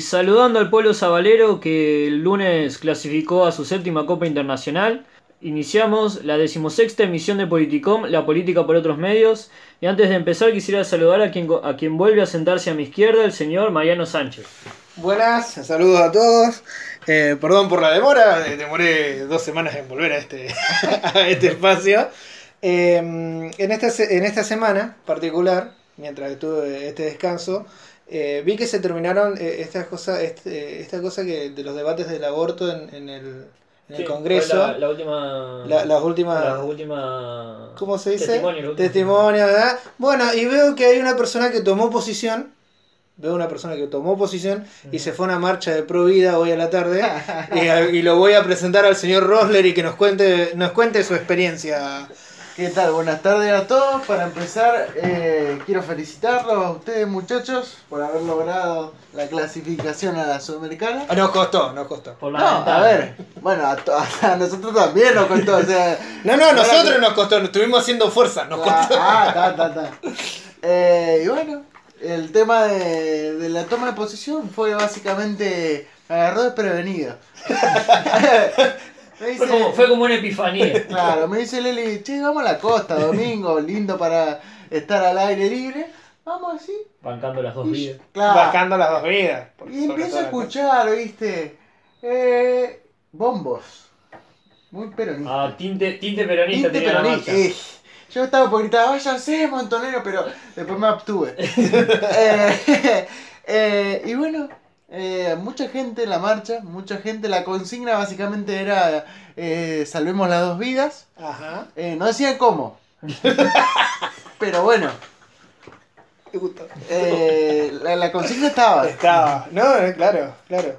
saludando al pueblo sabalero que el lunes clasificó a su séptima Copa Internacional, iniciamos la 16ª emisión de Politicom, la política por otros medios. Y antes de empezar quisiera saludar a quien vuelve a sentarse a mi izquierda, el señor Mariano Sánchez. Buenas, saludos a todos. Perdón por la demora, demoré 2 semanas en volver a este espacio. En esta semana particular, mientras tuve este descanso, vi que se terminaron esta cosa que de los debates del aborto en el Congreso. Las últimas. ¿Cómo se dice? Testimonios, ¿verdad? Bueno, y veo que hay una persona que tomó posición. Y se fue a una marcha de pro vida hoy a la tarde. y lo voy a presentar al señor Rosler y que nos cuente su experiencia. ¿Qué tal? Buenas tardes a todos. Para empezar, quiero felicitarlos a ustedes, muchachos, por haber logrado la clasificación a la Sudamericana. Nos costó. A ver, bueno, a nosotros también nos costó. O sea, nosotros nos costó, estuvimos haciendo fuerza, nos costó. Y bueno, el tema de la toma de posición fue básicamente, me agarró desprevenido. Fue como una epifanía. Claro, me dice Leli, che, vamos a la costa, domingo, lindo para estar al aire libre. Vamos así. Bancando las dos vidas. Claro. Bajando las dos vidas. Y empiezo a escuchar, ¿viste? Bombos. Muy peronista. Tinte peronista. Tinte peronista. Yo estaba por gritar, váyanse, montonero, pero después me abstuve. Y bueno, mucha gente en la marcha, la consigna básicamente era salvemos las dos vidas. Ajá. No decían cómo. Pero bueno. La consigna estaba. No, claro.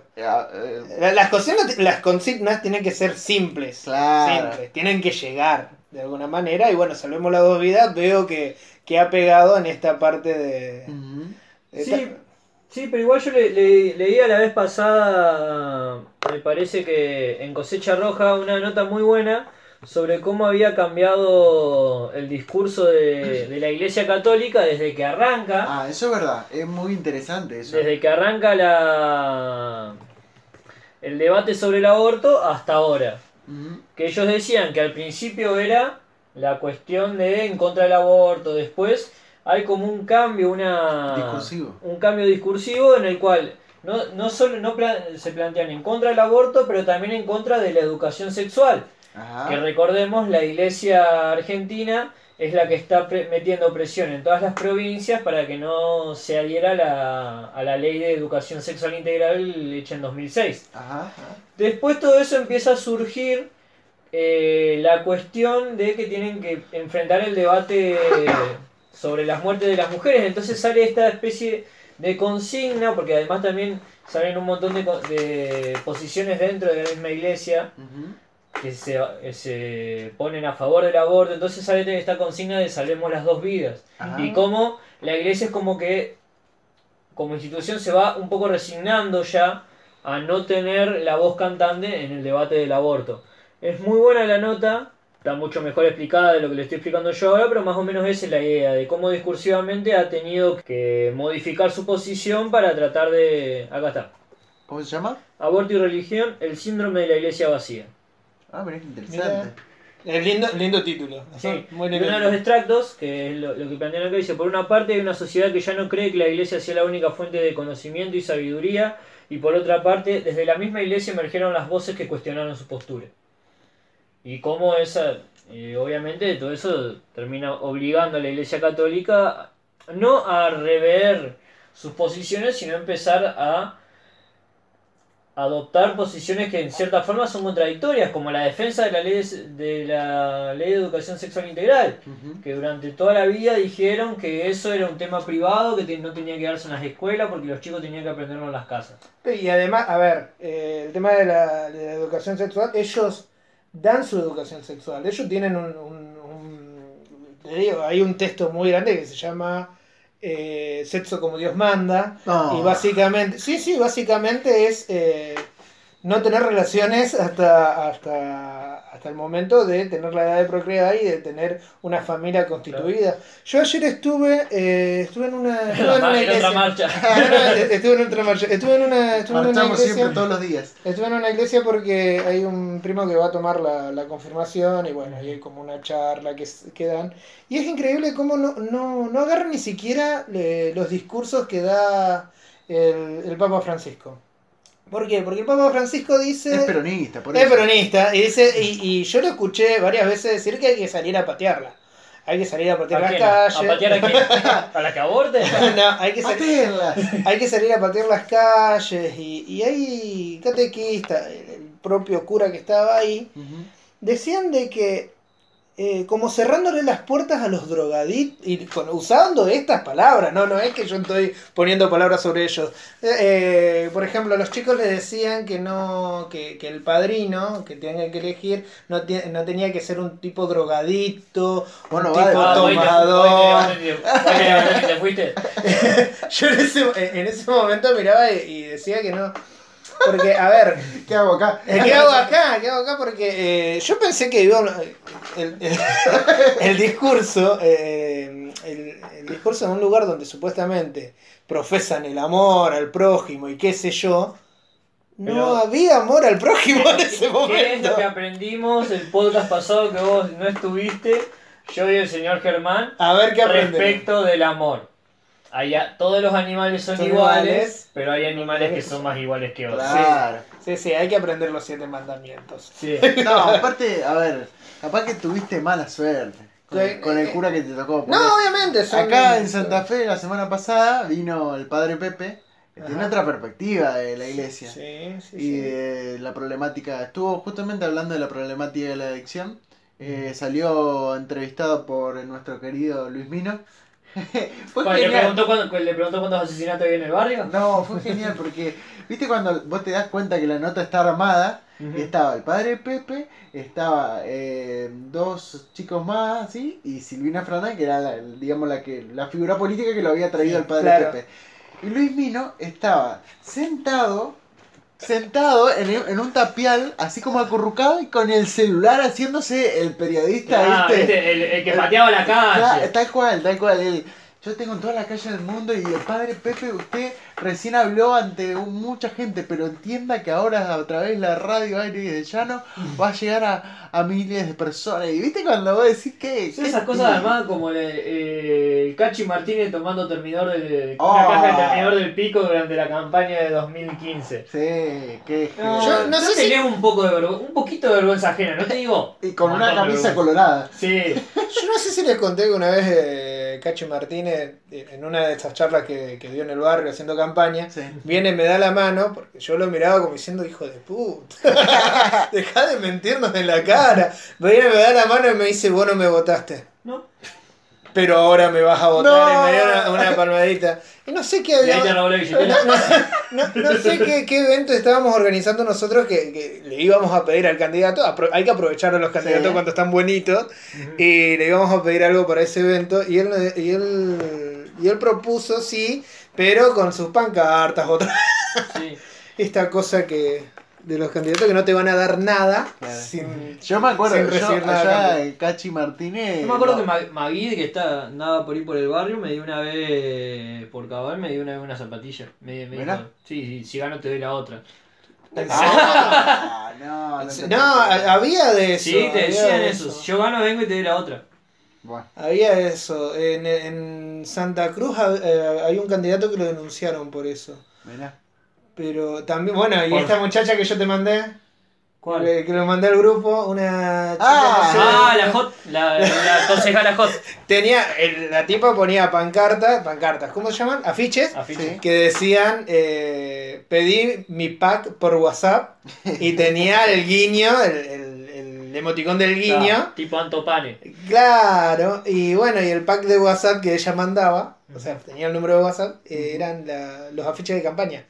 Las consignas tienen que ser simples. Claro. Simples. Tienen que llegar de alguna manera. Y bueno, salvemos las dos vidas. Veo que ha pegado en esta parte de... Uh-huh. Sí, pero igual yo leí a la vez pasada, me parece que en Cosecha Roja, una nota muy buena sobre cómo había cambiado el discurso de la Iglesia Católica desde que arranca. Eso es verdad, es muy interesante eso. Desde que arranca el debate sobre el aborto hasta ahora. Uh-huh. Que ellos decían que al principio era la cuestión de en contra del aborto, después hay como un cambio, un cambio discursivo en el cual no solo se plantean en contra del aborto, pero también en contra de la educación sexual. Ajá. Que recordemos, la Iglesia Argentina es la que está metiendo presión en todas las provincias para que no se adhiera a la ley de educación sexual integral hecha en 2006. Ajá. Después todo eso empieza a surgir la cuestión de que tienen que enfrentar el debate sobre las muertes de las mujeres. Entonces sale esta especie de consigna, porque además también salen un montón de posiciones dentro de la misma iglesia. Uh-huh. Que se ponen a favor del aborto. Entonces sale esta consigna de salvemos las dos vidas. Ajá. Y cómo la iglesia es como que como institución se va un poco resignando ya a no tener la voz cantante en el debate del aborto. Es muy buena la nota, está mucho mejor explicada de lo que le estoy explicando yo ahora, pero más o menos esa es la idea de cómo discursivamente ha tenido que modificar su posición para tratar de... Acá está. ¿Cómo se llama? Aborto y religión, el síndrome de la iglesia vacía. Pero es interesante. Es lindo título. Sí. Muy lindo. Y uno de los extractos, que es lo que plantean acá, dice: por una parte hay una sociedad que ya no cree que la iglesia sea la única fuente de conocimiento y sabiduría, y por otra parte, desde la misma iglesia emergieron las voces que cuestionaron su postura. Y cómo obviamente todo eso termina obligando a la Iglesia Católica no a rever sus posiciones, sino a empezar a adoptar posiciones que en cierta forma son contradictorias, como la defensa de la ley de educación sexual integral. Uh-huh. Que durante toda la vida dijeron que eso era un tema privado, que no tenía que darse en las escuelas porque los chicos tenían que aprenderlo en las casas. Y además, el tema de la educación sexual, ellos dan su educación sexual. Ellos tienen te digo, hay un texto muy grande que se llama Sexo como Dios manda. Oh. Y básicamente, básicamente es no tener relaciones hasta el momento de tener la edad de procrear y de tener una familia constituida. Claro. Yo ayer estuve en una iglesia. Marcha. Estuve en otra marcha. Estuve en una iglesia. Siempre todos los días. Estuve en una iglesia porque hay un primo que va a tomar la confirmación y bueno, hay como una charla que dan. Y es increíble cómo no agarran ni siquiera los discursos que da el Papa Francisco. ¿Por qué? Porque el Papa Francisco dice... Es peronista, por eso. Es peronista, y dice, y yo lo escuché varias veces decir que hay que salir a patearla. Hay que salir a patear las calles. ¿A patear a quién? ¿A la que aborte? No, hay que salir a patear las calles. Y hay catequistas, el propio cura que estaba ahí, decían de que como cerrándole las puertas a los drogadictos, y usando estas palabras, no es que yo estoy poniendo palabras sobre ellos. Por ejemplo, a los chicos les decían que el padrino que tengan que elegir no tenía que ser un tipo drogadicto, un tipo tomador. ¿Te fuiste? Yo en ese momento miraba y decía que no. Porque, a ver, ¿qué hago acá? ¿Qué hago acá? Porque yo pensé que iba el discurso en un lugar donde supuestamente profesan el amor al prójimo y qué sé yo, no había amor al prójimo en ese momento. ¿Qué es lo que aprendimos el podcast pasado que vos no estuviste? Yo y el señor Germán. A ver qué aprendemos. Respecto del amor. Todos los animales son iguales, pero hay animales que son más iguales que otros. Claro. Sí, hay que aprender los 7 mandamientos. Sí. No, aparte, a ver, capaz que tuviste mala suerte con el cura que te tocó. No, obviamente. Acá en Santa Fe la semana pasada vino el padre Pepe, que tiene otra perspectiva de la iglesia. Y de la problemática. Estuvo justamente hablando de la problemática de la adicción. Salió entrevistado por nuestro querido Luis Mino. ¿Le preguntó cuántos asesinatos hay en el barrio? No, fue genial porque, viste cuando vos te das cuenta que la nota está armada, y estaba el padre Pepe, estaba 2 chicos más, ¿sí? Y Silvina Fernández, que era la figura política que lo había traído el padre Pepe. Y Luis Mino estaba sentado en un tapial, así como acurrucado y con el celular haciéndose el periodista. El que pateaba la calle. Tal cual. Yo tengo toda la calle del mundo y el padre Pepe, usted recién habló ante mucha gente, pero entienda que ahora a través de la radio Aire de Llano va a llegar a miles de personas. Y viste cuando vos decís que... Esas cosas armadas como el Cachi Martínez tomando una caja de terminador del pico durante la campaña de 2015. Sí, que... Yo no sé si... un poquito de vergüenza ajena, no te digo... Y con una camisa colorada. Sí. Yo no sé si les conté que una vez Cachi Martínez, en una de estas charlas que dio en el barrio haciendo campaña, viene y me da la mano, porque yo lo miraba como diciendo, hijo de puta, dejá de mentirnos en la cara. Viene, me da la mano y me dice, vos no me votaste. No. Pero ahora me vas a votar, y me dio una palmadita. Y no sé qué había... No sé qué evento estábamos organizando nosotros que le íbamos a pedir al candidato. Hay que aprovechar a los candidatos cuando están bonitos. Y le íbamos a pedir algo para ese evento. Y él propuso, sí, pero con sus pancartas, otra. Sí. Esta cosa de los candidatos que no te van a dar nada yo me acuerdo sin recibir nada. El Cachi Martínez. Yo me acuerdo que Magui, que andaba por ir por el barrio, me dio una vez por cabal, me dio una zapatilla. Me dijo, sí, si gano te doy la otra. No, había de eso. Sí, te decían eso. Si yo gano vengo y te doy la otra. Bueno. Había eso. En Santa Cruz hay un candidato que lo denunciaron por eso. Mirá. Pero también, bueno, y esta muchacha que yo te mandé, ¿cuál? Que lo mandé al grupo, una chica la Hot, la concejala Hot. La tipa ponía pancartas, ¿cómo se llaman? Afiches. Que decían, pedí mi pack por WhatsApp, y tenía el guiño, el emoticón del guiño. Tipo Antopane. Claro, y bueno, y el pack de WhatsApp que ella mandaba, o sea, tenía el número de WhatsApp, eran los afiches de campaña.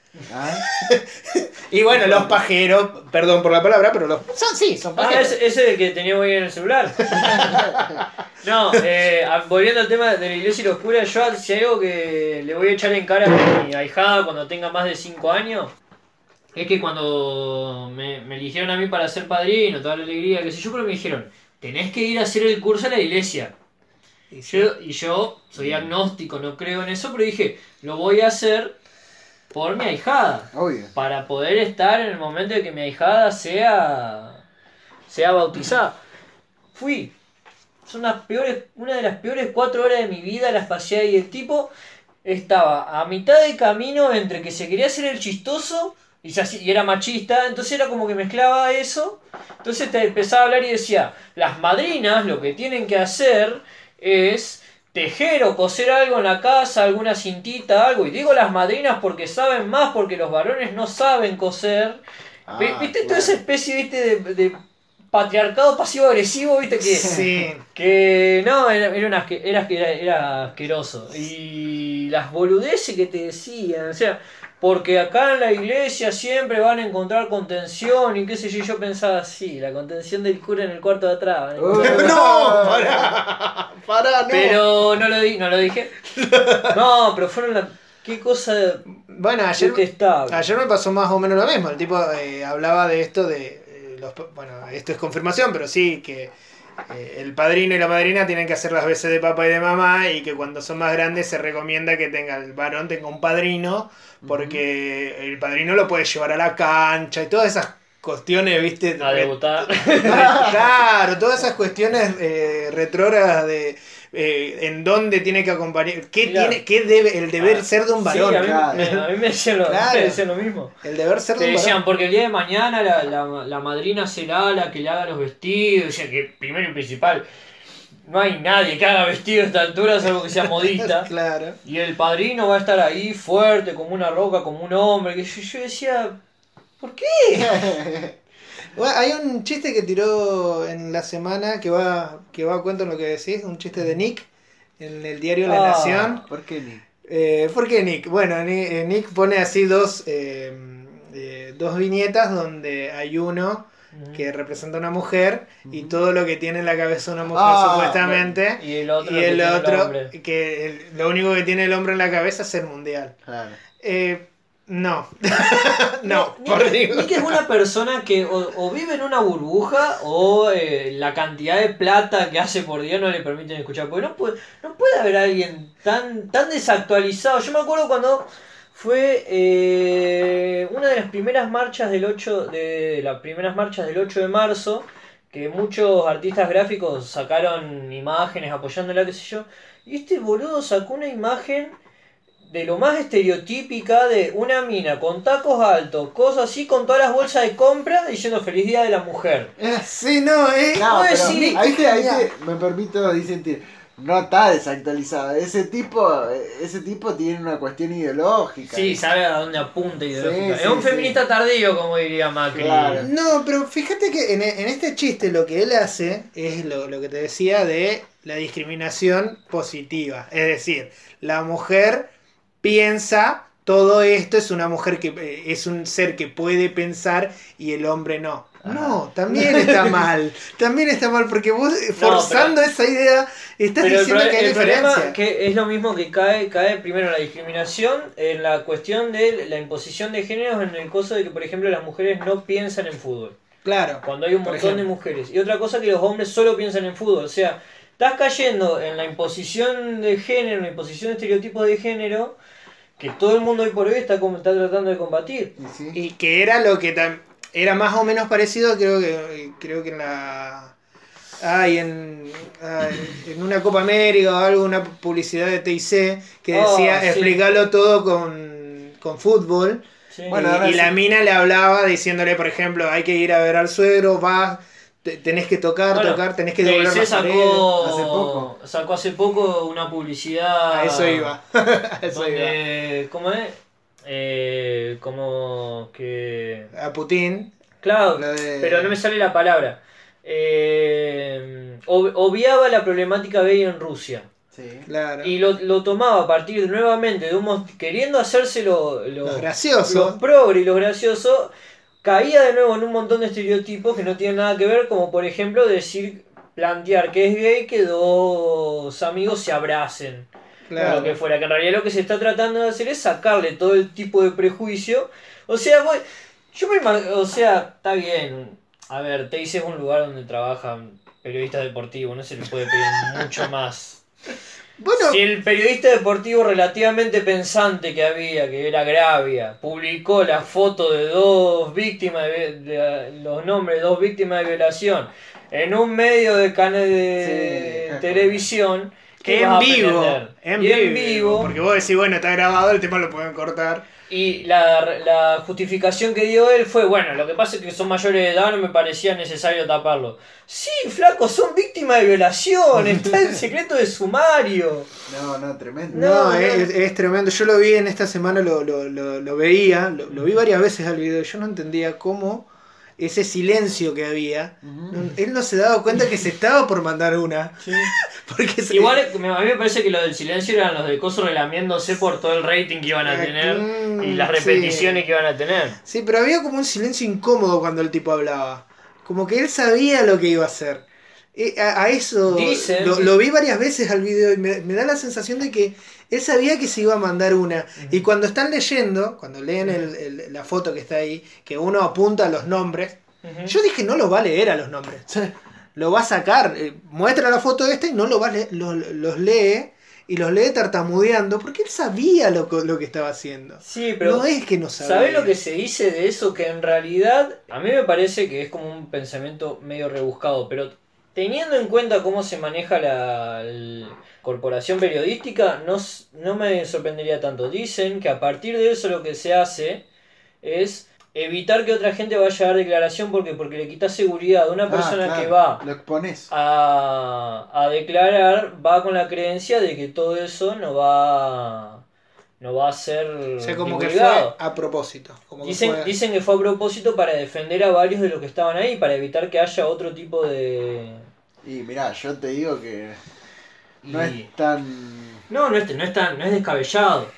Y bueno, los pajeros, perdón por la palabra, pero son pajeros. Ese que tenía hoy en el celular. No, volviendo al tema de la iglesia y los curas, si hay algo que le voy a echar en cara a mi ahijada cuando tenga más de 5 años, es que cuando me eligieron a mí para ser padrino, toda la alegría, qué sé yo, pero me dijeron, tenés que ir a hacer el curso a la iglesia. Y yo soy agnóstico, no creo en eso, pero dije, lo voy a hacer por mi ahijada. Obvio. Para poder estar en el momento de que mi ahijada sea bautizada. Fui. Son una de las peores 4 horas de mi vida, las pasé ahí. El tipo estaba a mitad de camino entre que se quería hacer el chistoso y era machista, entonces era como que mezclaba eso. Entonces te empezaba a hablar y decía, las madrinas lo que tienen que hacer es tejer o coser algo en la casa, alguna cintita, algo. Y digo las madrinas porque saben más, porque los varones no saben coser. ¿Viste toda esa especie, viste, de patriarcado pasivo-agresivo, viste? Que, sí. Que no, era asqueroso. Y las boludeces que te decían, o sea, porque acá en la iglesia siempre van a encontrar contención y qué sé yo pensaba así, la contención del cura en el cuarto de atrás. ¡No! ¡Pará, no! Pero no lo dije. No, pero fueron qué cosa bueno, detestable. Ayer me pasó más o menos lo mismo. El tipo hablaba de esto bueno, esto es confirmación, pero sí que el padrino y la madrina tienen que hacer las veces de papá y de mamá, y que cuando son más grandes se recomienda que el varón tenga un padrino, porque el padrino lo puede llevar a la cancha y todas esas cuestiones, ¿viste? A debutar. Claro, todas esas cuestiones retrógradas de en dónde tiene que acompañar, qué debe el deber ser de un varón. Sí, a mí me decían lo mismo. El deber ser de un decían, varón. porque el día de mañana la madrina será la que le haga los vestidos. Decían que primero y principal, no hay nadie que haga vestido a esta altura salvo que sea modista. Claro. Y el padrino va a estar ahí fuerte, como una roca, como un hombre. Que yo decía, ¿por qué? Bueno, hay un chiste que tiró en la semana que va a cuento en lo que decís, un chiste de Nick en el diario La Nación. ¿Por qué Nick? ¿Por qué Nick? Bueno, Nick pone así dos viñetas donde hay uno que representa a una mujer y todo lo que tiene en la cabeza una mujer supuestamente, y el otro que lo único que tiene el hombre en la cabeza es el mundial. Claro. No. Nick es una persona que o vive en una burbuja o la cantidad de plata que hace por día no le permiten escuchar. Porque no puede haber alguien tan desactualizado. Yo me acuerdo cuando fue una de las primeras marchas del 8 de marzo, que muchos artistas gráficos sacaron imágenes apoyándola, qué sé yo. Y este boludo sacó una imagen de lo más estereotípica de una mina con tacos altos, cosas así, con todas las bolsas de compra diciendo feliz día de la mujer. Sí, no, no, pero ahí me permito disentir. No está desactualizado. Ese tipo tiene una cuestión ideológica. Sí, sabe a dónde apunta ideológica. Sí, es un feminista tardío, como diría Macri. Claro. No, pero fíjate que en este chiste lo que él hace es lo que te decía de la discriminación positiva. Es decir, la mujer piensa todo esto, es una mujer que es un ser que puede pensar y el hombre no. No, también está mal. También está mal porque vos forzando esa idea estás diciendo que hay diferencia. Que es lo mismo que cae primero la discriminación en la cuestión de la imposición de géneros, en el caso de que, por ejemplo, las mujeres no piensan en fútbol. Claro. Cuando hay un montón de mujeres. Y otra cosa que los hombres solo piensan en fútbol. O sea, estás cayendo en la imposición de género, en la imposición de estereotipos de género, que todo el mundo hoy por hoy está tratando de combatir. ¿Sí? Y que era lo que era más o menos parecido, creo que en la en una Copa América o algo, una publicidad de TIC que decía explicarlo todo con fútbol. Sí. Bueno, y la mina le hablaba diciéndole, por ejemplo, hay que ir a ver al suegro, vas, tenés que tocar, tenés que doblar las paredes. Sacó hace poco una publicidad. A eso iba. ¿Cómo es? Como que... A Putin. Claro, pero no me sale la palabra. Obviaba la problemática gay en Rusia. Sí, claro. Y lo tomaba a partir nuevamente de queriendo hacerse los graciosos, los progres y los graciosos, caía de nuevo en un montón de estereotipos que no tienen nada que ver, como por ejemplo plantear que es gay que dos amigos se abracen. Claro. O lo que fuera, que en realidad lo que se está tratando de hacer es sacarle todo el tipo de prejuicio. O sea, O sea, está bien. A ver, Teis es un lugar donde trabajan periodistas deportivos, no se le puede pedir mucho más. Bueno, si el periodista deportivo relativamente pensante que había, que era Gravia, publicó la foto de dos víctimas, los nombres de dos víctimas de violación, en un medio de canal de televisión, que en vivo, porque vos decís, bueno, está grabado, el tema lo pueden cortar. Y la justificación que dio él fue, bueno, lo que pasa es que son mayores de edad, no me parecía necesario taparlo. Sí, flaco, son víctimas de violación, está el secreto de sumario. No, tremendo. No, es tremendo. Yo lo vi en esta semana, lo veía, lo vi varias veces al video. Yo no entendía cómo ese silencio que había, él no se daba cuenta que se estaba por mandar una. Sí. Igual a mí me parece que lo del silencio eran los de coso relamiéndose por todo el rating que iban a tener y las repeticiones que iban a tener. Sí, pero había como un silencio incómodo cuando el tipo hablaba. Como que él sabía lo que iba a hacer. A eso lo vi varias veces al video y me da la sensación de que él sabía que se iba a mandar una. Y cuando están leyendo, cuando leen la foto que está ahí, que uno apunta a los nombres, yo dije, no lo va a leer a los nombres. Lo va a sacar, muestra la foto esta y no lo va a leer, los lee. Y los lee tartamudeando porque él sabía lo que estaba haciendo. Sí, pero no es que no sabía. ¿Sabés lo que se dice de eso? Que en realidad a mí me parece que es como un pensamiento medio rebuscado, pero teniendo en cuenta cómo se maneja la corporación periodística, no me sorprendería tanto. Dicen que a partir de eso lo que se hace es evitar que otra gente vaya a dar declaración porque le quitas seguridad a una persona que va a declarar, va con la creencia de que todo eso no va a ser como divulgado. Que fue a propósito. Dicen que fue a propósito para defender a varios de los que estaban ahí, para evitar que haya otro tipo de... Y mirá, yo te digo que no es tan... No es descabellado.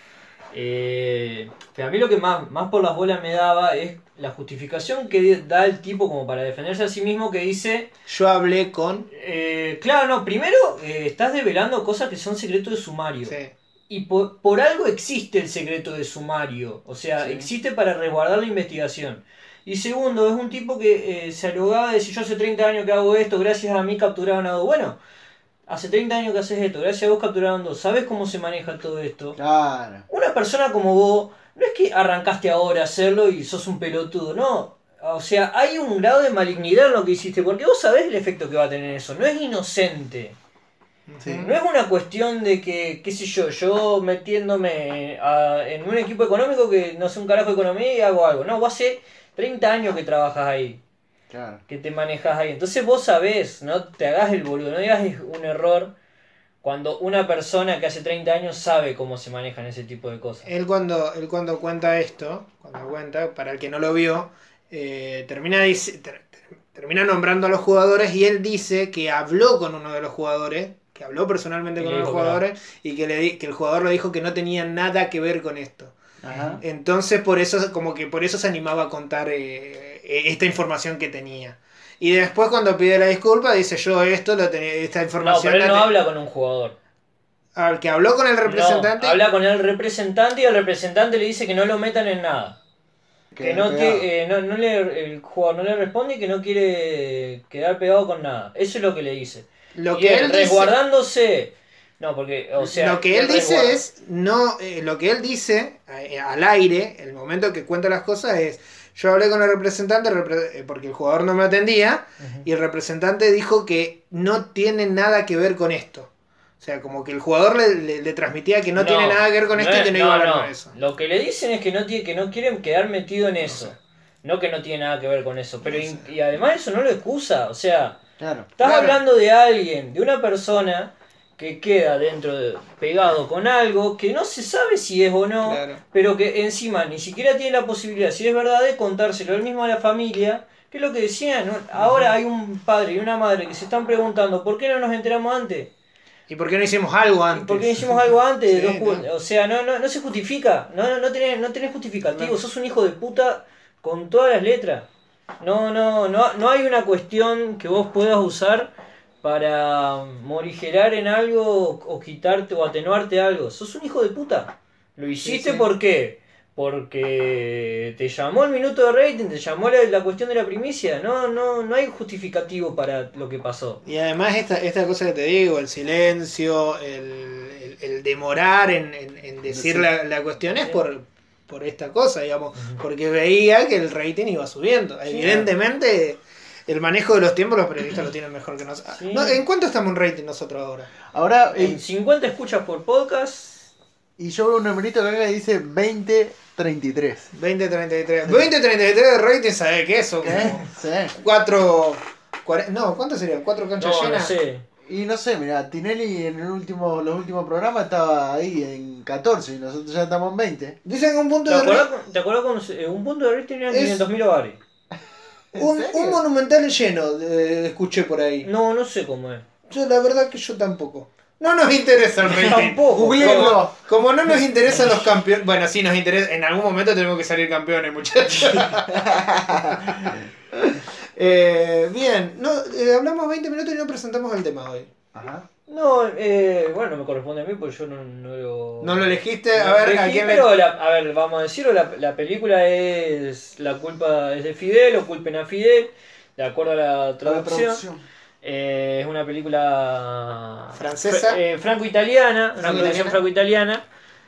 Pero a mí lo que más por las bolas me daba es la justificación que da el tipo como para defenderse a sí mismo, que dice... Yo hablé con... claro, no, primero estás develando cosas que son secretos de sumario. Sí. Y por algo existe el secreto de sumario. O sea, existe para resguardar la investigación. Y segundo, es un tipo que se arrogaba de decir, yo hace 30 años que hago esto, gracias a mí capturaron a dos. Bueno, hace 30 años que haces esto, gracias a vos capturaron dos. ¿Sabés cómo se maneja todo esto? Claro. Una persona como vos, no es que arrancaste ahora a hacerlo y sos un pelotudo, no. O sea, hay un grado de malignidad en lo que hiciste, porque vos sabés el efecto que va a tener eso. No es inocente. Sí. No es una cuestión de que, qué sé yo metiéndome en un equipo económico que no sé un carajo de economía y hago algo. No, vos hace 30 años que trabajas ahí. Claro. Que te manejas ahí. Entonces vos sabés, no te hagas el boludo, no digas un error cuando una persona que hace 30 años sabe cómo se manejan ese tipo de cosas. Él cuando cuenta esto, para el que no lo vio, termina nombrando a los jugadores y él dice que habló con uno de los jugadores, que habló personalmente con uno de los jugadores y que el jugador le dijo que no tenía nada que ver con esto. Ajá. Entonces por eso se animaba a contar esta información que tenía. Y después cuando pide la disculpa dice yo esta información... No, pero él no habla con un jugador. Al que habló con el representante... No, habla con el representante y el representante le dice que no lo metan en nada. Que no el jugador no le responde y que no quiere quedar pegado con nada. Eso es lo que le dice. Lo que él resguardándose... No, porque, o sea... Lo que él dice es... lo que él dice al aire, el momento que cuenta las cosas es... Yo hablé con el representante porque el jugador no me atendía y el representante dijo que no tiene nada que ver con esto. O sea, como que el jugador le transmitía que no tiene nada que ver con esto y que no iba a hablar con eso. Lo que le dicen es que no quieren quedar metido en eso. No que no tiene nada que ver con eso. Pero y además eso no lo excusa. O sea, estás hablando de alguien, de una persona que queda pegado con algo que no se sabe si es o no, pero que encima ni siquiera tiene la posibilidad, si es verdad, de contárselo él mismo a la familia, que es lo que decían, ¿no? Ahora hay un padre y una madre que se están preguntando ¿por qué no nos enteramos antes? ¿Y por qué no hicimos algo antes? ¿Por qué no hicimos algo antes? Sí, o sea, no se justifica, no tenés justificativo, sos un hijo de puta con todas las letras. No hay una cuestión que vos puedas usar para morigerar en algo o quitarte o atenuarte algo. Sos un hijo de puta. Lo hiciste ¿por qué? porque te llamó el minuto de rating, te llamó la cuestión de la primicia. No hay justificativo para lo que pasó. Y además esta cosa que te digo, el silencio, el demorar en decir la cuestión es por esta cosa, digamos, porque veía que el rating iba subiendo. Sí, evidentemente el manejo de los tiempos los periodistas lo tienen mejor que nosotros. Sí. ¿En cuánto estamos en rating nosotros ahora? Ahora en 50 escuchas por podcast. Y yo veo un numerito que acá dice 2033. 2033 de rating, ¿sabes qué es eso? Sí. 4... No, ¿cuánto sería? 4 canchas llenas. No sé. Y no sé, mira, Tinelli en los últimos programas estaba ahí en 14 y nosotros ya estamos en 20. Dicen que un punto de rating... ¿Te acuerdas con un punto de rating eran 500.000 hogares? Un monumental lleno, escuché por ahí. No sé cómo es. La verdad que yo tampoco. No nos interesa el rating. Tampoco. Como no nos interesan los campeones. Bueno, sí nos interesa. En algún momento tenemos que salir campeones, muchachos. Bien, hablamos 20 minutos y no presentamos el tema hoy. Ajá. No, bueno, me corresponde a mí porque yo no lo elegiste. A ver, ¿a quién pero a ver, vamos a decirlo, la película es La culpa es de Fidel o Culpen a Fidel, de acuerdo a la traducción. Es una película francesa, franco-italiana, una producción franco-italiana.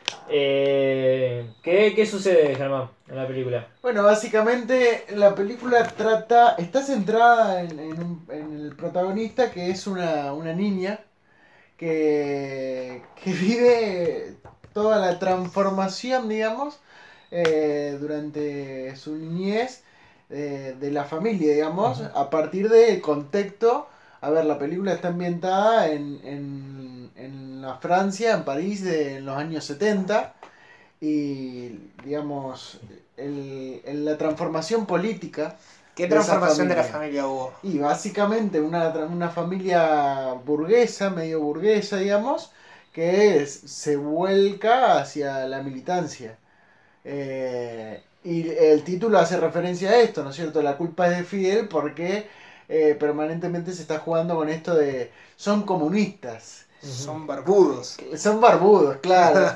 ¿Qué sucede, Germán, en la película? Bueno, básicamente la película está centrada en el protagonista, que es una niña que vive toda la transformación, digamos, durante su niñez de la familia, digamos, a partir del contexto. A ver, la película está ambientada en la Francia, en París, en los años 70. Y, digamos, la transformación política. ¿Qué transformación de la familia hubo? Y básicamente una familia burguesa, medio burguesa, digamos, que se vuelca hacia la militancia. Y el título hace referencia a esto, ¿no es cierto? La culpa es de Fidel porque permanentemente se está jugando con esto de son comunistas. Son barbudos. Son barbudos, claro.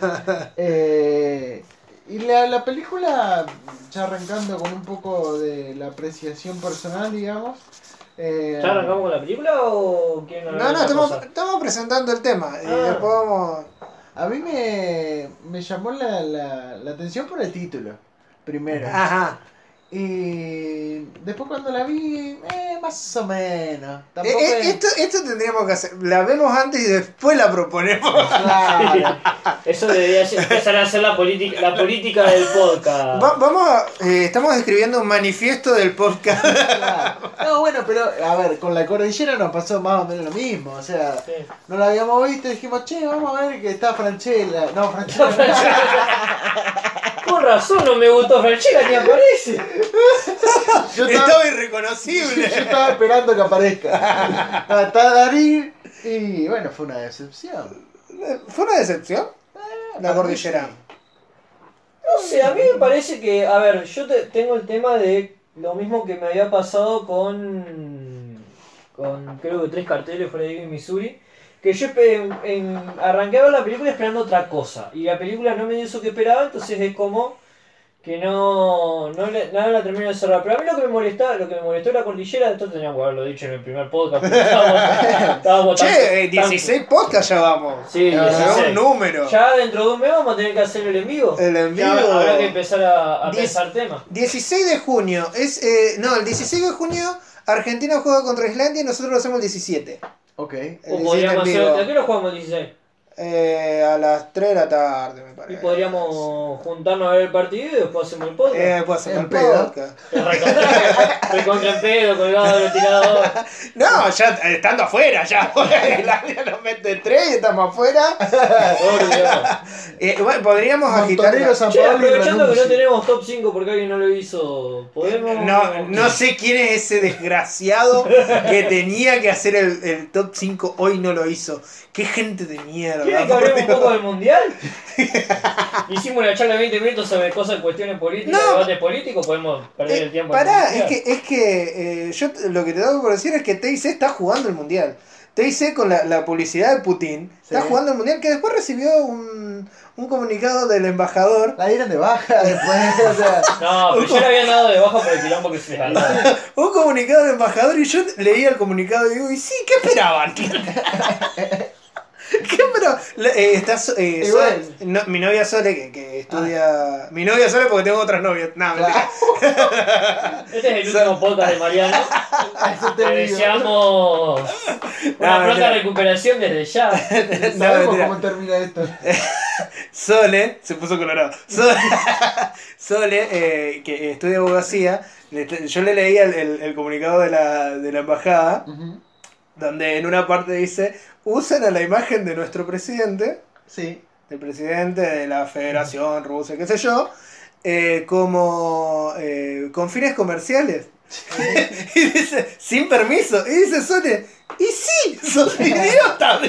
Y la película, ya arrancando con un poco de la apreciación personal, digamos. ¿Ya arrancamos con la película o quieren hablar? No, estamos presentando el tema. Y después vamos... A mí me llamó la atención por el título, primero. Ajá. Y después cuando la vi, más o menos. Esto tendríamos que hacer. La vemos antes y después la proponemos. Claro. Eso debería empezar a hacer la política del podcast. Estamos escribiendo un manifiesto del podcast. Claro. No, bueno, pero a ver, con La Cordillera nos pasó más o menos lo mismo. O sea, sí. No la habíamos visto y dijimos, che, vamos a ver que está Franchella. No, Franchella. Con razón no me gustó Franchella, ni aparece. Estaba irreconocible. Yo estaba esperando que aparezca. Está Darín y bueno, fue una decepción. ¿Fue una decepción? La Cordillera. No sé, a mí me parece que, a ver, yo tengo el tema de lo mismo que me había pasado con creo que 3 carteles fuera de Ebbing, Missouri. Que yo arranqué a ver la película esperando otra cosa. Y la película no me dio eso que esperaba, entonces es como que no la termino de cerrar. Pero a mí lo que me molestó de La Cordillera, esto teníamos que haberlo dicho en el primer podcast. Estábamos 16 podcasts ya vamos. Sí, 16. Un número. Ya dentro de un mes vamos a tener que hacer el en vivo. El en vivo. Habrá que empezar a pensar temas. 16 de junio. El 16 de junio Argentina juega contra Islandia y nosotros lo hacemos el 17. Ok. O podríamos hacer. ¿A qué hora jugamos el 16? A las 3 de la tarde, me parece. Y podríamos juntarnos a ver el partido y después hacemos el podcast. Después hacemos el podcast. Recontra en pedo, colgado del tirador. No, ya estando afuera, ya. Islandia nos mete 3 y estamos afuera. Bueno, podríamos agitar. Aprovechando que no tenemos top 5 porque alguien no lo hizo, podemos. No sé quién es ese desgraciado que tenía que hacer el top 5, hoy no lo hizo. Qué gente de mierda. ¿Quieren que hablemos un poco del mundial? Hicimos una charla de 20 minutos sobre cosas, cuestiones políticas, debates políticos, podemos perder el tiempo. Pará, es que yo lo que te tengo por decir es que TIC está jugando el mundial. TIC con la publicidad de Putin está jugando el mundial, que después recibió un comunicado del embajador. La dieron de baja después, o sea. No, pero ya le habían dado de baja por el quilombo que se les ganó. Un comunicado del embajador y yo leía el comunicado y digo, y sí, ¿qué esperaban? ¿Qué pero mi novia Sole que estudia. Mi novia Sole porque tengo otras novias. No, mentira. Este es el último podcast de Mariano. Te deseamos una pronta recuperación desde ya. Sabemos cómo termina esto. Sole, se puso colorado. Sole, que estudia abogacía, yo le leía el comunicado de la embajada, donde en una parte dice: usan a la imagen de nuestro presidente, sí, del presidente de la Federación Rusa, qué sé yo, como con fines comerciales. Y dice, sin permiso. Y dice Sole, y sí, sos idiota.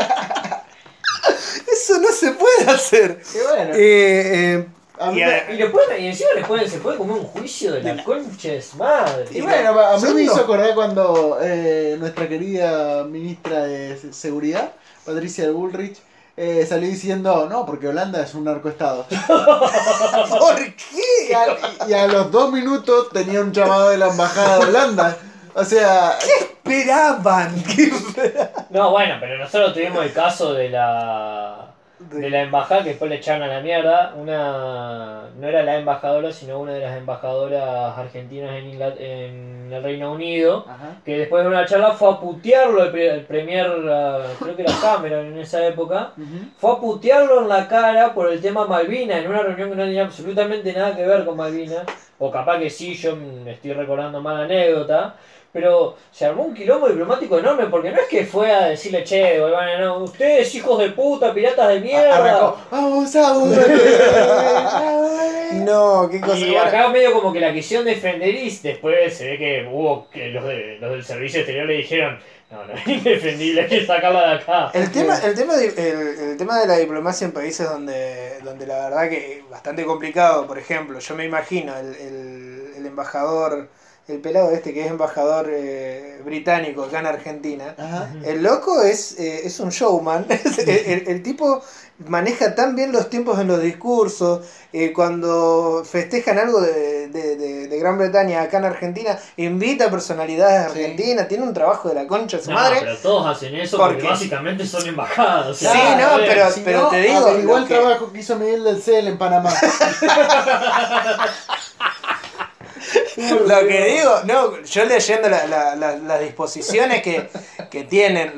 Eso no se puede hacer. Y bueno. Y encima se puede comer un juicio de la concha de su madre. Y bueno, a mí me hizo acordar cuando nuestra querida ministra de Seguridad, Patricia Bullrich, salió diciendo, no, porque Holanda es un narcoestado. ¿Por qué? Y a los 2 minutos tenía un llamado de la embajada de Holanda. O sea... ¿Qué esperaban? No, bueno, pero nosotros tuvimos el caso de la embajada que después le echaron a la mierda. No era la embajadora, sino una de las embajadoras argentinas en el Reino Unido. Ajá. Que después de una charla fue a putearlo el premier, creo que era Cameron en esa época. Fue a putearlo en la cara por el tema Malvinas, en una reunión que no tenía absolutamente nada que ver con Malvinas. O capaz que sí, yo me estoy recordando mal la anécdota. Pero se armó un quilombo diplomático enorme, porque no es que fue a decirle, che, bueno, no, ustedes hijos de puta, piratas de mierda. Arrancó, vamos a No, qué cosa. Y acá medio como que la quisieron defender y después se ve que hubo que los del servicio exterior le dijeron, no, es indefendible, hay que sacarla de acá. El tema de la diplomacia en países donde la verdad que es bastante complicado, por ejemplo, yo me imagino el embajador, el pelado que es embajador británico acá en Argentina. Ajá. El loco es un showman. el tipo maneja tan bien los tiempos en los discursos. Cuando festejan algo de Gran Bretaña acá en Argentina, invita a personalidades argentinas. Tiene un trabajo de la concha de su madre. Pero todos hacen eso porque básicamente son embajadas. O sea, sí, pero te digo, igual trabajo que hizo Miguel del Cel en Panamá. Lo que digo, no, yo leyendo las disposiciones que tienen,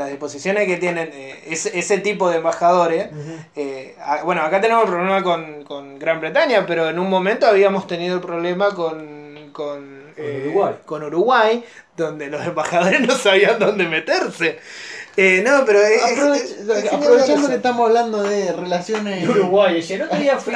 ese tipo de embajadores, bueno, acá tenemos el problema con Gran Bretaña, pero en un momento habíamos tenido el problema con Uruguay, donde los embajadores no sabían dónde meterse. No, pero aprovechando que estamos hablando de relaciones... Uruguay, decía, no tenía frío.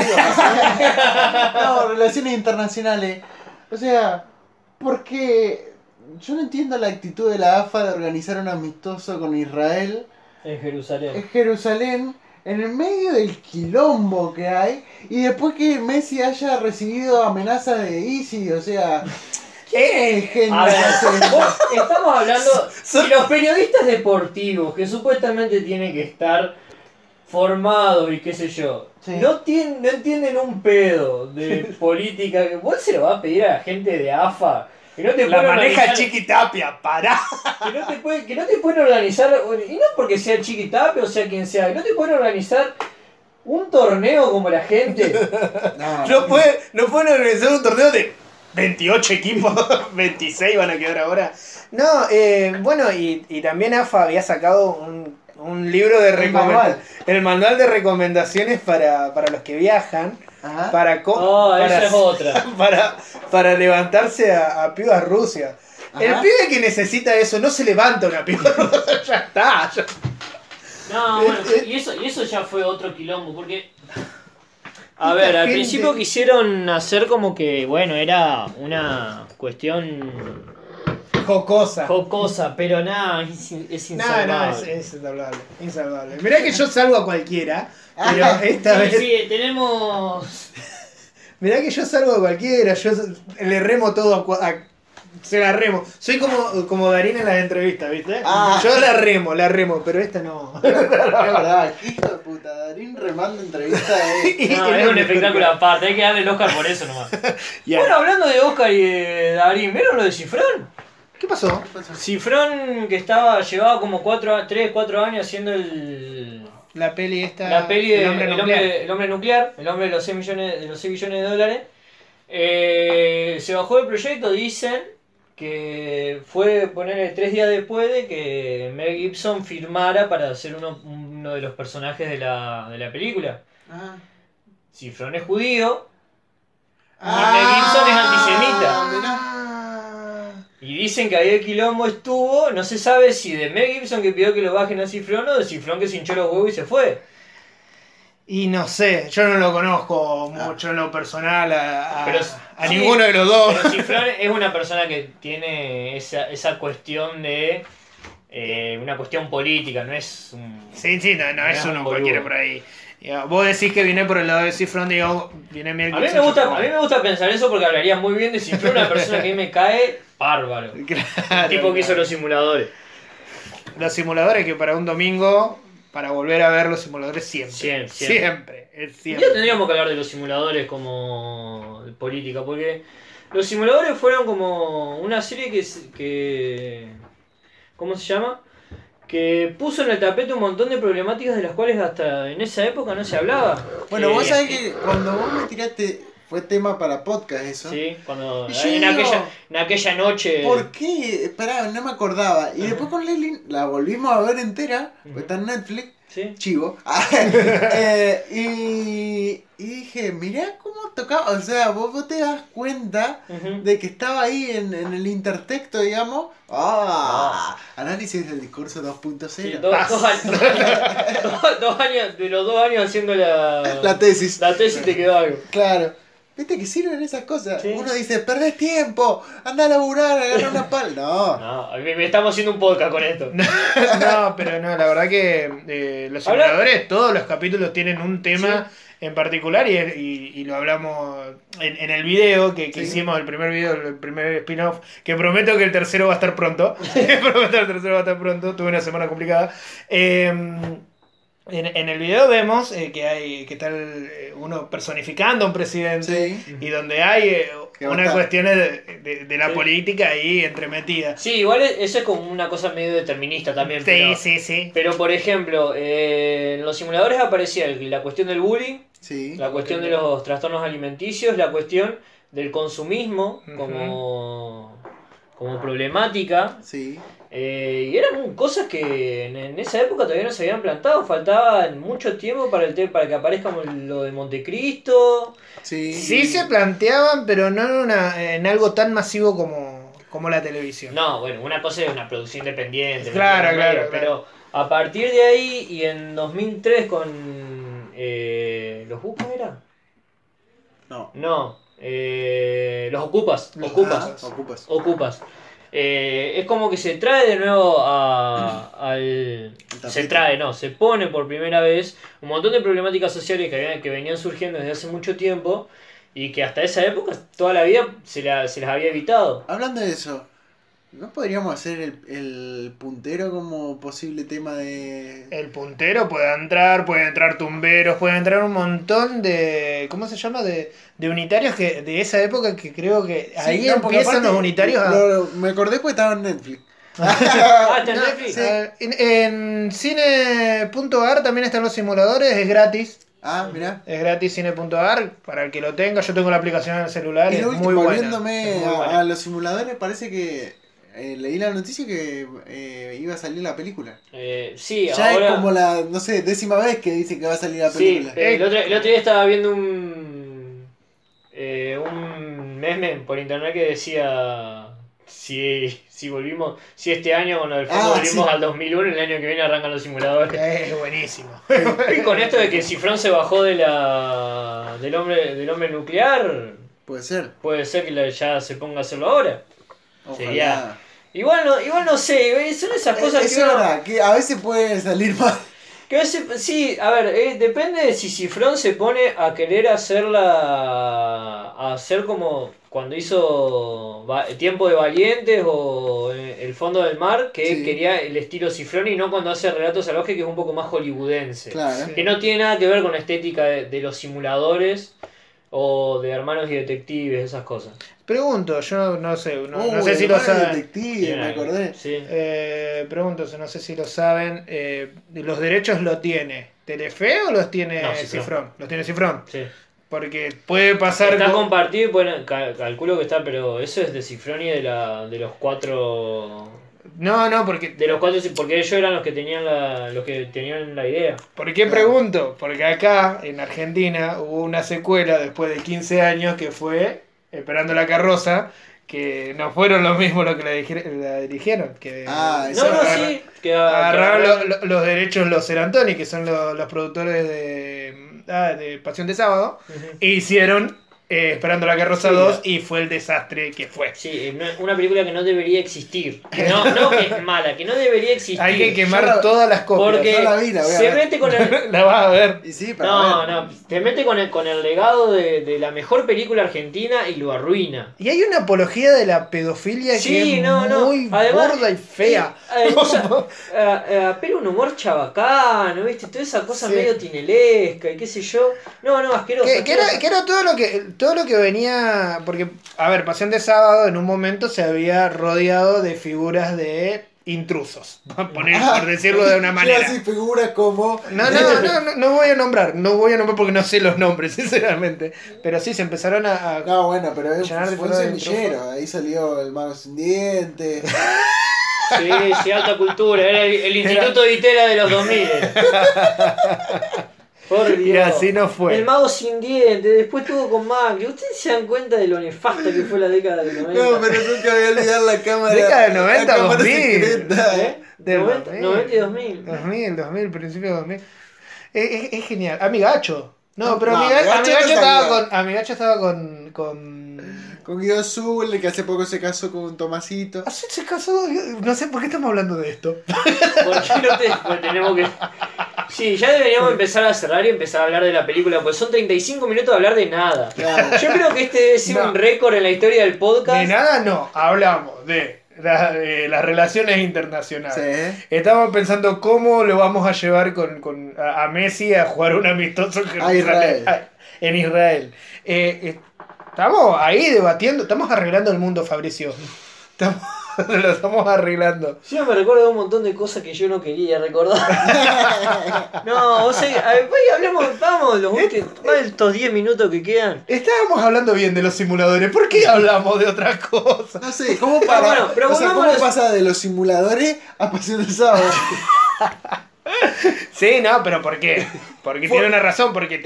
No, relaciones internacionales. O sea, porque yo no entiendo la actitud de la AFA de organizar un amistoso con Israel en Jerusalén. En el medio del quilombo que hay, y después que Messi haya recibido amenazas de ISIS, o sea... ¿Qué es gente? A ver, estamos hablando... Si los periodistas deportivos, que supuestamente tienen que estar formados y qué sé yo, sí, no entienden un pedo de política, ¿vos se lo vas a pedir a la gente de AFA? Que no te la maneja Chiquitapia, pará. Que no te pueden organizar, y no porque sea Chiquitapia o sea quien sea, que no te pueden organizar un torneo como la gente. No pueden organizar un torneo de 28 equipos, 26 van a quedar ahora. No, bueno, y también AFA había sacado un libro de recomendaciones, el manual de recomendaciones para los que viajan. Ajá. Esa es otra. Para levantarse a pibas Rusia. Ajá. El pibe que necesita eso no se levanta una piba Rusia, ya está. No, bueno, y eso ya fue otro quilombo, porque... A ver, al principio quisieron hacer como que, bueno, era una cuestión... Jocosa, pero nada, es insalvable. No, es insalvable. Mirá que yo salvo a cualquiera, pero esta vez... Sí, tenemos... Mirá que yo salvo a cualquiera, yo le remo todo a Se la remo. Soy como Darín en las entrevistas, ¿viste? Ah. Yo la remo, pero esta no. Es verdad, hijo de puta, Darín remando entrevista No, es un espectáculo aparte, hay que darle el Oscar por eso nomás. Ya. Bueno, hablando de Oscar y de Darín, ¿vieron lo de Cifrón? ¿Qué pasó? Cifrón que llevaba como 3, 4 años haciendo La peli esta. la peli de El hombre nuclear. el hombre nuclear, el hombre de los 6 billones de dólares. Se bajó del proyecto, dicen que fue ponerle 3 días después de que Mel Gibson firmara para ser uno de los personajes de la película. Ah. Cifrón es judío y Mel Gibson es antisemita. Mirá. Y dicen que ahí el quilombo estuvo, no se sabe si de Mel Gibson que pidió que lo bajen a Cifrón o de Cifrón que se hinchó los huevos y se fue. Y no sé, yo no lo conozco mucho en lo personal a Sí, ninguno de los dos. Pero Cifrón es una persona que tiene esa cuestión de una cuestión política, no es un... Sí, no es uno un cualquiera boludo. por ahí. Vos decís que viene por el lado de Cifrón, digamos, viene Mel A mí me gusta pensar eso porque hablaría muy bien de Cifrón, una persona que a mí me cae bárbaro. Claro, El tipo que hizo los simuladores. Los simuladores que para un domingo, para volver a ver los simuladores siempre. Siempre. Siempre. Ya tendríamos que hablar de los simuladores como política, porque los simuladores fueron como una serie que ¿cómo se llama? Que puso en el tapete un montón de problemáticas de las cuales hasta en esa época no se hablaba. Bueno, vos sabés que cuando vos me tiraste, fue tema para podcast eso. Sí, cuando Y yo en digo, aquella noche. ¿Por qué? Esperá, no me acordaba. Y después con Leslie la volvimos a ver entera, porque está en Netflix. Sí. Chivo. Y dije, mirá cómo tocaba. O sea, vos te das cuenta Ujú. de que estaba ahí en el intertexto, digamos. Análisis del discurso 2.0. Sí, dos años, de los 2 años haciendo La tesis. la tesis te quedó algo. Claro. ¿Viste que sirven esas cosas? Sí. Uno dice, perdés tiempo, anda a laburar, agarra una pala. No. No, me estamos haciendo un podcast con esto. No, pero no, la verdad que los simuladores, todos los capítulos tienen un tema en particular y lo hablamos en el video que hicimos, el primer video, el primer spin-off, que prometo que el tercero va a estar pronto. Tuve una semana complicada. En el video vemos que está uno personificando a un presidente y donde hay unas cuestiones de la política ahí entremetida. Sí, igual eso es como una cosa medio determinista también. Sí. Pero por ejemplo, en los simuladores aparecía la cuestión del bullying, la cuestión de los trastornos alimenticios, la cuestión del consumismo como problemática. Sí. Y eran cosas que en esa época todavía no se habían plantado, faltaba mucho tiempo para que aparezca lo de Montecristo. Sí. Sí se planteaban, pero no en algo tan masivo como la televisión. No, bueno, una cosa es una producción independiente. Claro. Pero a partir de ahí y en 2003 con ¿los Bucos era? No. No, los Ocupas. Ocupas. Es como que se trae de nuevo se pone por primera vez un montón de problemáticas sociales que venían surgiendo desde hace mucho tiempo y que hasta esa época toda la vida se las había evitado. Hablando de eso, ¿no podríamos hacer el puntero como posible tema de...? El puntero pueden entrar tumberos, pueden entrar un montón de... ¿Cómo se llama? De unitarios que de esa época que creo que ahí empiezan los unitarios me acordé porque estaba en Netflix. ¿Está en Netflix? Sí. En cine.ar también están los simuladores, es gratis. Ah, mirá. Es gratis cine.ar, para el que lo tenga. Yo tengo la aplicación en el celular, Y es lo muy último, buena. volviéndome Es muy buena. a los simuladores, parece que leí la noticia que iba a salir la pelíula. Sí, Ya ahora... es como la, no sé, 10ª vez que dicen que va a salir la película. Sí, el otro día estaba viendo un meme por internet que decía si este año con el fondo volvimos al 2001, el año que viene arrancan los simuladores. Es buenísimo. Y con esto de que Cifrón se bajó del hombre nuclear, Puede ser. puede ser que ya se ponga a hacerlo ahora. Ojalá. Sería- Igual no sé, son esas cosas Eso que es uno... verdad, que a veces puede salir mal. Que a veces, sí, a ver, depende de si Cifrón se pone a querer hacer como cuando hizo Tiempo de Valientes o El Fondo del Mar, que quería el estilo Cifrón y no cuando hace Relatos Salvajes, que es un poco más hollywoodense. Claro. Que no tiene nada que ver con la estética de los simuladores o de Hermanos y Detectives, esas cosas. Pregunto, yo no sé, no sé si lo saben. Detective, me acordé. Sí. Pregunto, no sé si lo saben. ¿Los derechos lo tiene Telefe o los tiene Cifrón? Los tiene Cifrón. Sí. Porque puede pasar. Está compartido, bueno, calculo que está, pero eso es de Cifrón y de los 4. No, porque. De los 4, porque ellos eran los que tenían la idea. ¿Por qué pregunto? Porque acá, en Argentina, hubo una secuela después de 15 años que fue Esperando la Carroza, que no fueron los mismos los que la dirigieron. Que sí. Agarraron los derechos los Serantoni, que son los productores de Pasión de Sábado, e hicieron Esperando la Carroza 2 y fue el desastre que fue. Sí, una película que no debería existir. No que es mala, que no debería existir. Hay que quemar todas las copias. Porque se mete con el... La vas a ver. Y sí, te mete con el legado de la mejor película argentina y lo arruina. Y hay una apología de la pedofilia que es muy gorda y fea. Pero un humor chabacano, ¿viste? Toda esa cosa medio tinelesca y qué sé yo. No, asqueroso. Que era todo lo que venía, porque, a ver, Pasión de Sábado en un momento se había rodeado de figuras de intrusos, por decirlo de una manera. Así figuras como... No voy a nombrar porque no sé los nombres, sinceramente. Pero sí, se empezaron a no, bueno, pero fue un de semillero, ahí salió el Mago Sin Dientes. Sí, alta cultura, era el Instituto de Itela de los 2000. Por Dios. Y así no fue. El Mago Sin Dientes, después tuvo con Macri. ¿Ustedes se dan cuenta de lo nefasta que fue la década del 90? No, pero nunca voy a olvidar la cámara. Década del 90, 2000. Del 90 y 2000. 2000, principio de 2000. Es genial. Amigacho. Pero Amigacho estaba con Guido Azul, que hace poco se casó con Tomasito. ¿Así se casó? No sé por qué estamos hablando de esto. Porque tenemos que... Sí, ya deberíamos empezar a cerrar y empezar a hablar de la película, pues son 35 minutos de hablar de nada. Claro. Yo creo que este debe ser un récord en la historia del podcast. De nada no, hablamos de las relaciones internacionales. Sí. Estamos pensando cómo lo vamos a llevar a Messi a jugar un amistoso en Israel. Estamos ahí debatiendo, estamos arreglando el mundo, Fabricio. Lo estamos arreglando. Yo me recuerdo de un montón de cosas que yo no quería recordar. No, o sea, vamos estos 10 minutos que quedan. Estábamos hablando bien de los simuladores, ¿por qué hablamos de otras cosas? No sé, ¿cómo ¿cómo pasa de los simuladores a Pasión de Sábado? Sí, no, pero ¿por qué? Porque tiene una razón, porque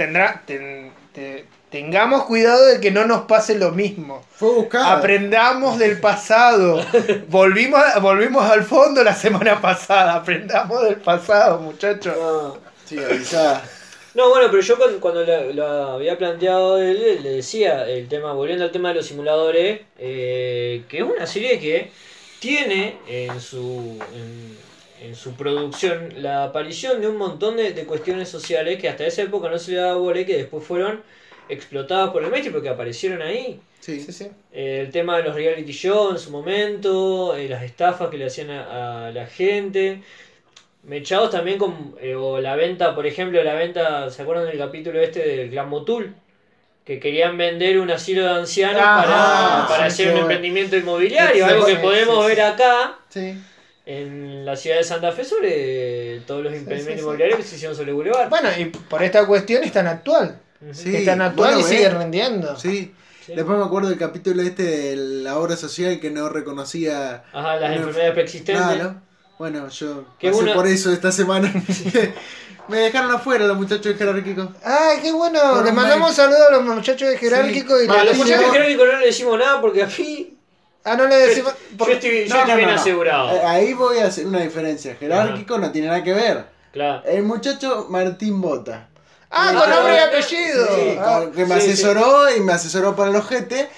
tengamos cuidado de que no nos pase lo mismo. Fue buscado. Aprendamos del pasado. Volvimos al fondo la semana pasada. Aprendamos del pasado, muchachos. Sí, avisá. No, bueno, pero yo cuando lo había planteado él, le decía volviendo al tema de los simuladores, que es una serie que tiene en su producción la aparición de un montón de cuestiones sociales que hasta esa época no se le daba bola y que después fueron explotadas por el mainstream porque aparecieron ahí. Sí. El tema de los reality shows en su momento, las estafas que le hacían a la gente, mechados también con o la venta, por ejemplo, ¿se acuerdan del capítulo del Clan Motul? Que querían vender un asilo de ancianos para hacer un emprendimiento inmobiliario, algo que podemos ver acá. Sí. En la ciudad de Santa Fe sobre todos los emprendimientos inmobiliarios que se hicieron sobre el Boulevard. Bueno, y por esta cuestión es tan actual. Sí, es tan actual y sigue rendiendo. Sí. Después me acuerdo del capítulo de la obra social que no reconocía... las enfermedades preexistentes. Claro. Bueno, yo pasé por eso esta semana. Me dejaron afuera los muchachos de Jerárquico. ¡Ay, qué bueno! Les mandamos saludos a los muchachos de Jerárquico. Sí. A los muchachos de Jerárquico no le decimos nada porque a mí... no le decimos... Yo estoy bien asegurado. Ahí voy a hacer una diferencia. Jerárquico no tiene nada que ver. Claro. El muchacho Martín Bota. Con nombre y apellido. Sí, que me asesoró y me asesoró para el ojete.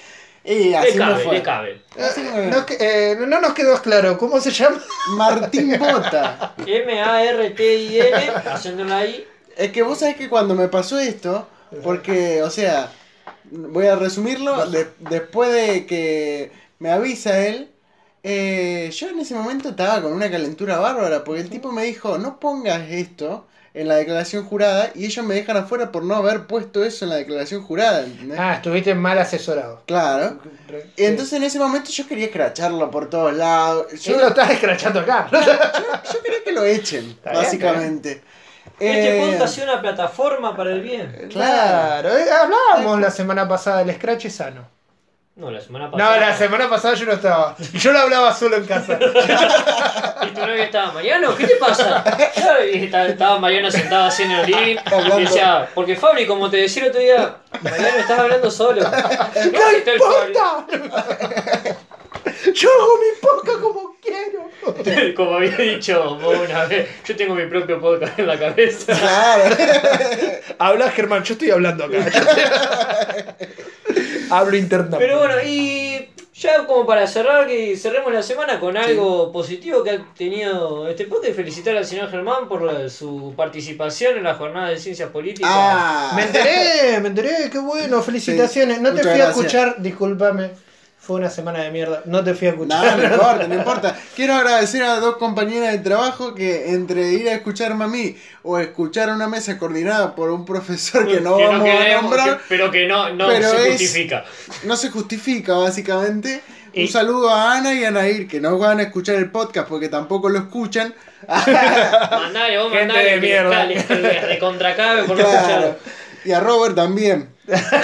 Y así no fue. Le cabe. No nos quedó claro, ¿cómo se llama? Martín Bota. Martin, haciéndola ahí. Es que vos sabés que cuando me pasó esto, porque, o sea, voy a resumirlo, después de que me avisa él, yo en ese momento estaba con una calentura bárbara, porque el tipo me dijo, no pongas esto en la declaración jurada, y ellos me dejan afuera por no haber puesto eso en la declaración jurada, ¿entendés? Estuviste mal asesorado. Claro. Y entonces en ese momento yo quería escracharlo por todos lados. Yo lo estás escrachando acá. Yo quería que lo echen, básicamente. Este podcast ha sido una plataforma para el bien. Claro, hablábamos la semana pasada, el scratch es sano. No, la semana pasada. No, la semana pasada yo no estaba. Yo lo hablaba solo en casa. ¿Y tu novia estaba? Mariano, ¿qué te pasa? Y estaba Mariano sentado así en el living. Y decía, porque Fabri, como te decía el otro día, Mariano, estás hablando solo. ¡No importa! Yo hago mi podcast como quiero. Como había dicho vos una vez, yo tengo mi propio podcast en la cabeza. Claro. Habla Germán, yo estoy hablando acá. Hablo internamente. Pero bueno, y ya como para cerrar, que cerremos la semana con algo positivo que ha tenido este podcast, y felicitar al señor Germán por su participación en la jornada de ciencias políticas. Me enteré, qué bueno, felicitaciones. Sí, no te fui gracias. a escuchar, discúlpame. Fue una semana de mierda, no te fui a escuchar. No importa. Quiero agradecer a 2 compañeras de trabajo que entre ir a escucharme a mí o escuchar una mesa coordinada por un profesor que no vamos a nombrar, pero que no pero se justifica. No se justifica, básicamente. Un saludo a Ana y a Nair, que no van a escuchar el podcast porque tampoco lo escuchan. Mandale, vos Gente mandale de mierda. de contracabe por no Claro. escucharlo. Y a Robert también.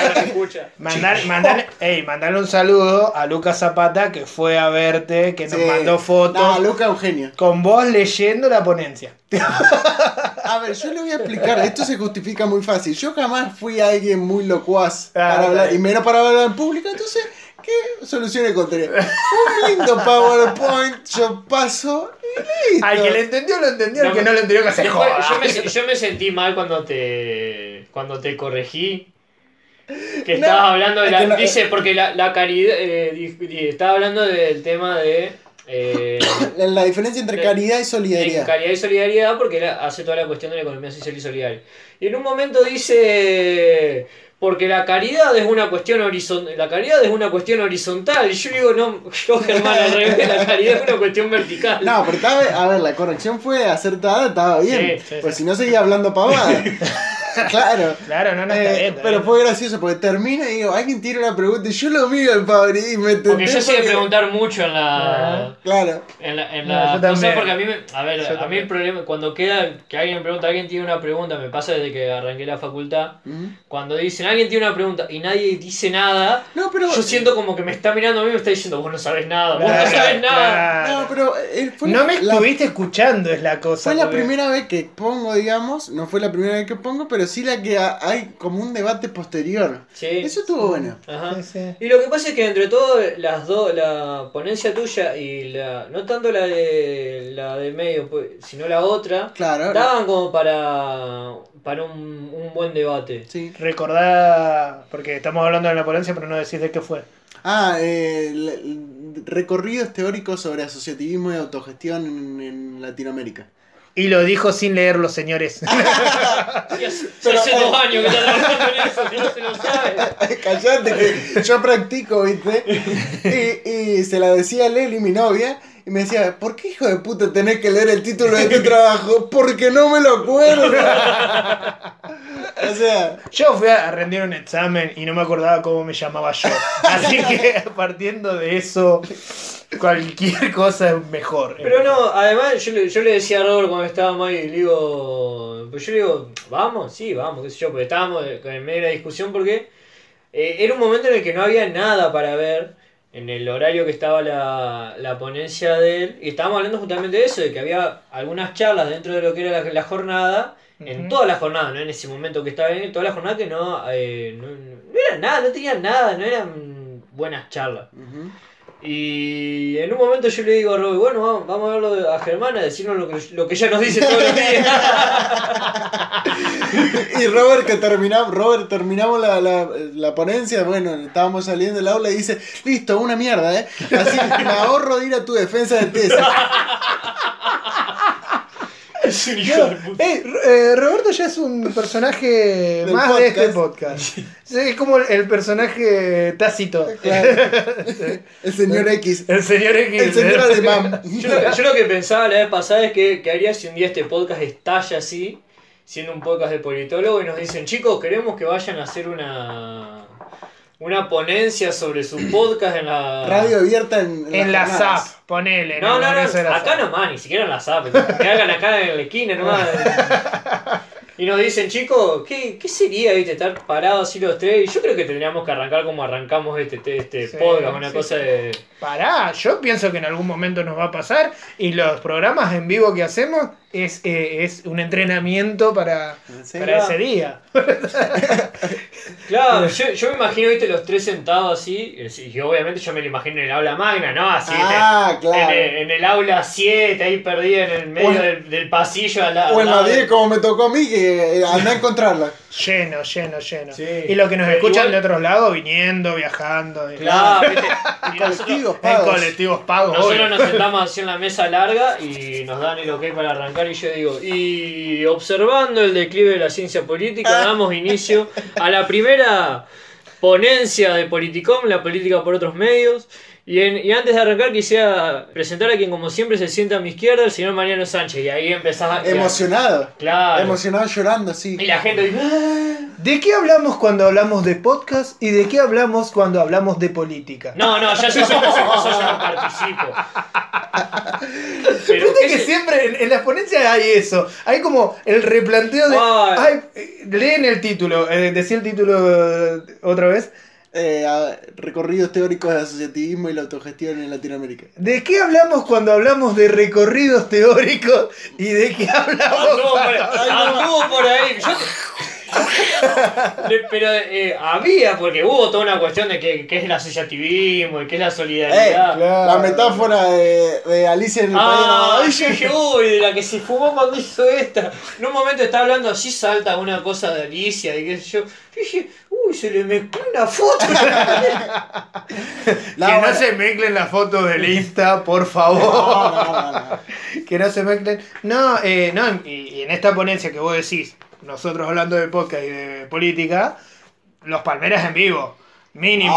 Mandale un saludo a Lucas Zapata, que fue a verte, que nos Sí. mandó fotos. No, Luca Eugenio. Con vos leyendo la ponencia. A ver, yo le voy a explicar. Esto se justifica muy fácil. Yo jamás fui alguien muy locuaz para hablar, dale. y menos para hablar en público. Entonces, ¿qué solución encontré? Un lindo PowerPoint, yo paso y listo. Al que le entendió, lo entendió. Al que no lo entendió, que se Después, joda. yo me sentí mal cuando te corregí. Que estabas hablando de la. Dice, porque la caridad. Estaba hablando del tema de. La diferencia entre caridad y solidaridad. Caridad y solidaridad, porque él hace toda la cuestión de la economía social y solidaria. Y en un momento dice. Porque la caridad es una cuestión horizontal. Y yo digo, no, yo Germán, al revés, la caridad es una cuestión vertical. No, pero a ver, la corrección fue acertada, estaba bien. Sí, pues si no seguía hablando pavada. Claro. Claro, no, está bien. Pero fue gracioso porque termina y digo, alguien tiene una pregunta y yo lo miro al Fabri y me Porque yo sé de preguntar mucho en Ah. la. Claro. No, yo No sé, también. porque a mí el problema, cuando queda que alguien me pregunta, alguien tiene una pregunta, me pasa desde que arranqué la facultad, cuando dicen alguien tiene una pregunta y nadie dice nada, No, pero yo siento como que me está mirando a mí y me está diciendo, vos no sabes nada, vos no sabes nada. No, pero fue No me estuviste escuchando, es la cosa. Fue la porque- primera vez que pongo, digamos, no fue la primera vez que pongo, pero sí la que hay como un debate posterior. Sí. Eso estuvo bueno. Ajá. Sí, sí. Y lo que pasa es que entre todo las dos, la ponencia tuya y no tanto la de medio, pues, sino la otra, Claro. daban como para un buen debate. Sí. Recordá, porque estamos hablando de la ponencia, pero no decís de qué fue. Recorridos teóricos sobre asociativismo y autogestión en Latinoamérica. Y lo dijo sin leerlo, señores. Sí, hace 2 años que está trabajando en eso, si no se lo sabe. Callate que yo practico, ¿viste? Y se la decía a Leli, mi novia, y me decía, ¿por qué hijo de puta tenés que leer el título de tu trabajo? Porque no me lo acuerdo. O sea, Yo fui a rendir un examen y no me acordaba cómo me llamaba yo. Así que partiendo de eso, cualquier cosa es mejor. Pero no, además yo le decía a Robert cuando estábamos ahí, pues yo le digo, vamos, sí, vamos, qué sé yo, porque estábamos en medio de la discusión porque era un momento en el que no había nada para ver en el horario que estaba la ponencia de él, y estábamos hablando justamente de eso, de que había algunas charlas dentro de lo que era la jornada, en toda la jornada, no en ese momento que estaba en toda la jornada, que no era nada, no tenían nada, no eran buenas charlas. Y en un momento yo le digo a Robert, bueno, vamos a verlo a Germán a decirnos lo que ella nos dice todos los días. Y Robert terminamos la ponencia, bueno, estábamos saliendo del aula y dice, listo, una mierda, así me ahorro de ir a tu defensa de tesis. Es un hijo de puta. Roberto ya es un personaje Del más podcast. de este podcast. Es como el personaje tácito. Claro. El señor X. El señor X. El señor alemán. Yo lo que pensaba la vez pasada es que haría si un día este podcast estalla así, siendo un podcast de politólogo, y nos dicen, chicos, queremos que vayan a hacer una ponencia sobre su podcast en la... Radio abierta en la jornadas. SAP, ponele. No, acá acá nomás, ni siquiera en la SAP, que hagan acá en la esquina nomás. Y nos dicen, chicos, ¿qué sería estar parados así los tres? Y yo creo que tendríamos que arrancar como arrancamos este podcast, una cosa de... Pará, yo pienso que en algún momento nos va a pasar y los programas en vivo que hacemos es un entrenamiento para ese día. Claro, yo me imagino, los tres sentados así, y obviamente yo me lo imagino en el aula magna, ¿no? Así, claro. en el aula 7, ahí perdida en el medio del pasillo. O en la 10, como me tocó a mí, que andá a encontrarla. Lleno. Sí. Y los que nos escuchan Igual, de otros lados, viniendo, viajando. Claro, ¿viste? Y Colectivos En pagos. colectivos pagos. nosotros obvio. nos sentamos así en la mesa larga y nos dan el ok para arrancar, y yo digo, y observando el declive de la ciencia política, damos inicio a la primera ponencia de Politicom, la política por otros medios. Y antes de arrancar quisiera presentar a quien como siempre se sienta a mi izquierda, el señor Mariano Sánchez. Y ahí empezás a... Emocionado. Claro. Emocionado, llorando, sí. Y la gente dice... ¿De qué hablamos cuando hablamos de podcast y de qué hablamos cuando hablamos de política? No, ya yo no participo. Pero Viste que siempre en las ponencias hay eso. Hay como el replanteo de... leen el título. Decí el título otra vez. Recorridos teóricos de asociativismo y la autogestión en Latinoamérica. ¿De qué hablamos cuando hablamos de recorridos teóricos y de qué hablamos? anduvo por ahí. Pero había, porque hubo toda una cuestión de qué es el asociativismo y qué es la solidaridad. claro. La metáfora de Alicia en el País de las Yo Maravillas. dije, uy, de la que se fumó cuando hizo esta. En un momento está hablando así, salta una cosa de Alicia y qué sé yo. Yo dije, uy, se le mezcló una foto. Que no se mezclen las fotos del Insta, por favor. No. Que no se mezclen. No, y en esta ponencia que vos decís, nosotros hablando de podcast y de política, los Palmeras en vivo. Mínimo.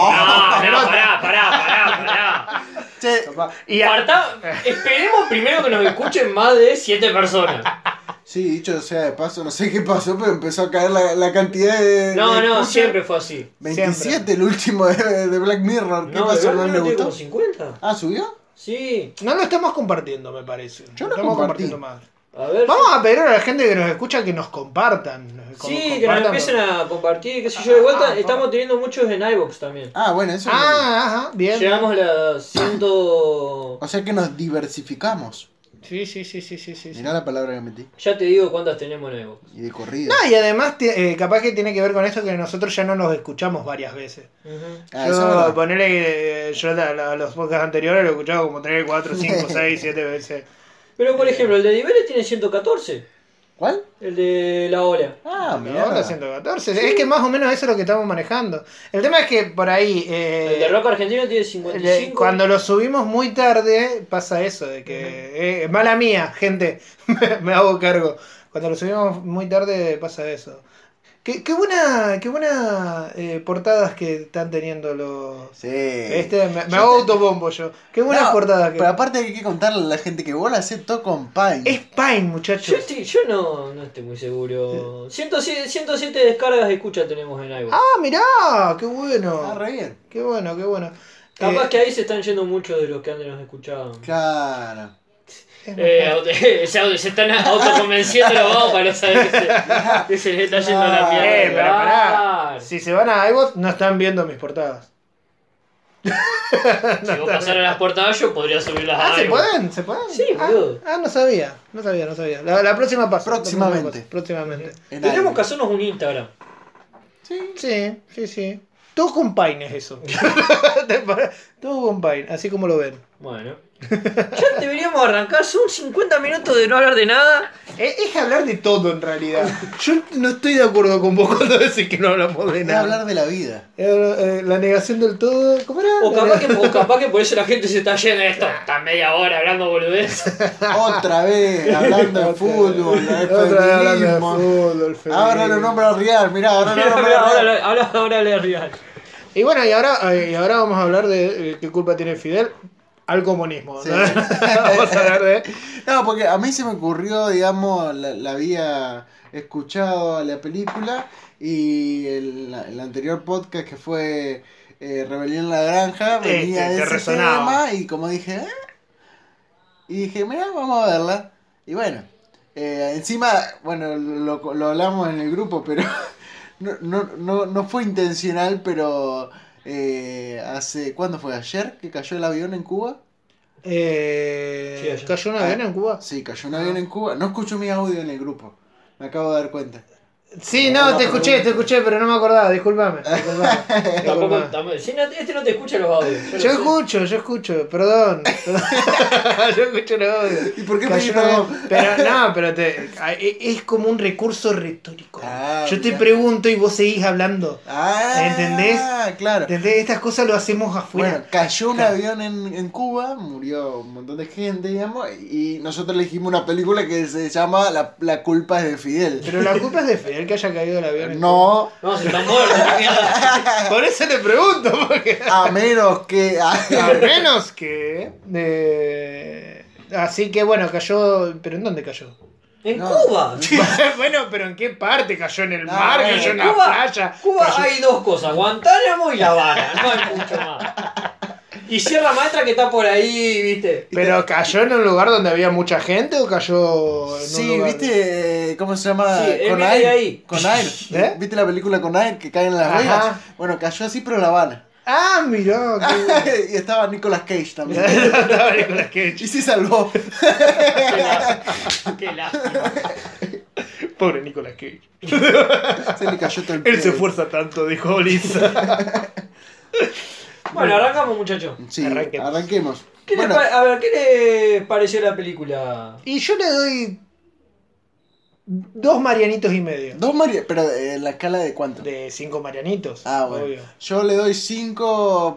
Pará. Che, Y Esperemos primero que nos escuchen más de 7 personas. sí, dicho sea de paso, no sé qué pasó, pero empezó a caer la cantidad de... No, escuchas. siempre fue así. 27 el último de Black Mirror. ¿Qué pasó? ¿No le tiene gustó? como 50. Ah, ¿subió? Sí. no lo estamos compartiendo, me parece. Yo lo estamos compartí. compartiendo más. A ver. Vamos a pedir a la gente que nos escucha que nos compartan. Sí, que nos empiecen a compartir, qué sé yo. De vuelta, estamos teniendo muchos en iVoox también. Ah, bueno, eso es Ajá, bien. Llegamos a la 100... O sea que nos diversificamos. Sí. Mirá la palabra que metí. Ya te digo cuántas tenemos en iVoox. Y de corrida. No, y además capaz que tiene que ver con esto que nosotros ya no nos escuchamos varias veces. Ah, eso es verdad. Yo, ponele que yo los podcasts anteriores lo he escuchado como 3, 4, 5, 6, 7 veces. Pero por ejemplo, el de Niveles tiene 114. ¿Cuál? El de la hora. Ah, No, mirá. la 114. Es que más o menos eso es lo que estamos manejando. El tema es que por ahí... El de Rock Argentino tiene 55. Cuando lo subimos muy tarde pasa eso, de que... mala mía, gente, me hago cargo. Cuando lo subimos muy tarde pasa eso. Qué buena portadas que están teniendo los... Sí. Me hago autobombo yo. Qué buenas No, portadas que... Pero aparte hay que contarle a la gente que vos la haces todo con Paint. Es Paint, muchachos. Yo no estoy muy seguro. 107 descargas de escucha tenemos en iVoox. Ah, mirá, qué bueno. Ah, re bien. Qué bueno. Capaz que ahí se están yendo muchos de los que antes nos escuchaban. Claro. Se están autoconvenciendo los vagos para no saber que se les está yendo la mierda. pero pará. Si se van a iVoox no están viendo mis portadas. Si vos pasaras las portadas yo podría subirlas a ¿Se iVoox. pueden? ¿Se pueden? Sí, boludo. No sabía. La próxima pasa. Próximamente. Próximamente. En Tenemos algo. que hacernos un Instagram. Sí. Sí. Todo con Paine es eso. Todo con Paine, así como lo ven. Bueno. Ya deberíamos arrancar, son 50 minutos de no hablar de nada. Es hablar de todo en realidad. Yo no estoy de acuerdo con vos cuando decís que no hablamos de Es nada. hablar de la vida. La negación del todo. ¿Cómo era? O capaz que por eso la gente se está yendo de esto. Está media hora hablando boludez. Otra vez hablando de fútbol, de Otra vez hablando de feminismo. fútbol, feminismo. Ahora lo nombra Real, mirá, ahora lo nombra Real. Ahora le real. Y bueno, y ahora vamos a hablar de qué culpa tiene Fidel al comunismo. Sí. ¿No? Vamos a hablar de... No, porque a mí se me ocurrió, digamos, la había escuchado la película y el anterior podcast que fue Rebelión en la Granja venía de ese resonaba. tema y como dije, y dije, mira, vamos a verla. Y bueno, encima, bueno, lo hablamos en el grupo, pero no fue intencional, pero ¿cuándo fue? ¿Ayer que cayó el avión en Cuba? Sí, ¿cayó un avión en Cuba? Sí, cayó un avión en Cuba. No escucho mi audio en el grupo. Me acabo de dar cuenta. Sí, no, te escuché, pero no me acordaba, discúlpame. Este no te escucha los audios. Yo escucho, perdón. Yo escucho los audios. ¿Y por qué pedís perdón? Pero es como un recurso retórico. Yo te pregunto y vos seguís hablando. ¿Entendés? Claro. ¿Entendés? Estas cosas lo hacemos afuera. Bueno, cayó un avión en Cuba, murió un montón de gente, digamos, y nosotros elegimos una película que se llama La culpa es de Fidel. Pero la culpa es de Fidel que haya caído el avión. No. No, se están muertos. Por eso te pregunto. Porque... A menos que... Así que bueno, cayó... ¿Pero en dónde cayó? En Cuba. Bueno, pero ¿en qué parte? ¿Cayó en el mar? ¿Cayó en la playa? Cuba ¿Cayó... hay dos cosas, Guantánamo y La Habana, no hay mucho más. Y Sierra Maestra que está por ahí, ¿viste? ¿Pero cayó en un lugar donde había mucha gente o cayó en un Sí, lugar... ¿viste cómo se llama? Sí, Con viene Air. de ahí. Con Air. ¿Viste la película Con Air que caen en Las Ajá. Vegas? Bueno, cayó así, pero en La Habana. Ah, mirá. Y estaba Nicolas Cage también. Estaba Nicolas Cage. Y se salvó. Qué lástima. Pobre Nicolas Cage. Se le cayó todo el Él se pedo. esfuerza tanto, dijo Lisa. Bueno, arrancamos, muchachos. Sí, Arranquemos. arranquemos. ¿Qué Bueno, a ver, ¿qué les pareció la película? Y yo le doy 2 marianitos y medio. dos María, pero en la escala de cuánto? De 5 marianitos. Ah, bueno. Obvio. Yo le doy 5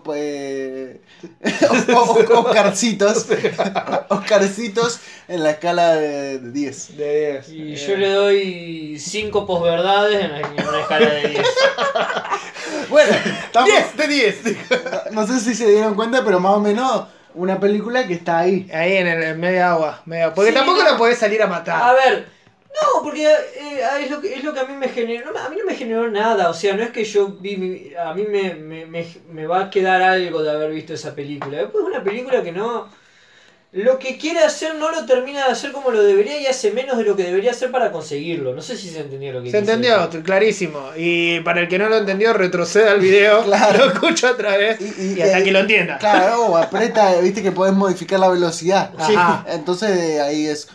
Oscarcitos. Oscarcitos en la escala de 10. De 10. Y yo le doy 5 posverdades en una escala de 10. Bueno, estamos, 10 de 10. no sé si se dieron cuenta, pero más o menos una película que está ahí. Ahí en media agua. Porque Sí, tampoco no. lo podés salir a matar. A ver, no, porque es lo que a mí me generó. A mí no me generó nada, o sea, no es que yo vi. A mí me va a quedar algo de haber visto esa película. Después es una película que no. Lo que quiere hacer no lo termina de hacer como lo debería y hace menos de lo que debería hacer para conseguirlo. No sé si se entendió lo que Se quise entendió, decir. clarísimo. Y para el que no lo entendió, retroceda al video, Claro. lo escucha otra vez y hasta que lo entienda. Claro, o aprieta, viste que podés modificar la velocidad. Ajá. Entonces ahí es.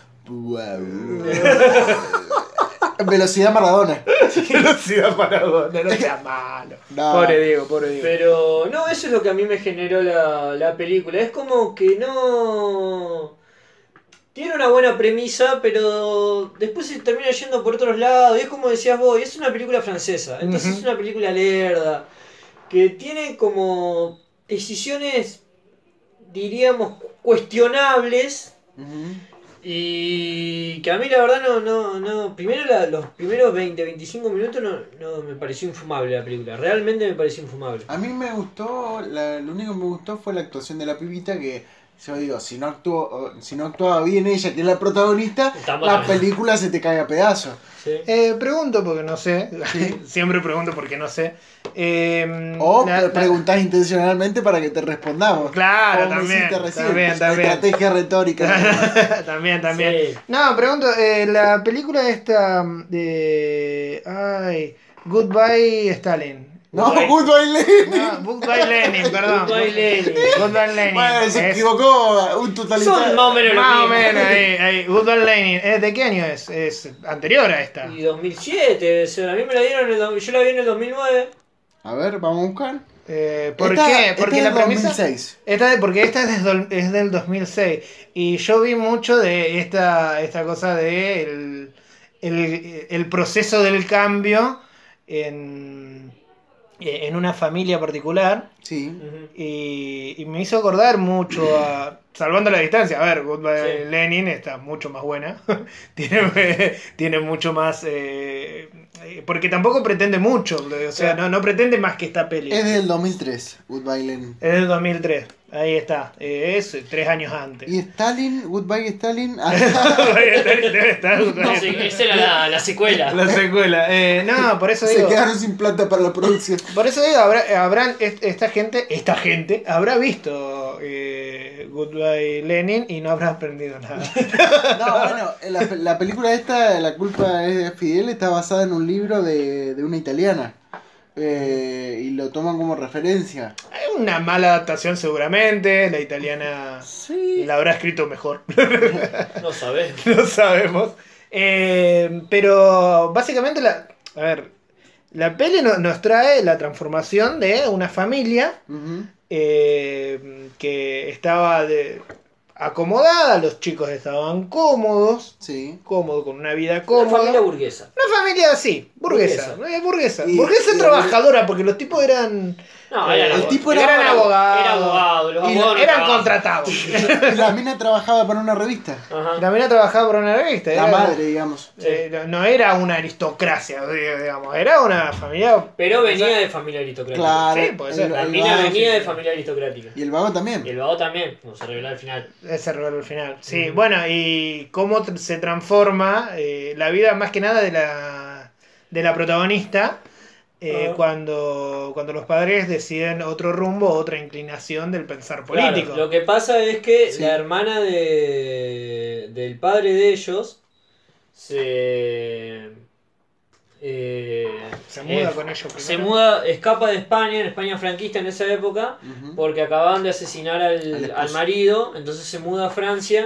Velocidad Maradona. Velocidad Maradona, no sea malo. No. Pobre Diego. Pero no, eso es lo que a mí me generó la película. Es como que no. Tiene una buena premisa, pero después se termina yendo por otros lados. Y es como decías vos, es una película francesa. Entonces es una película lerda. Que tiene como decisiones, diríamos, cuestionables. Y que a mí la verdad no. Primero los primeros 20-25 minutos no me pareció infumable la película. Realmente me pareció infumable. A mí me gustó, lo único que me gustó fue la actuación de la pibita que yo digo, si no actuaba bien ella, que es la protagonista, la película se te cae a pedazos. ¿Sí? Pregunto porque no sé. Sí. Siempre pregunto porque no sé. O preguntás intencionalmente para que te respondamos. Claro, Como me también, hiciste recién. también. Estrategia retórica. también. Sí. No, pregunto, la película esta de... Ay, Goodbye Stalin. No, Goodbye Lenin. No, Goodbye Lenin, perdón. Goodbye Lenin. Goodbye Lenin. Bueno, se Es- equivocó un totalitario. Son más o menos lo Más o mismo. menos, ahí. Goodbye Lenin. ¿De qué año es? Es anterior a esta. Y 2007 debe ser. A mí me la dieron yo la vi en el 2009. A ver, vamos a buscar. ¿Por qué? Porque esta la es premisa. 2006. Porque esta es del 2006. Y yo vi mucho de esta cosa de el proceso del cambio en una familia particular. Sí. Y me hizo acordar mucho a. Salvando la distancia, a ver, Sí. Lenin está mucho más buena. tiene mucho más. Porque tampoco pretende mucho. O sea, no pretende más que esta peli. Es del 2003, Goodbye Lenin. Es del 2003. Ahí está. Es 3 años antes. ¿Y Stalin? Goodbye Stalin. Debe estar. No, sí, esa era la secuela. La secuela. No, por eso Se digo. quedaron sin plata para la producción. Por eso digo, habrán esta gente habrá visto Goodbye Lenin y no habrá aprendido nada. No, bueno, la película esta, La culpa es de Fidel, está basada en un libro de una italiana. Y lo toman como referencia. Es una mala adaptación seguramente. La italiana Sí. la habrá escrito mejor. No sabés. No sabemos. Pero básicamente la peli nos trae la transformación de una familia Ujú. que estaba acomodada, los chicos estaban cómodos, Sí. con una vida Una cómoda. familia burguesa. Una familia así, burguesa. Y- Burguesa y- trabajadora, porque los tipos eran. No, eran el tipo eran abogados. Era abogado, los Y abogados no Eran trabajan. contratados. Y la mina trabajaba para una revista. Ajá. La mina trabajaba por una revista. La era- madre, digamos. no era una aristocracia, digamos, era una familia. Pero venía de familia aristocrática. Claro. Sí, puede ser. La el mina vago, venía sí. de familia aristocrática. Y el vago también. Y el vago también, como se reveló al final. Ese revelo al final. Sí, Ujú. bueno, y cómo se transforma la vida más que nada de la protagonista cuando los padres deciden otro rumbo, otra inclinación del pensar político. Claro, lo que pasa es que Sí. la hermana del padre de ellos se muda con ellos se primero. muda, escapa de España, en España franquista en esa época, Ujú. porque acababan de asesinar Al al esposo. marido, entonces se muda a Francia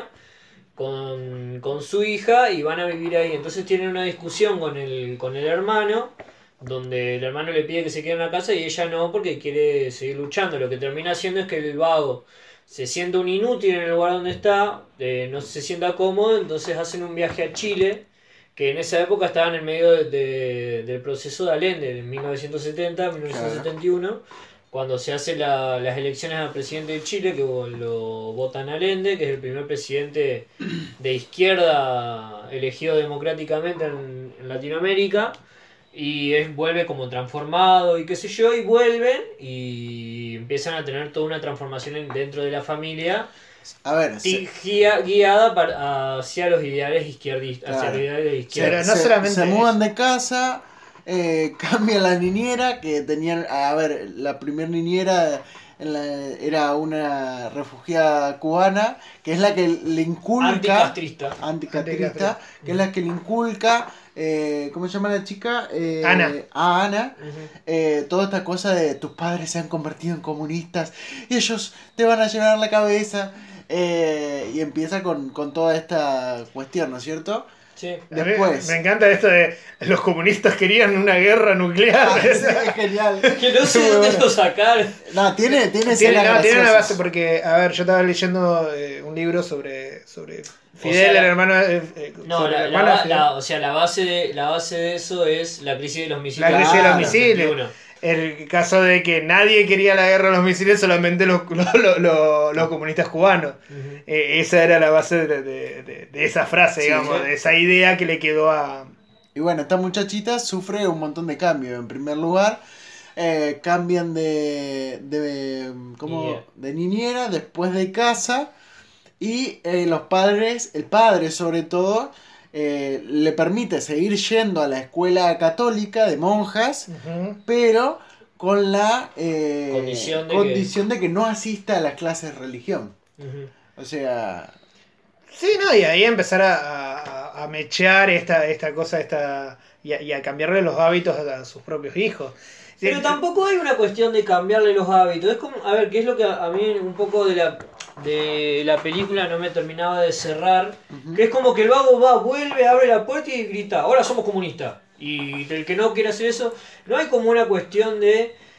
con su hija y van a vivir ahí. Entonces tienen una discusión con el hermano, donde el hermano le pide que se quede en la casa y ella no, porque quiere seguir luchando. Lo que termina haciendo es que el vago se siente un inútil en el lugar donde está, no se sienta cómodo, entonces hacen un viaje a Chile, que en esa época estaban en medio del proceso de Allende, en 1970, 1971, cuando se hacen las elecciones al presidente de Chile, que lo votan Allende, que es el primer presidente de izquierda elegido democráticamente en Latinoamérica, y vuelve como transformado y qué sé yo, y vuelven y empiezan a tener toda una transformación dentro de la familia. A ver, Y guiada hacia los ideales izquierdistas, hacia Claro. los ideales de izquierda. Pero no solamente se mudan eso. de casa, cambia la niñera, que tenían, a ver, la primer niñera era una refugiada cubana, que es la que le inculca, Anticastrista. anticastrista, que es la que le inculca, ¿cómo se llama la chica? Ana. A Ana. Ujú. Toda esta cosa de tus padres se han convertido en comunistas y ellos te van a llenar la cabeza. Y empieza con toda esta cuestión, ¿no es cierto? Sí. A mí Después. me encanta esto de los comunistas querían una guerra nuclear. Es genial. Que no sé Muy dónde bueno. lo sacar. No, tiene Tiene escenas una graciosas. base porque, a ver, yo estaba leyendo un libro sobre Fidel, sea, el hermano. No, sobre el la, hermano de Fidel. o sea, la base de eso es la crisis de los misiles. La crisis de los Claro. misiles. 71. El caso de que nadie quería la guerra de los misiles, solamente los comunistas cubanos. Ujú. Esa era la base de esa frase, Sí, digamos, sí. de esa idea que le quedó a. Y bueno, esta muchachita sufre un montón de cambios. En primer lugar, cambian Niñera. de niñera, después de casa. Y los padres, el padre sobre todo, le permite seguir yendo a la escuela católica de monjas, Ujú. pero con la Condición de que no asista a las clases de religión. Ujú. O sea, Sí, no, y ahí empezar a mechear esta cosa, y a cambiarle los hábitos a sus propios hijos. Pero tampoco hay una cuestión de cambiarle los hábitos. Es como, a ver, qué es lo que a mí un poco de la película no me terminaba de cerrar. Ujú. Que es como que el vago vuelve, abre la puerta y grita, ahora somos comunistas. Y el que no quiere hacer eso, no hay como una cuestión de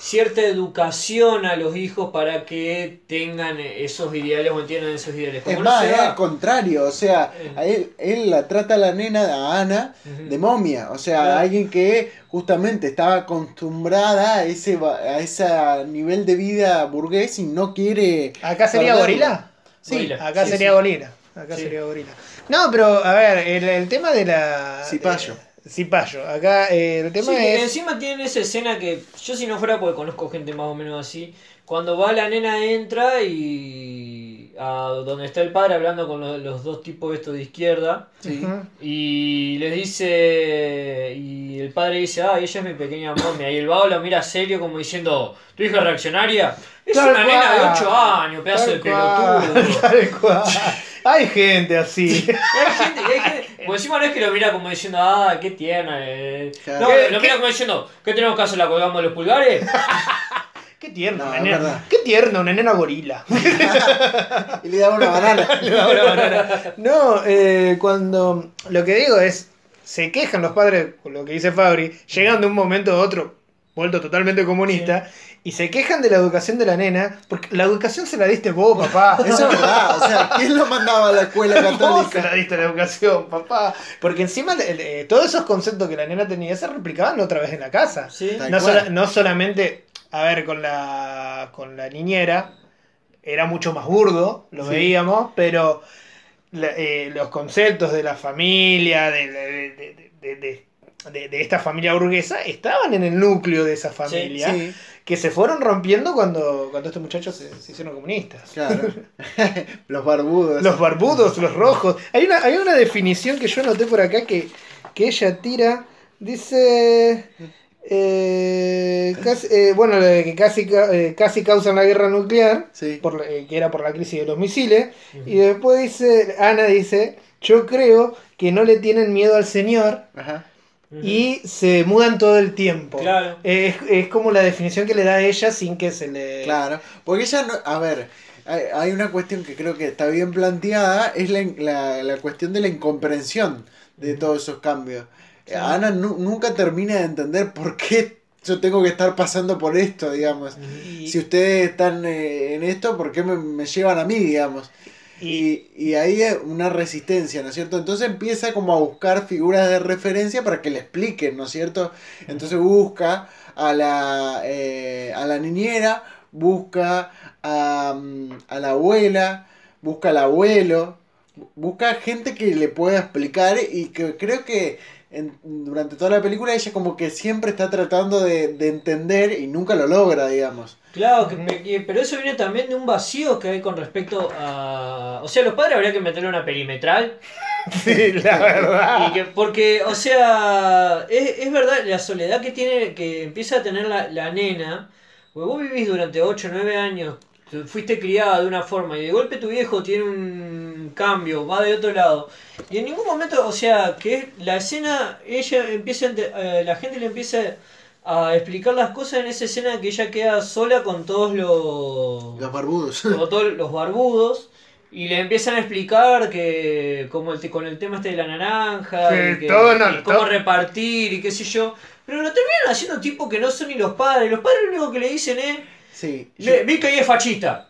cierta educación a los hijos para que tengan esos ideales o entiendan esos ideales. Es más, es al contrario, o sea, él la trata a la nena, a Ana, de momia, o sea, alguien que justamente estaba acostumbrada a ese nivel de vida burgués y no quiere... ¿Acá sería gorila? Sí, gorila. Acá sería gorila. Acá sería gorila. No, pero a ver, el tema de la... Cipayo. Cipayo. Acá el tema es... Encima tienen esa escena que yo si no fuera porque conozco gente más o menos así, cuando va la nena entra y a donde está el padre hablando con los dos tipos estos de izquierda, Sí. y les dice, y el padre dice, ella es mi pequeña momia, y el vago la mira serio como diciendo, ¿tu hija es reaccionaria? Es Tal una cual. nena de 8 años, pedazo de pelotudo. Tal cual. Hay gente así. Hay gente, por encima no es que lo mira como diciendo, qué tierna. Claro. No, lo mira como diciendo, ¿qué tenemos que hacer? ¿La colgamos de los pulgares? Qué tierna, No, una es nena. verdad. Qué tierna, una nena gorila. Y le da una banana. No, cuando lo que digo es, se quejan los padres, con lo que dice Fabri, llegan de un momento a otro, vuelto totalmente comunista, y se quejan de la educación de la nena, porque la educación se la diste vos, papá. Eso es verdad, o sea, ¿quién lo mandaba a la escuela Vos se católica? la diste la educación, papá. Porque encima todos esos conceptos que la nena tenía se replicaban otra vez en la casa. Sí. Tal No, cual. no solamente, a ver, con la niñera era mucho más burdo, lo veíamos, pero los conceptos de la familia, de esta familia burguesa, estaban en el núcleo de esa familia, Sí, que se fueron rompiendo cuando estos muchachos se hicieron comunistas. claro. Los barbudos. Los barbudos, los rojos. Hay una definición que yo anoté por acá que ella tira. Dice. Que casi causan la guerra nuclear. Sí. Que era por la crisis de los misiles. Y después dice. Ana dice. Yo creo que no le tienen miedo al señor. Ajá. Y se mudan todo el tiempo. Claro. Es como la definición que le da a ella sin que se le... Claro, porque ella no... A ver, hay una cuestión que creo que está bien planteada, es la cuestión de la incomprensión de todos esos cambios. Ana nunca termina de entender por qué yo tengo que estar pasando por esto, digamos. Si ustedes están en esto, ¿por qué me llevan a mí, digamos? Y ahí hay una resistencia, ¿no es cierto? Entonces empieza como a buscar figuras de referencia para que le expliquen, ¿no es cierto? Entonces busca a la niñera, busca a la abuela, busca al abuelo, busca gente que le pueda explicar y que creo que durante toda la película ella como que siempre está tratando de entender y nunca lo logra, digamos. Claro, pero eso viene también de un vacío que hay con respecto a... O sea, los padres habría que meterle una perimetral. Sí, la verdad. Porque, o sea, es verdad la soledad que tiene, que empieza a tener la nena. Porque vos vivís durante 8 o 9 años, fuiste criada de una forma y de golpe tu viejo tiene un cambio, va de otro lado. Y en ningún momento, o sea, que la escena, ella empieza, la gente le empieza a explicar las cosas en esa escena que ella queda sola con todos Los barbudos. con todos los barbudos y le empiezan a explicar que como con el tema de la naranja Sí, y cómo todo. repartir y qué sé yo, pero lo terminan haciendo tipo que no son ni los padres lo único que le dicen es Sí. vi que ahí es fachista.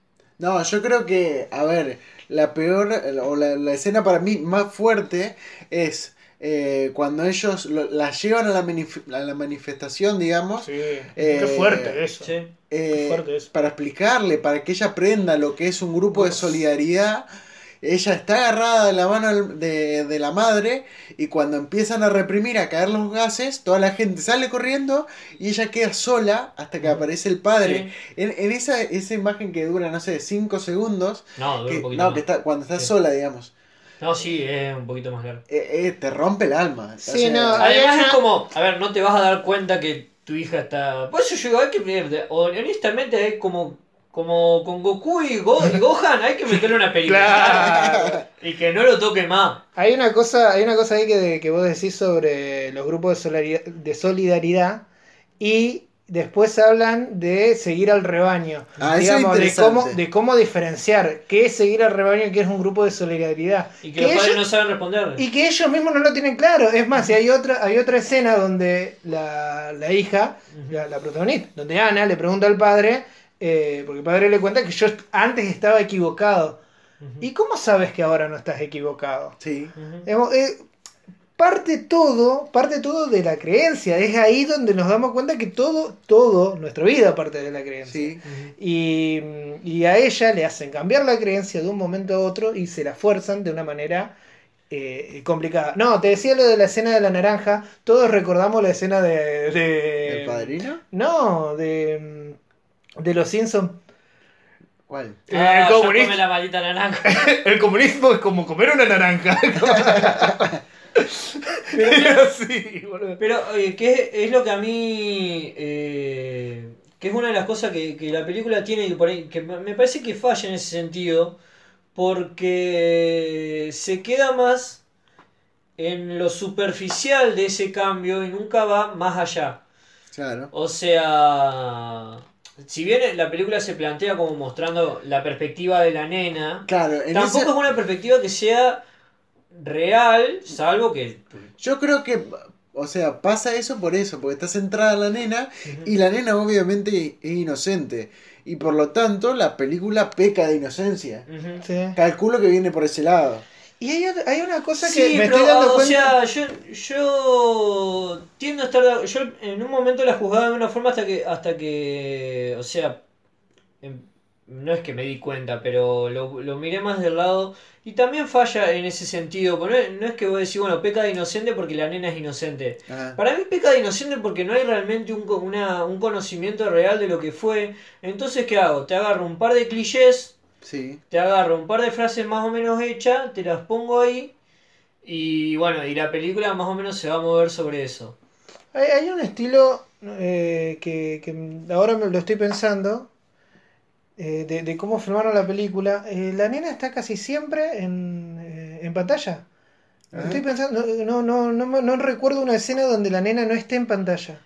No, yo creo que, a ver, la peor, o la escena para mí más fuerte es cuando ellos la llevan a la manifestación, digamos. Sí, qué fuerte eso. Sí. Qué fuerte eso. Para explicarle, para que ella aprenda lo que es un grupo de solidaridad. Ella está agarrada de la mano de la madre y cuando empiezan a reprimir, a caer los gases, toda la gente sale corriendo y ella queda sola hasta que aparece el padre. Sí. En esa imagen que dura, no sé, 5 segundos, No, dura un poquito no, más. que está, cuando está Sí. sola, digamos, No, sí, es un poquito más largo. te rompe el alma. Sí, no, Además Hay es una- como, a ver, no te vas a dar cuenta que tu hija está... Por eso yo digo, hay que ver, honestamente hay como con Goku y Gohan, hay que meterle una película. Claro. Y que no lo toque más. Hay una cosa ahí que vos decís sobre los grupos de solidaridad y después hablan de seguir al rebaño. Digamos, de cómo diferenciar qué es seguir al rebaño y qué es un grupo de solidaridad. Y que los padres no saben responder. Y que ellos mismos no lo tienen claro. Es más, hay otra escena donde la hija, la protagonista, donde Ana le pregunta al padre, porque el padre le cuenta que yo antes estaba equivocado. ¿Y cómo sabes que ahora no estás equivocado? Sí. Parte todo de la creencia. Es ahí donde nos damos cuenta que todo, nuestra vida parte de la creencia. Sí. Y a ella le hacen cambiar la creencia de un momento a otro y se la fuerzan de una manera complicada. No, te decía lo de la escena de la naranja. Todos recordamos la escena ¿El Padrino? No, de Los Simpsons. ¿Cuál? El comunismo. La maldita naranja. El comunismo es como comer una naranja. Pero ¿qué es lo que a mí que es una de las cosas que la película tiene que me parece que falla en ese sentido, porque se queda más en lo superficial de ese cambio y nunca va más allá. Claro. O sea, si bien la película se plantea como mostrando la perspectiva de la nena, claro, tampoco es una perspectiva que sea real, salvo que... Yo creo que, o sea, pasa eso, porque está centrada la nena, y la nena obviamente es inocente, y por lo tanto la película peca de inocencia. Sí. Calculo que viene por ese lado. Y hay una cosa que sí, me estoy dando cuenta... O sea, yo tiendo a estar... Yo en un momento la juzgaba de una forma hasta que o sea... No es que me di cuenta, pero lo miré más del lado. Y también falla en ese sentido. No es que vos decís, bueno, peca de inocente porque la nena es inocente. Para mí peca de inocente porque no hay realmente un conocimiento real de lo que fue. Entonces, ¿qué hago? Te agarro un par de clichés. Sí. Te agarro un par de frases más o menos hechas. Te las pongo ahí. Y bueno, y la película más o menos se va a mover sobre eso. Hay un estilo que ahora me lo estoy pensando. De cómo filmaron la película. La nena está casi siempre en pantalla. Estoy pensando, no recuerdo una escena donde la nena no esté en pantalla.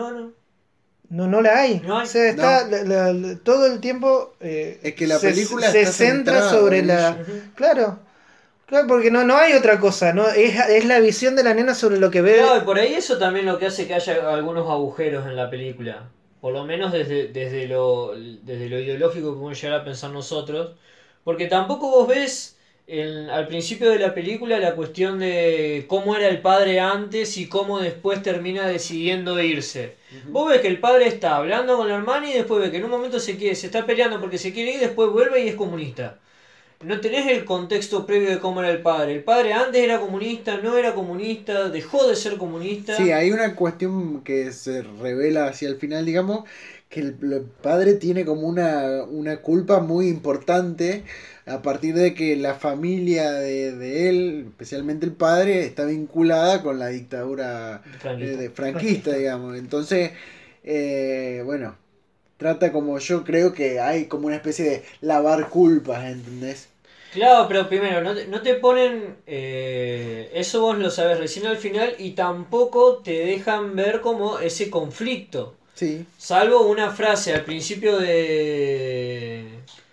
No la hay. No hay. O sea, está todo el tiempo es que la película se centra sobre la... Claro, porque no hay otra cosa, ¿no? Es la visión de la nena sobre lo que ve. Claro, y por ahí eso también lo que hace que haya algunos agujeros en la película. Por lo menos desde lo ideológico que podemos llegar a pensar nosotros. Porque tampoco vos ves al principio de la película la cuestión de cómo era el padre antes y cómo después termina decidiendo irse. Vos ves que el padre está hablando con la hermana y después ves que en un momento se está peleando porque se quiere ir, después vuelve y es comunista. No tenés el contexto previo de cómo era el padre. El padre antes era comunista, no era comunista, dejó de ser comunista. Sí, hay una cuestión que se revela hacia el final, digamos, que el padre tiene como una culpa muy importante a partir de que la familia de él, especialmente el padre, está vinculada con la dictadura franquista, digamos. Entonces, bueno, trata como yo creo que hay como una especie de lavar culpas, ¿entendés? Claro, pero primero, no te ponen... eso vos lo sabés recién al final y tampoco te dejan ver como ese conflicto. Sí. Salvo una frase al principio de...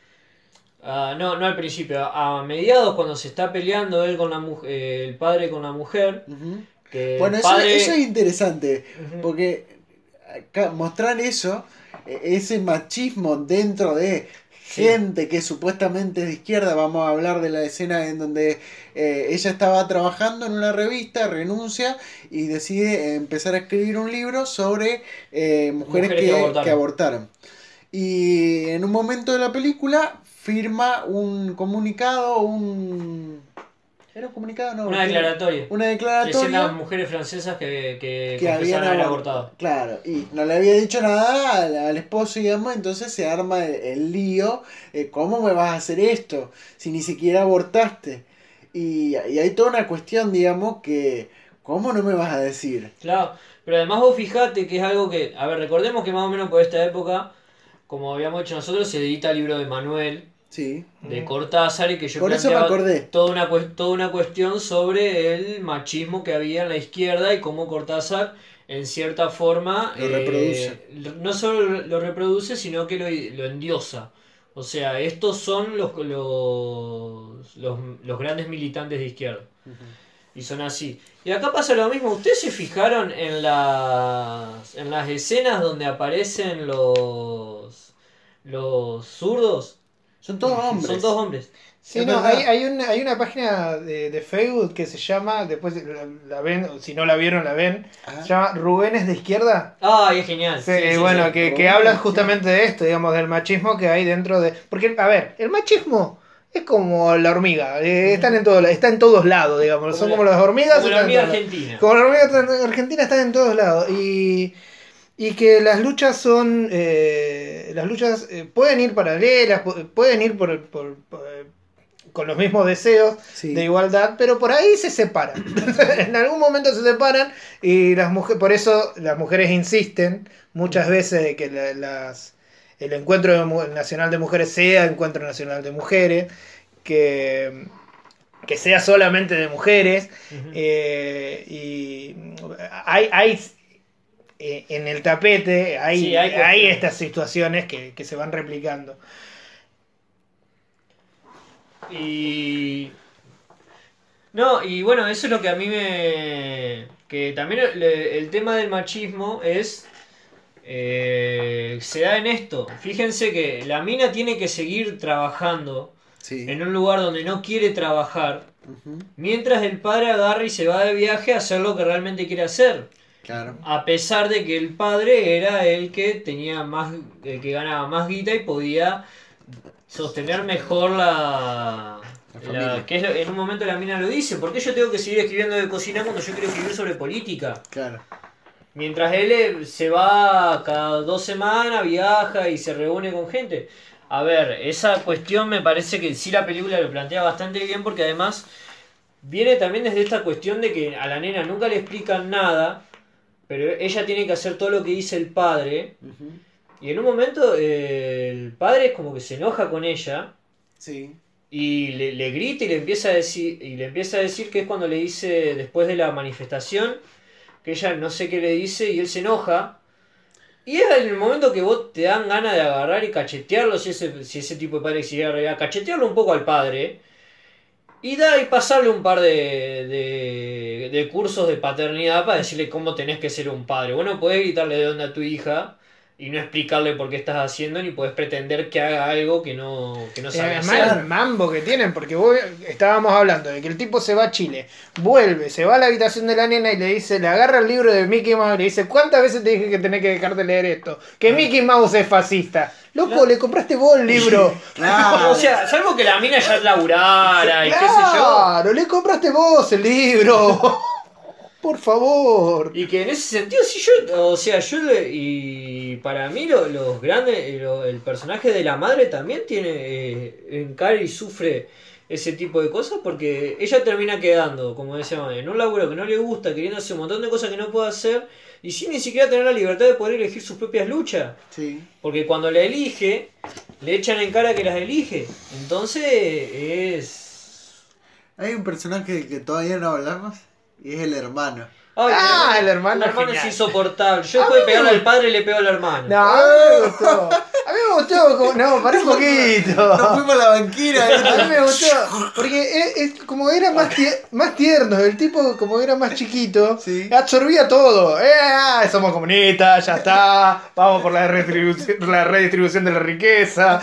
no al principio, a mediados cuando se está peleando él con la mujer, el padre con la mujer. Que bueno, padre... eso es interesante, porque mostrar eso, ese machismo dentro de gente que supuestamente es de izquierda. Vamos a hablar de la escena en donde ella estaba trabajando en una revista, renuncia y decide empezar a escribir un libro sobre mujeres que abortaron. Y en un momento de la película firma un comunicado, ¿era un comunicado? No, una declaratoria. Una declaratoria. De las mujeres francesas que habían abortado. Claro, y no le había dicho nada al esposo, digamos, entonces se arma el lío. ¿Cómo me vas a hacer esto? Si ni siquiera abortaste. Y hay toda una cuestión, digamos, que ¿cómo no me vas a decir? Claro, pero además vos fijate que es algo que... A ver, recordemos que más o menos por esta época, como habíamos hecho nosotros, se edita el libro de Manuel. Sí. De Cortázar, y que yo por eso me acordé. Toda una cuestión sobre el machismo que había en la izquierda y cómo Cortázar en cierta forma Lo reproduce. No solo lo reproduce, sino que lo endiosa. O sea, estos son los grandes militantes de izquierda. Y son así. Y acá pasa lo mismo. ¿Ustedes se fijaron en las escenas donde aparecen los zurdos? Son todos hombres. Son todos hombres. Sí, no, hay una página de Facebook que se llama, después la ven, si no la vieron la ven, se llama Rubénes de Izquierda. Ah, es genial. Sí, bueno, que hablan justamente de esto, digamos, del machismo que hay dentro de... Porque, a ver, el machismo es como la hormiga, está en todos lados, digamos, son como las hormigas. Como la hormiga argentina. Como la hormiga argentina están en todos lados. Y que las luchas son... pueden ir paralelas, pueden ir con los mismos deseos de igualdad, pero por ahí se separan. En algún momento se separan y por eso las mujeres insisten muchas veces de que el Encuentro Nacional de Mujeres sea Encuentro Nacional de Mujeres, que sea solamente de mujeres. Y hay en el tapete hay estas situaciones que se van replicando. Y bueno, eso es lo que a mí que también el tema del machismo es se da en esto. Fíjense que la mina tiene que seguir trabajando en un lugar donde no quiere trabajar, mientras el padre agarra y se va de viaje a hacer lo que realmente quiere hacer. Claro. A pesar de que el padre era el que tenía el que ganaba más guita y podía sostener mejor la que en un momento la mina lo dice. ¿Por qué yo tengo que seguir escribiendo de cocina cuando yo quiero escribir sobre política? Claro. Mientras él se va cada 2 semanas, viaja y se reúne con gente. A ver, esa cuestión me parece que sí la película lo plantea bastante bien, porque además viene también desde esta cuestión de que a la nena nunca le explican nada, pero ella tiene que hacer todo lo que dice el padre. Y en un momento el padre es como que se enoja con ella. Sí. Y le grita y le empieza a decir que es cuando le dice después de la manifestación, que ella no sé qué le dice y él se enoja. Y es en el momento que vos te dan ganas de agarrar y cachetearlo, si ese tipo de padre quisiera cachetearlo un poco al padre. Y pasarle un par de cursos de paternidad para decirle cómo tenés que ser un padre. Vos no podés gritarle de dónde a tu hija y no explicarle por qué estás haciendo, ni podés pretender que haga algo que no sabe hacer. Además el mambo que tienen, porque estábamos hablando de que el tipo se va a Chile, vuelve, se va a la habitación de la nena y le agarra el libro de Mickey Mouse y le dice, ¿cuántas veces te dije que tenés que dejar de leer esto? Que Mickey Mouse es fascista. Loco, le compraste vos el libro. Claro. O sea, salvo que la mina ya laburara y qué sé yo. Claro, le compraste vos el libro. Por favor. Y que en ese sentido, y para mí los grandes, el personaje de la madre también encara y sufre ese tipo de cosas, porque ella termina quedando, como decía, en un laburo que no le gusta, queriendo hacer un montón de cosas que no puede hacer, y sin ni siquiera tener la libertad de poder elegir sus propias luchas. Sí. Porque cuando la elige, le echan en cara que las elige. Entonces es... Hay un personaje que todavía no hablamos y es el hermano. Ay, el hermano es insoportable. Yo después de pegarle al padre le pego al hermano. No, a mí me gustó. A mí me gustó. No, pará un poquito. Nos fuimos a la banquina. A mí me gustó. Porque como era más tierno, el tipo como era más chiquito, absorbía todo. Somos comunistas, ya está. Vamos por la redistribución de la riqueza.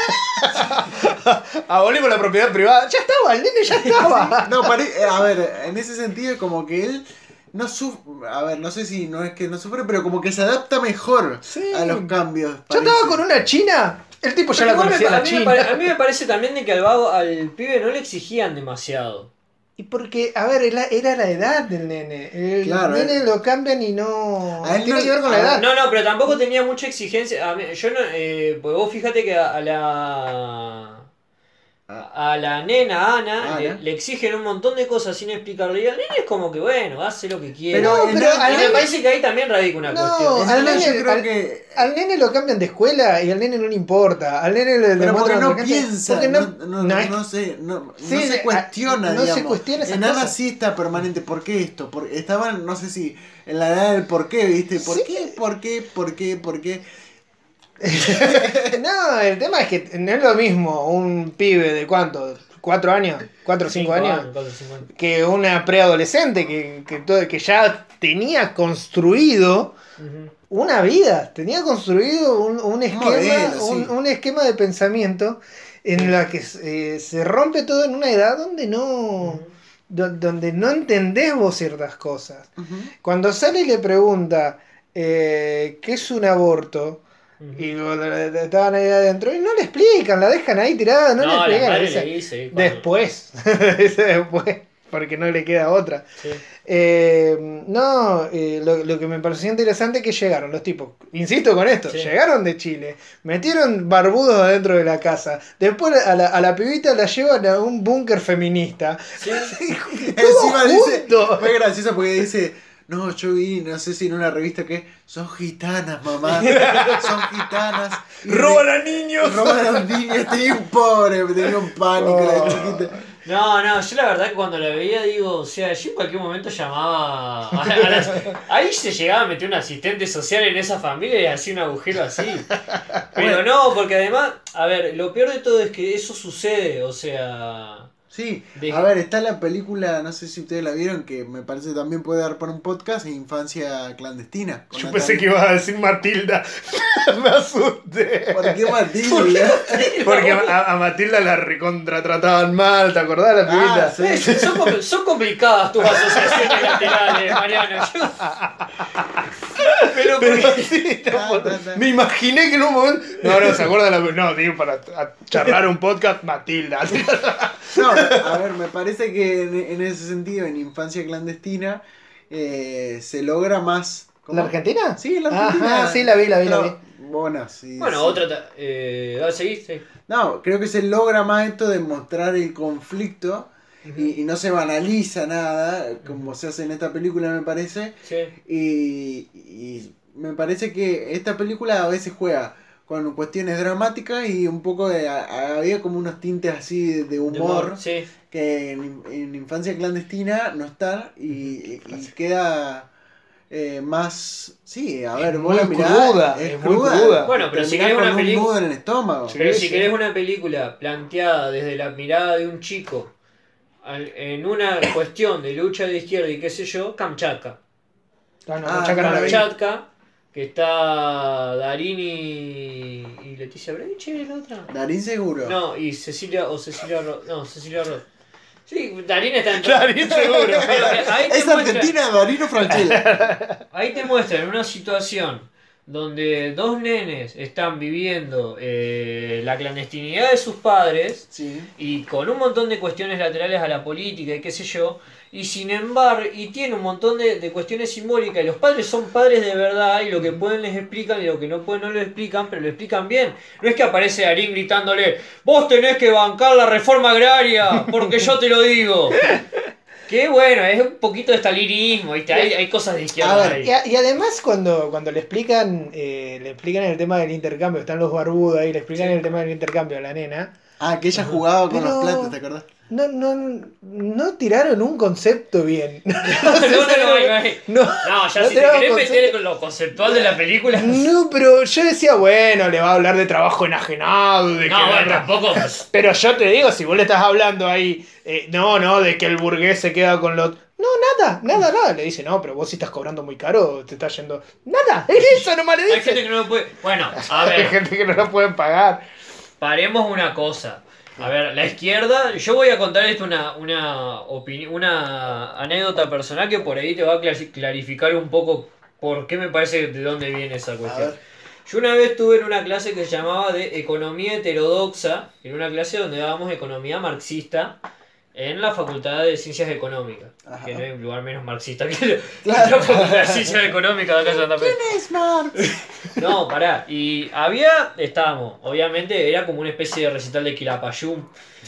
Abolimos la propiedad privada. Ya estaba, el nene ya estaba. No, a ver, en ese sentido como que él no sufre, a ver, no sé si no es que no sufre, pero como que se adapta mejor a los cambios. Yo estaba con una china, el tipo ya la conocía la china. A mí me parece también de que al pibe no le exigían demasiado. Y porque, a ver, era la edad del nene. El nene lo cambian y no... Tiene que ver con la edad. No, pero tampoco tenía mucha exigencia. Pues vos fíjate que a a la nena Ana le exigen un montón de cosas sin explicarle, y al nene es como que bueno, hace lo que quiere. Pero me parece que ahí también radica una cuestión. Al nene lo cambian de escuela y al nene no le importa. Al nene le porque no piensa, no se cuestiona, no se cuestiona esas en Ana cosas. sí está permanente. ¿Por qué esto? Estaban, no sé si en la edad del por qué, ¿viste? ¿Por qué? No, el tema es que no es lo mismo un pibe de ¿cuánto? 4 años, 4 o 5 años, que una preadolescente que ya tenía construido una vida, tenía construido un esquema de pensamiento en la que se rompe todo en una edad donde donde no entendés vos ciertas cosas. Cuando sale y le pregunta ¿qué es un aborto? Y estaban ahí adentro y no le explican, la dejan ahí tirada, no le explican. Después, porque no le queda otra. Sí. Lo que me pareció interesante es que llegaron los tipos, insisto con esto, llegaron de Chile, metieron barbudos adentro de la casa, después a la pibita la llevan a un búnker feminista. Sí. Encima dice, fue gracioso porque dice... No, yo vi, no sé si en una revista que son gitanas, mamá. Son gitanas. ¡Roban a niños! Roban a los niños. Tenía un pánico la chiquita. No, yo la verdad que cuando la veía digo, o sea, yo en cualquier momento llamaba ahí se llegaba a meter un asistente social en esa familia y hacía un agujero así. Pero no, porque además, a ver, lo peor de todo es que eso sucede, o sea... Sí, a ver, está la película, no sé si ustedes la vieron, que me parece también puede dar para un podcast, Infancia Clandestina. Yo pensé que ibas a decir Matilda. Me asusté. ¿Por qué Matilda? Porque a Matilda la recontratrataban mal, ¿te acordás de la pibita? Sí. Son complicadas tus asociaciones laterales, Mariano. Pero sí, me imaginé que en un momento... No, ¿se acuerdan? No, digo, para charlar un podcast, Matilda. No, a ver, me parece que en ese sentido, en Infancia Clandestina, se logra más... ¿cómo? ¿La Argentina? Sí, la Argentina. Sí, la vi. Bueno, sí. Bueno, sí. otra... ¿seguiste? No, creo que se logra más esto de mostrar el conflicto y no se banaliza nada, como se hace en esta película, me parece. Sí. Y me parece que esta película a veces juega con cuestiones dramáticas y un poco había como unos tintes así de humor, sí. Que en Infancia Clandestina no está y queda más, sí, a ver, muy cruda, es muy cruda. Bueno, pero si querés una película en el estómago. Pero si querés una película planteada desde la mirada de un chico en una cuestión de lucha de izquierda y qué sé yo, Kamchatka. Kamchatka, que está Darín y Leticia Brecht, ¿es la otra? Darín seguro. No, y Cecilia Roth. Sí, Darín está en Darín seguro. Es Argentina, Darín o Franchella. Ahí te muestran una situación donde dos nenes están viviendo la clandestinidad de sus padres, sí. Y con un montón de cuestiones laterales a la política y qué sé yo, y sin embargo, y tiene un montón de cuestiones simbólicas, y los padres son padres de verdad, y lo que pueden les explican, y lo que no pueden no lo explican, pero lo explican bien. No es que aparece Darín gritándole, vos tenés que bancar la reforma agraria, porque yo te lo digo. Que bueno, es un poquito de stalinismo, ¿viste? Hay cosas de izquierda ahí. Y además cuando le explican el tema del intercambio, están los barbudos ahí, le explican el tema del intercambio a la nena. Ah, que ella jugaba con los platos, ¿te acordás? No tiraron un concepto bien. No, ya si te querés meter con lo conceptual de la película. No, pero yo decía, bueno, le va a hablar de trabajo enajenado, de no, bueno, tampoco. Pero yo te digo, si vos le estás hablando ahí, de que el burgués se queda con los... No, nada. Le dice, no, pero vos si estás cobrando muy caro, te estás yendo... Nada, eso nomás le dice. Hay gente que no lo puede... Bueno, a ver. Hay gente que no lo pueden pagar. Paremos una cosa. A ver, la izquierda, yo voy a contar esto una anécdota personal que por ahí te va a clarificar un poco por qué me parece de dónde viene esa cuestión. Yo una vez estuve en una clase que se llamaba de economía heterodoxa, en una clase donde dábamos economía marxista, en la Facultad de Ciencias Económicas. Ajá. Que no hay un lugar menos marxista que la Facultad de Ciencias Económicas de acá de Santa Fe. ¿Quién es Marx? No, pará. Y estábamos, obviamente era como una especie de recital de Quilapayún.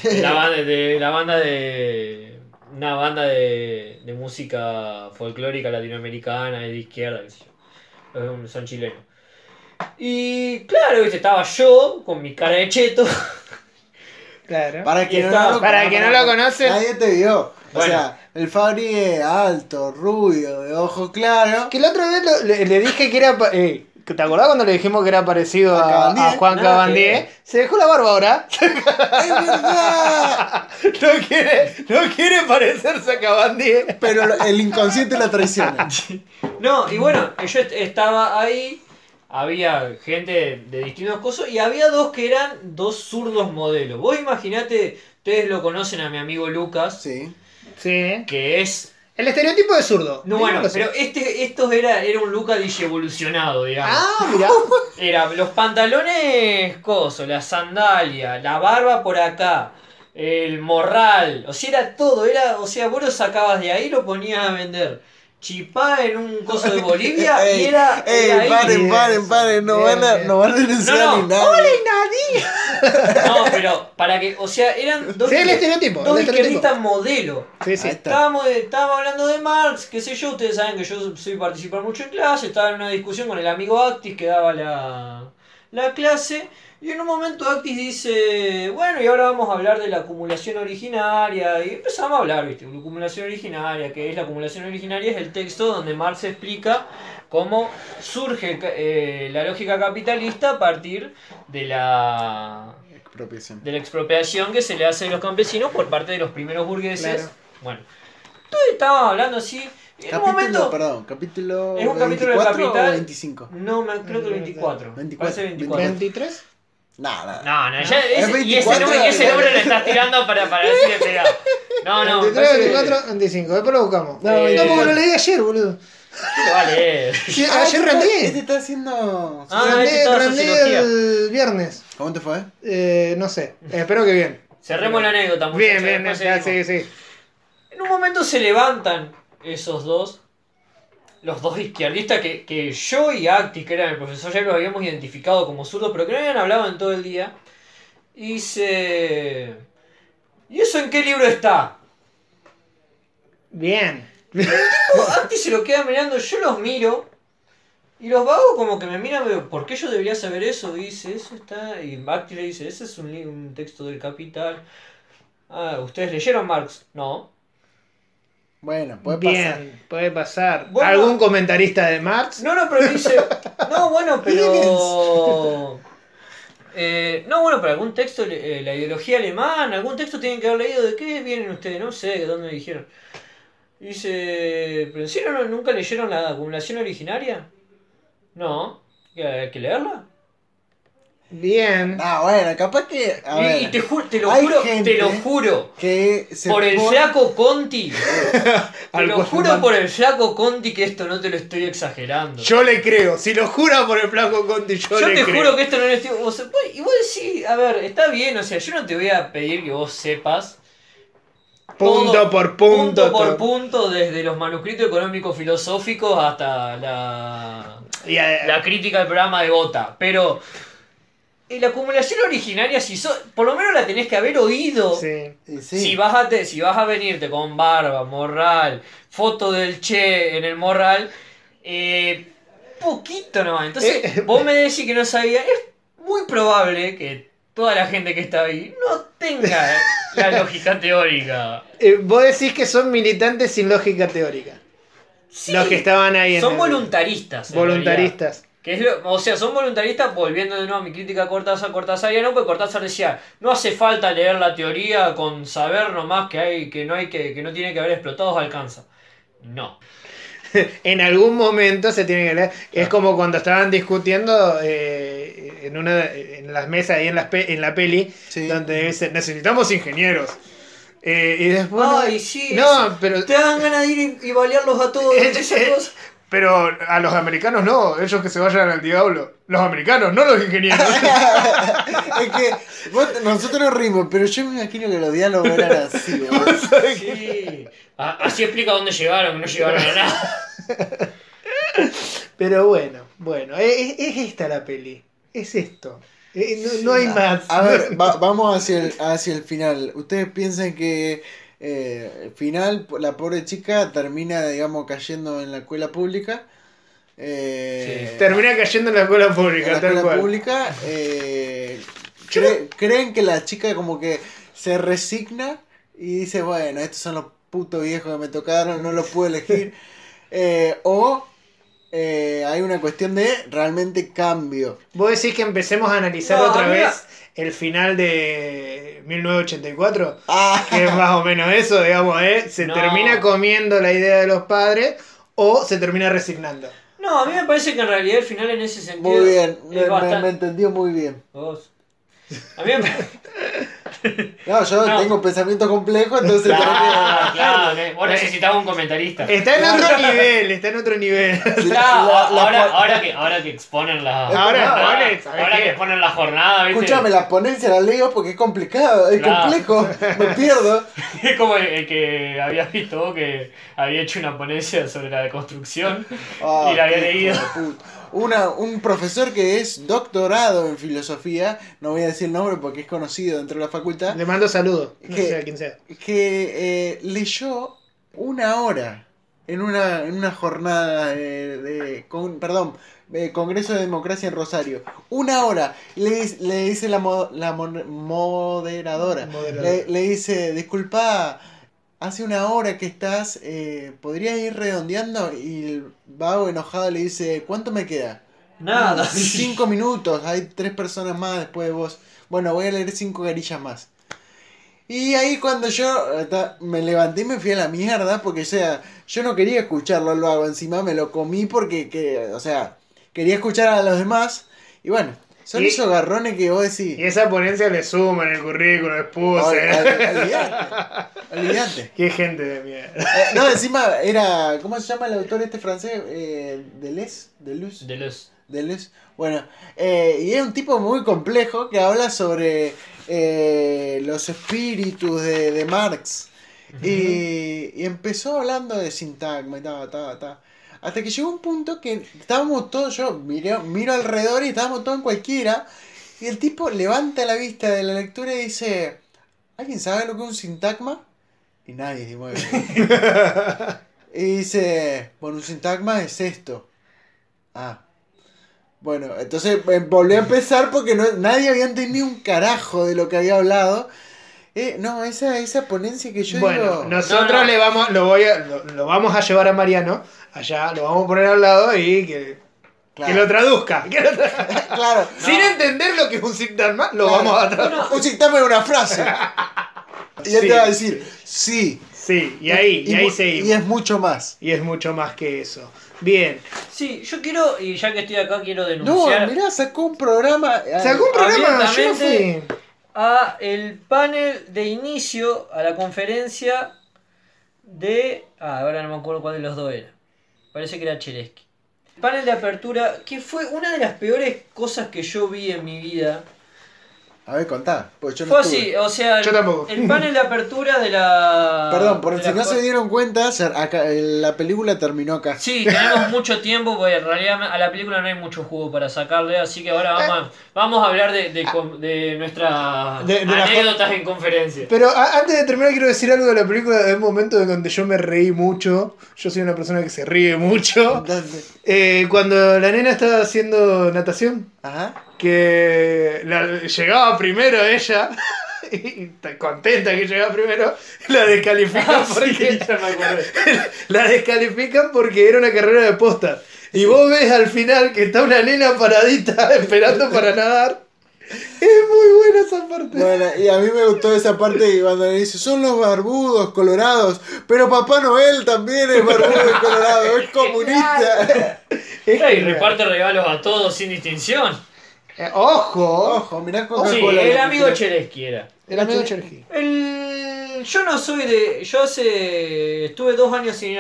Una banda de música folclórica latinoamericana y de izquierda, qué sé yo. Son chilenos. Y claro, viste, estaba yo con mi cara de cheto. Claro. Para quien no lo conoce. Nadie te vio. Bueno. O sea, el Fabri es alto, rubio, de ojos claros. Que la otra vez le dije que era... ¿te acordás cuando le dijimos que era parecido a Juan Cabandier? Se dejó la barba ahora. ¡Es verdad! No quiere parecerse a Cabandier. Pero el inconsciente la traiciona. No, y bueno, yo estaba ahí, había gente de distintos cosas y había dos que eran dos zurdos modelos. Vos imaginate, ustedes lo conocen a mi amigo Lucas, Sí. Sí. que es... El estereotipo de zurdo. No, bueno, Digámoslo pero estos era un Lucas digievolucionado, digamos. Ah, mirá. Era los pantalones coso, la sandalia, la barba por acá, el morral, o sea, era todo, o sea, vos lo sacabas de ahí y lo ponías a vender. Chipá en un coso de Bolivia y era ahí. Paren, no van a denunciar No, ni nada. No, pero para que, o sea, eran dos, Sí, el estereotipo. dos izquierdistas modelo. Sí, sí. Ahí está. Estábamos hablando de Marx, qué sé yo, ustedes saben que yo soy participar mucho en clase, estaba en una discusión con el amigo Actis que daba la clase, y en un momento Actis dice, bueno, y ahora vamos a hablar de la acumulación originaria, y empezamos a hablar, ¿viste? La acumulación originaria, que es la acumulación originaria, es el texto donde Marx explica cómo surge la lógica capitalista a partir de la expropiación que se le hace a los campesinos por parte de los primeros burgueses. Claro. Bueno, entonces estábamos hablando así. En un momento. Capítulo Es un capítulo de 24 Capital. o 25. No, creo que el 24. 24. Parece 24. ¿23? Nada. No, Es ya, y 24, ese número le estás tirando para decirle pegar. No, 23, parece- 24, 25. Después lo buscamos. No, No, porque porque lo leí ayer, boludo. ¿Qué le va a leer? Sí, ayer rendí. Este está haciendo. Este estaba Rendí sociología. el viernes. ¿Cómo te fue? No sé. Espero que bien. Cerremos la anécdota, muchachos. Bien, después ya, seguimos. sí. En un momento se levantan esos dos, los dos izquierdistas que yo y Acti, que era el profesor, ya los habíamos identificado como zurdos, pero que no habían hablado en todo el día. Y dice... ¿Y eso en qué libro está? Bien. Acti se lo queda mirando, yo los miro. Y los vagos como que me miran, digo, ¿por qué yo debería saber eso? Y dice, eso está... Y Acti le dice, ese es un texto del Capital. Ah, ¿ustedes leyeron Marx? No. Bueno, puede pasar. Bien, puede pasar. Bueno. ¿Algún comentarista de Marx? No, pero dice. No, bueno, pero. No, bueno, pero algún texto, la ideología alemana, algún texto tienen que haber leído. ¿De qué vienen ustedes? No sé, ¿de dónde me dijeron? Dice. ¿Pero en serio nunca leyeron la acumulación originaria? No. ¿Hay que leerla? Bien. Ah, bueno, capaz que. A ver, Y te lo hay juro, gente te lo juro. que se Por el pone- flaco Conti. Te lo Algo- juro por el flaco Conti que esto no te lo estoy exagerando. Yo le creo. Si lo jura por el flaco Conti, yo Yo le te creo. juro que esto no lo estoy... y vos decís, a ver, está bien, o sea, yo no te voy a pedir que vos sepas Punto todo, por punto. por punto, desde los manuscritos económicos filosóficos hasta la crítica del programa de Bota, pero la acumulación originaria, por lo menos la tenés que haber oído. Sí. Y sí. Si vas a venirte con barba, morral, foto del Che en el morral, poquito nomás. Entonces, vos me decís que no sabía, es muy probable que toda la gente que está ahí no tenga la lógica teórica. Vos decís que son militantes sin lógica teórica. Sí, Los que estaban ahí en son el- voluntaristas. en Voluntaristas. realidad. O sea, son voluntaristas, volviendo de nuevo a mi crítica a Cortázariano, porque Cortázar decía, no hace falta leer la teoría con saber nomás que no tiene que haber explotados alcanza. No. En algún momento se tiene que leer. Es como cuando estaban discutiendo en las mesas ahí en la peli, Sí. donde dicen, necesitamos ingenieros. Y después... Ay, sí. No, pero... Te dan ganas de ir y balearlos a todos. Es- esas cosas. Pero a los americanos no, ellos que se vayan al diablo. Los americanos, no los ingenieros. Es que nosotros nos rimos, pero yo me imagino que los diálogos eran así. Sí. Así explica dónde llegaron, que no llegaron a nada. Pero bueno, es esta la peli. Es esto. No hay más. A ver, vamos hacia el final. ¿Ustedes piensan que al final la pobre chica termina, digamos, cayendo en la escuela pública? Sí. Termina cayendo en la escuela pública. En la escuela pública. ¿Creen que la chica como que se resigna y dice, bueno, estos son los putos viejos que me tocaron, no los puedo elegir? O hay una cuestión de realmente cambio. ¿Vos decís que empecemos a analizar otra vez el final de 1984? Que es más o menos eso, digamos, ¿se termina comiendo la idea de los padres o se termina resignando? No, a mí me parece que en realidad el final en ese sentido... Muy bien, me entendió muy bien. ¿Vos? A mí me... No, yo tengo pensamientos complejos, entonces... Claro, vos necesitabas un comentarista. Está en otro nivel. Ahora que exponen la... Ahora que exponen la jornada, ¿viste? Escúchame, la ponencia la leo porque es complicado, es complejo, me pierdo. Es como el que habías visto vos que había hecho una ponencia sobre la deconstrucción y la había leído. Un profesor que es doctorado en filosofía, no voy a decir el nombre porque es conocido dentro de la facultad. Le mando saludos, no sé a quién sea. Que leyó 1 hora en una jornada Congreso de Democracia en Rosario. 1 hora. Le dice la moderadora. Le dice, disculpa, hace 1 hora que estás, ¿podrías ir redondeando? Y el vago enojado le dice, ¿cuánto me queda? Nada. 5 minutos, hay 3 personas más después de vos. Bueno, voy a leer 5 carillas más. Y ahí cuando yo me levanté y me fui a la mierda, porque o sea, yo no quería escucharlo al vago, encima me lo comí porque quería escuchar a los demás. Y bueno, son esos garrones que vos decís. Y esa ponencia le suma en el currículum, expuse. Olvidate. Qué gente de mierda. No, encima era. ¿Cómo se llama el autor este francés? Deleuze. Bueno, y es un tipo muy complejo que habla sobre los espíritus de Marx. Y empezó hablando de sintagma y hasta que llegó un punto que estábamos todos, yo miro alrededor y estábamos todos en cualquiera. Y el tipo levanta la vista de la lectura y dice, ¿alguien sabe lo que es un sintagma? Y nadie se mueve. Y dice, bueno, un sintagma es esto. Bueno, entonces volví a empezar porque nadie había entendido un carajo de lo que había hablado. No, esa ponencia que yo digo... Nosotros lo vamos a llevar a Mariano allá, lo vamos a poner al lado y que lo traduzca. Claro. Sin entender lo que es un sintagma, vamos a traducir. Un sintagma es una frase. Y él te va a decir, sí. Sí, y ahí seguimos. Y es mucho más. Y es mucho más que eso. Bien. Sí, yo quiero, y ya que estoy acá, quiero denunciar... No, mirá, sacó un programa... yo no fui. A el panel de inicio a la conferencia de... ahora no me acuerdo cuál de los dos era. Parece que era Cheleski. El panel de apertura, que fue una de las peores cosas que yo vi en mi vida. A ver, contá, porque yo no fue estuve. así, o sea, yo tampoco. El panel de apertura de la... Perdón, por si no se dieron cuenta, la película terminó acá. Sí, tenemos mucho tiempo, porque en realidad a la película no hay mucho jugo para sacarle, así que ahora vamos a hablar de nuestras anécdotas en conferencia. Pero antes de terminar quiero decir algo de la película, de un momento en donde yo me reí mucho. Yo soy una persona que se ríe mucho. Cuando la nena estaba haciendo natación. Ajá. Que llegaba primero ella y contenta que llegaba primero, la descalifican porque la descalifican porque era una carrera de posta. Y vos ves al final que está una nena paradita esperando para nadar. Es muy buena esa parte. Bueno, y a mí me gustó esa parte cuando le dice, son los barbudos colorados, pero Papá Noel también es barbudo y colorado, es comunista. Y reparte regalos a todos sin distinción. Ojo, mirá Coca-Cola. Sí, el amigo Cheleski era. El amigo Cheleski. El Yo no soy de... Yo estuve 2 años sin ir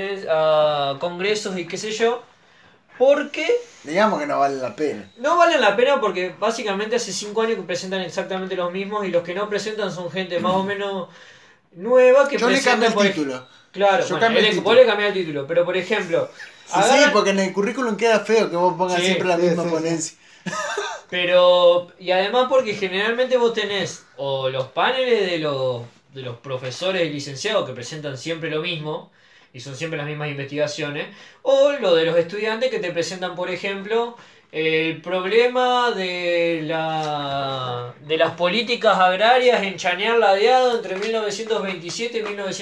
a congresos y qué sé yo. Porque... Digamos que no vale la pena. No valen la pena porque básicamente hace 5 años que presentan exactamente los mismos y los que no presentan son gente más o menos nueva que yo presenta... Yo le cambié el título. Claro, yo bueno, vos le cambié el título. Pero por ejemplo... Sí, porque en el currículum queda feo que vos pongas siempre la misma ponencia. Pero... Y además porque generalmente vos tenés o los paneles de los profesores y licenciados que presentan siempre lo mismo y son siempre las mismas investigaciones, o lo de los estudiantes que te presentan, por ejemplo, el problema de las políticas agrarias en Chañar Ladeado entre 1927 y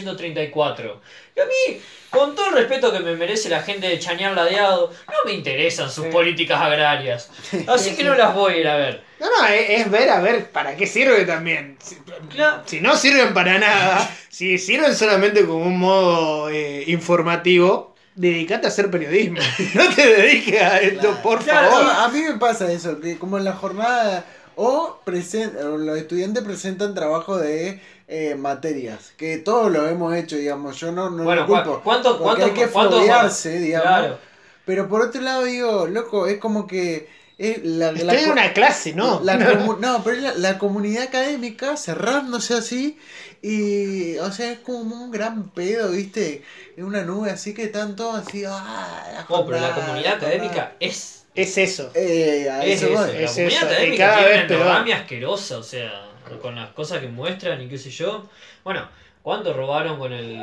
1934. Y a mí, con todo el respeto que me merece la gente de Chañar Ladeado, no me interesan sus políticas agrarias. Así que no las voy a ir a ver. No, es ver a ver para qué sirve también. Si no sirven para nada, si sirven solamente como un modo informativo, dedicate a hacer periodismo. No te dediques a esto, por favor. A mí me pasa eso, que como en la jornada o los estudiantes presentan trabajo de materias, que todos lo hemos hecho, digamos, yo no lo culpo. ¿Cuánto hay que foguearse, digamos. Claro. Pero por otro lado digo, loco, es como que estoy en una clase, ¿no? Pero la comunidad académica cerrándose así y, o sea, es como un gran pedo, ¿viste? Es una nube así que están todos así, pero la comunidad académica es eso. La comunidad académica tiene una endogamia asquerosa, o sea, con las cosas que muestran y qué sé yo. Bueno, ¿cuánto robaron con el...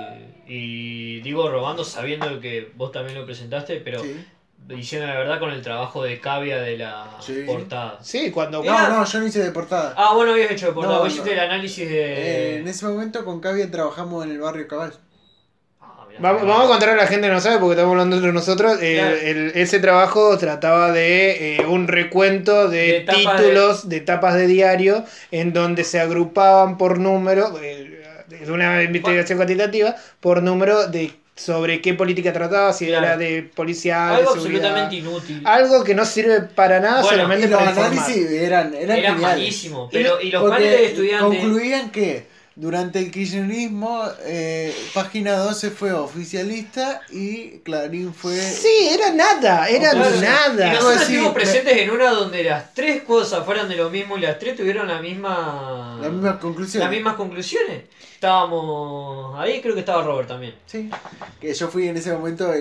Y digo robando sabiendo que vos también lo presentaste, pero... Sí. Diciendo la verdad con el trabajo de Cavia de la portada. Sí, cuando... No, yo no hice de portada. Vos no habías hecho de portada, vos hiciste el análisis de... en ese momento con Cavia trabajamos en el barrio Cabal. Vamos a contar a la gente que no sabe porque estamos hablando entre nosotros. Ese trabajo trataba de un recuento de títulos de tapas de diario en donde se agrupaban por número, de una investigación cuantitativa, por número de sobre qué política trataba, si era de policial, algo de seguridad, absolutamente inútil. Algo que no sirve para nada, solamente para informar. Los análisis eran malísimos, pero y los paneles de estudiantes concluían que durante el kirchnerismo Página 12 fue oficialista y Clarín fue... Sí, era nada. Y nosotros estuvimos presentes en una donde las 3 cosas fueran de lo mismo y las 3 tuvieron las mismas conclusiones. Estábamos ahí, creo que estaba Robert también. Sí, que yo fui en ese momento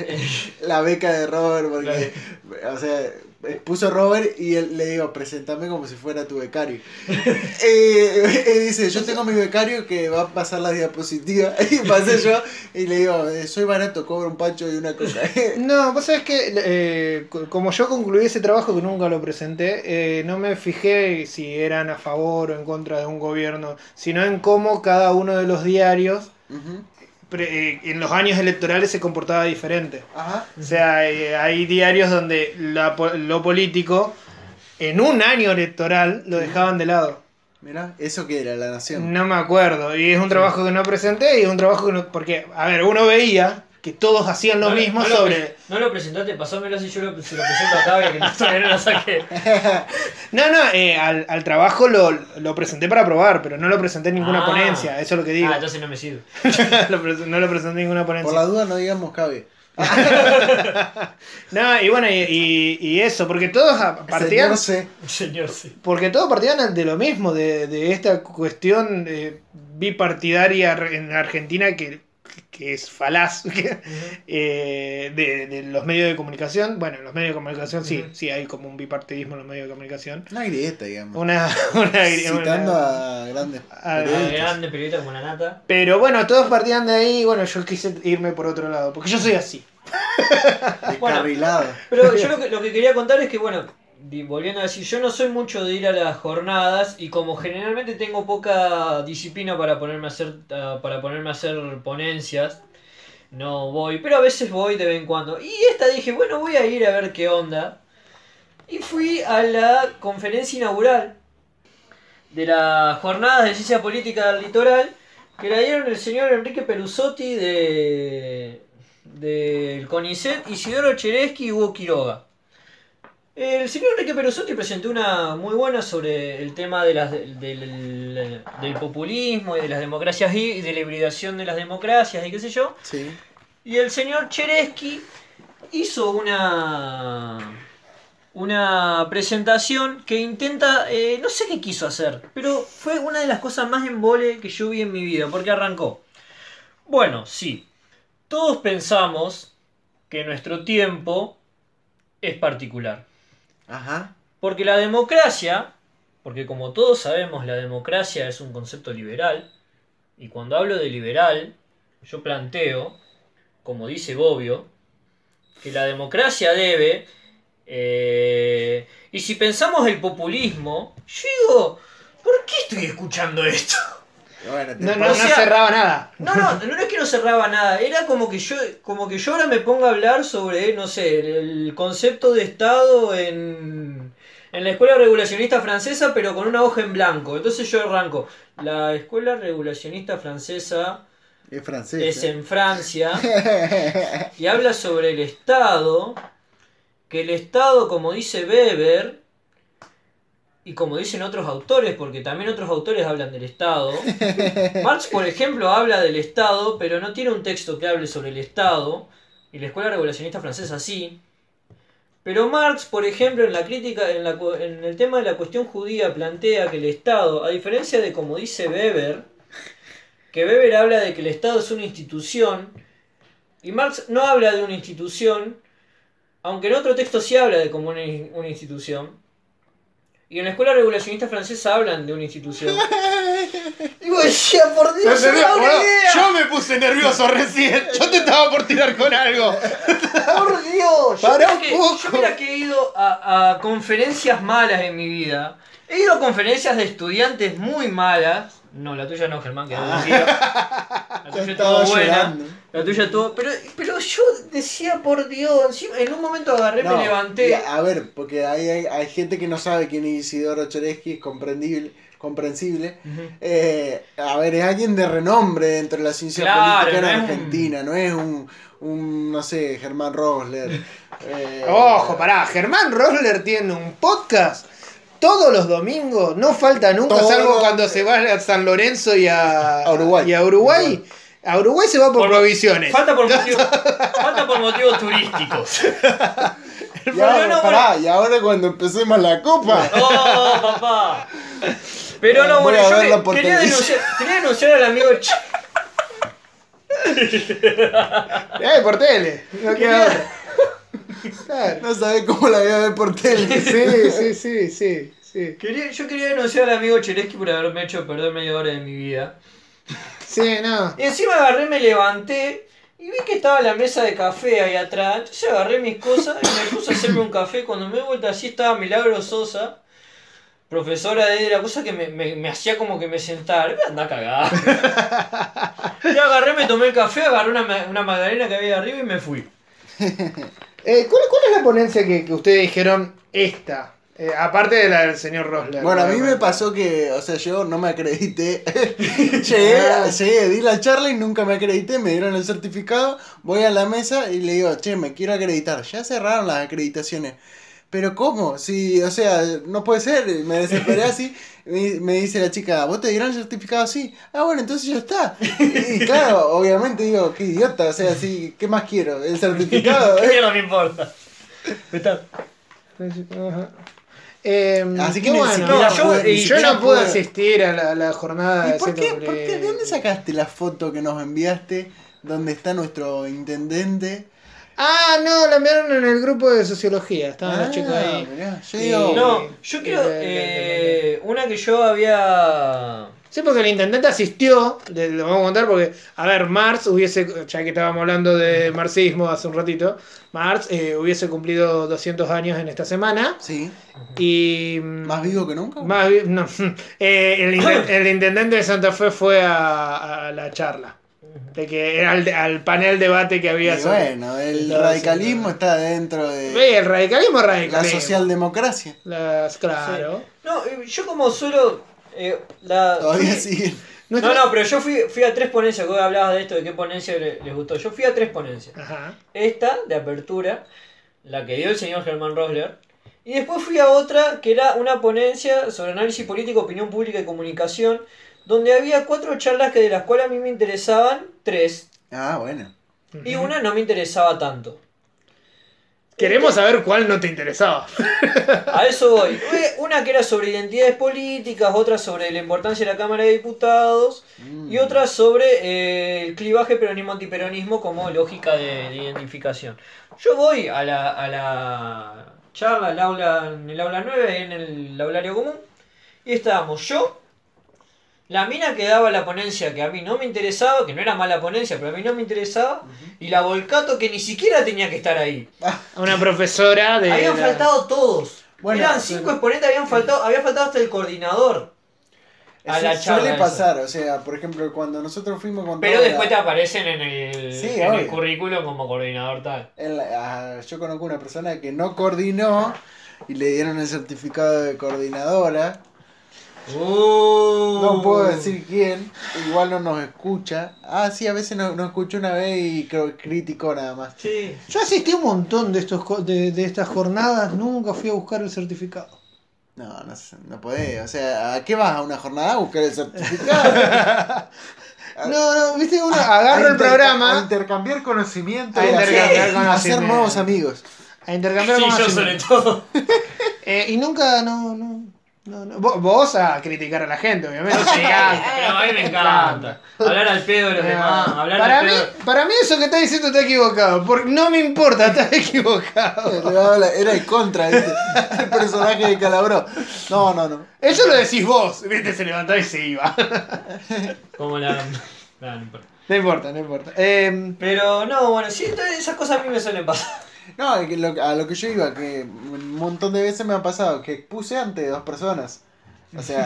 la beca de Robert porque, o sea, puso Robert y él, le digo, presentame como si fuera tu becario. Y dice, yo tengo mi becario que va a pasar las diapositivas. Y pasé yo y le digo, soy barato, cobro un pancho y una coca. No, vos sabés que como yo concluí ese trabajo que nunca lo presenté, no me fijé si eran a favor o en contra de un gobierno, sino en cómo cada uno de los diarios en los años electorales se comportaba diferente. Ajá. O sea, hay diarios donde lo político en un año electoral lo dejaban de lado. Mirá, ¿eso qué era? ¿La Nación? No me acuerdo. Y es un trabajo que no presenté y es un trabajo que no... Porque, a ver, uno veía que todos hacían lo mismo sobre... No lo presentaste, pasámelo si yo se lo presento a Cavia, que todavía no lo saqué. No, al trabajo lo presenté para probar, pero no lo presenté en ninguna ponencia, eso es lo que digo. Entonces no me sirve. No lo presenté en ninguna ponencia. Por la duda no digamos Cavia. No, y bueno, y eso, porque todos partían... Señor C. Porque todos partían de lo mismo, de esta cuestión bipartidaria en Argentina que es falaz, de los medios de comunicación. Bueno, en los medios de comunicación sí hay como un bipartidismo en los medios de comunicación. Una grieta, digamos. Citando a grandes periodistas como la Nata. Pero bueno, todos partían de ahí y bueno, yo quise irme por otro lado, porque yo soy así. Descarrilado. Pero yo lo que quería contar es que, bueno, volviendo a decir, yo no soy mucho de ir a las jornadas y como generalmente tengo poca disciplina para ponerme a hacer ponencias, no voy, pero a veces voy de vez en cuando. Y dije, bueno, voy a ir a ver qué onda. Y fui a la conferencia inaugural de las jornadas de ciencia política del litoral, que la dieron el señor Enrique Pelusotti del CONICET, Isidoro Cheresky y Hugo Quiroga. El señor Enrique Perosotti presentó una muy buena sobre el tema de del populismo y de las democracias y de la hibridación de las democracias y qué sé yo. Sí. Y el señor Cheresky hizo una presentación que intenta, no sé qué quiso hacer, pero fue una de las cosas más embole que yo vi en mi vida, porque arrancó. Bueno, sí, todos pensamos que nuestro tiempo es particular. Ajá. Porque la democracia, porque como todos sabemos, la democracia es un concepto liberal, y cuando hablo de liberal, yo planteo, como dice Bobbio, que la democracia debe... y si pensamos el populismo, yo digo, ¿por qué estoy escuchando esto? Bueno, No cerraba nada. No es que no cerraba nada, era como que yo ahora me ponga a hablar sobre, no sé, el concepto de Estado en la escuela regulacionista francesa, pero con una hoja en blanco. Entonces yo arranco, la escuela regulacionista francesa es francés. Es en Francia y habla sobre el Estado, que el Estado, como dice Weber, y como dicen otros autores, porque también otros autores hablan del Estado. Marx, por ejemplo, habla del Estado, pero no tiene un texto que hable sobre el Estado, y la escuela regulacionista francesa sí. Pero Marx, por ejemplo, en la crítica, en el tema de la cuestión judía, plantea que el Estado, a diferencia de como dice Weber, que Weber habla de que el Estado es una institución, y Marx no habla de una institución, aunque en otro texto sí habla de como una institución. Y en la escuela regulacionista francesa hablan de una institución. Y vos decías, por Dios, no, idea. Yo me puse nervioso recién. Yo te estaba por tirar con algo. Por Dios. Yo mira que he ido a conferencias malas en mi vida. He ido a conferencias de estudiantes muy malas. No, la tuya no, Germán, que la tuya estuvo buena. La tuya estuvo. Pero yo decía, por Dios, en un momento agarré, me levanté. A ver, porque hay gente que no sabe quién es Isidoro Cheresky, es comprensible. Uh-huh. A ver, es alguien de renombre dentro de la ciencia política en Argentina, no es un no sé, Germán Rosler. Ojo, pará, Germán Rosler tiene un podcast. Todos los domingos, no falta nunca, salvo cuando se va a San Lorenzo y a Uruguay. Y a Uruguay. A Uruguay se va por provisiones. Falta por motivos turísticos. Y ahora cuando empecemos la copa. ¡Oh, papá! Pero no, bueno, yo quería denunciar al amigo por tele. No queda otra. Claro. No sabés cómo la voy a ver por tele. Sí. Yo quería denunciar al amigo Cheresky por haberme hecho perder media hora de mi vida. Sí, no. Y encima agarré, me levanté y vi que estaba la mesa de café ahí atrás. Entonces agarré mis cosas y me puse a hacerme un café. Cuando me di vuelta así estaba Milagro Sosa, profesora de la cosa que me hacía como que me sentara. Me andaba a cagar. Y agarré, me tomé el café, agarré una magdalena que había arriba y me fui. ¿Cuál es la ponencia que ustedes dijeron esta? Aparte de la del señor Rosler. Bueno, a mí me pasó que, o sea, yo no me acredité. llegué, di la charla y nunca me acredité, me dieron el certificado, voy a la mesa y le digo, che, me quiero acreditar. Ya cerraron las acreditaciones. Pero ¿cómo? Sí, o sea, no puede ser. Me desesperé así. Me dice la chica, ¿vos te dieron el certificado así? Ah, bueno, entonces ya está. Y claro, obviamente digo, qué idiota. O sea, sí, ¿qué más quiero? El certificado. ¿Qué no me importa? Así que bueno, yo no pude asistir a la jornada de ¿Por qué? ¿De dónde sacaste la foto que nos enviaste? ¿Dónde está nuestro intendente? Ah, no, la enviaron en el grupo de sociología. Estaban los chicos ahí. Mirá, yo quiero. Una que yo había. Sí, porque el intendente asistió, lo vamos a contar porque, a ver, Marx hubiese, ya que estábamos hablando de marxismo hace un ratito, Marx hubiese cumplido 200 años en esta semana. Sí. Y... ¿Más vivo que nunca? No. El intendente de Santa Fe fue a la charla. De que era al panel debate que había. Bueno, el radicalismo está dentro de... El radicalismo es radicalismo. La socialdemocracia. Claro. Sí. No, yo como suelo... Todavía sigue. No, pero yo fui a 3 ponencias, que hoy hablabas de esto, de qué ponencia les gustó. Yo fui a 3 ponencias. Ajá. Esta, de apertura, la que dio el señor Germán Rosler, Y después fui a otra que era una ponencia sobre análisis político, opinión pública y comunicación, donde había 4 charlas que de las cuales a mí me interesaban 3. Ah, bueno. Y una no me interesaba tanto. Queremos saber cuál no te interesaba. A eso voy. Una que era sobre identidades políticas, otra sobre la importancia de la Cámara de Diputados y otra sobre el clivaje peronismo-antiperonismo como lógica de identificación. Yo voy a la charla en el aula 9, en el aulario común, y estábamos yo, la mina que daba la ponencia que a mí no me interesaba, que no era mala ponencia, pero a mí no me interesaba, y la Volcato que ni siquiera tenía que estar ahí. Una profesora de... Habían faltado todos. Bueno, eran 5 exponentes, había faltado hasta el coordinador. A la charla suele esa. pasar, o sea, por ejemplo, cuando nosotros fuimos con Pero después te aparecen en Sí, el obvio. currículum como coordinador tal. yo conozco una persona que no coordinó y le dieron el certificado de coordinadora. No puedo decir quién, igual no nos escucha. Ah, sí, a veces nos escuchó una vez y criticó nada más. Sí. Yo asistí a un montón de estas jornadas, nunca fui a buscar el certificado. No podés, o sea, ¿a qué vas a una jornada a buscar el certificado? No, viste, uno agarra el programa. A intercambiar conocimiento. A intercambiar a conocimiento. hacer nuevos amigos. A intercambiar Sí, yo conocimiento. sobre todo. Y nunca, no. Vos a criticar a la gente, obviamente. Sí, pero a mí me encanta. Hablar al pedo de los demás. Hablar Para al mí, pedo. para mí eso que estás diciendo está equivocado. Porque no me importa, estás equivocado. Era el contra, ¿viste? El personaje de Calabró. No. Eso lo decís vos. Viste, se levantaba y se iba. Como la. No importa. No importa. Pero no, bueno, sí, esas cosas a mí me suelen pasar. No, a lo que yo iba, que un montón de veces me ha pasado que puse ante 2 personas. O sea,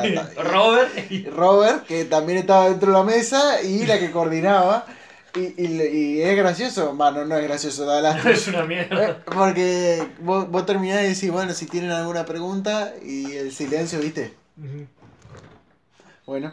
Robert, que también estaba dentro de la mesa, y la que coordinaba. Y es gracioso, no es gracioso, da lástima. Es una mierda. Porque vos terminás y decís, bueno, si tienen alguna pregunta, y el silencio, ¿viste? Bueno.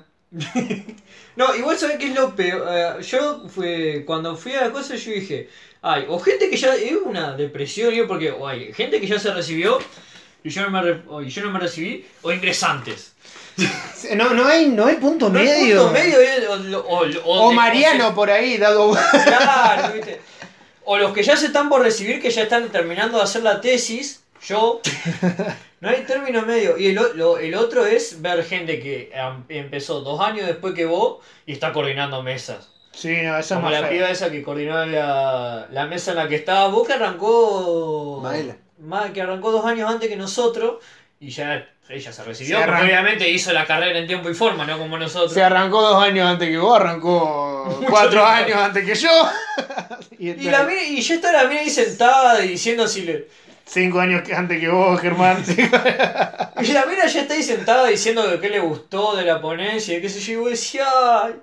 No, igual sabés que es lo peor. Cuando fui a la cosa, yo dije, o gente que ya es una depresión, porque o hay gente que ya se recibió y yo no me recibí, o ingresantes. No hay punto No hay medio. punto medio, O Mariano por ahí, dado. Claro, ¿viste? O los que ya se están por recibir, que ya están terminando de hacer la tesis, yo. No hay término medio. Y el otro es ver gente que empezó 2 años después que vos y está coordinando mesas. Sí, no, eso Como es más la feo. piba esa que coordinó la mesa en la que estaba vos, que arrancó. Maela. Que arrancó 2 años antes que nosotros y ya ella se recibió. Se Porque obviamente hizo la carrera en tiempo y forma, no como nosotros. Se arrancó 2 años antes que vos, arrancó 4 años antes que yo. Y ya está la mina ahí sentada y diciendo si le. 5 años antes que vos, Germán. Y la mina ya está ahí sentada diciendo de qué le gustó de la ponencia y qué sé yo. Y vos decís, ay,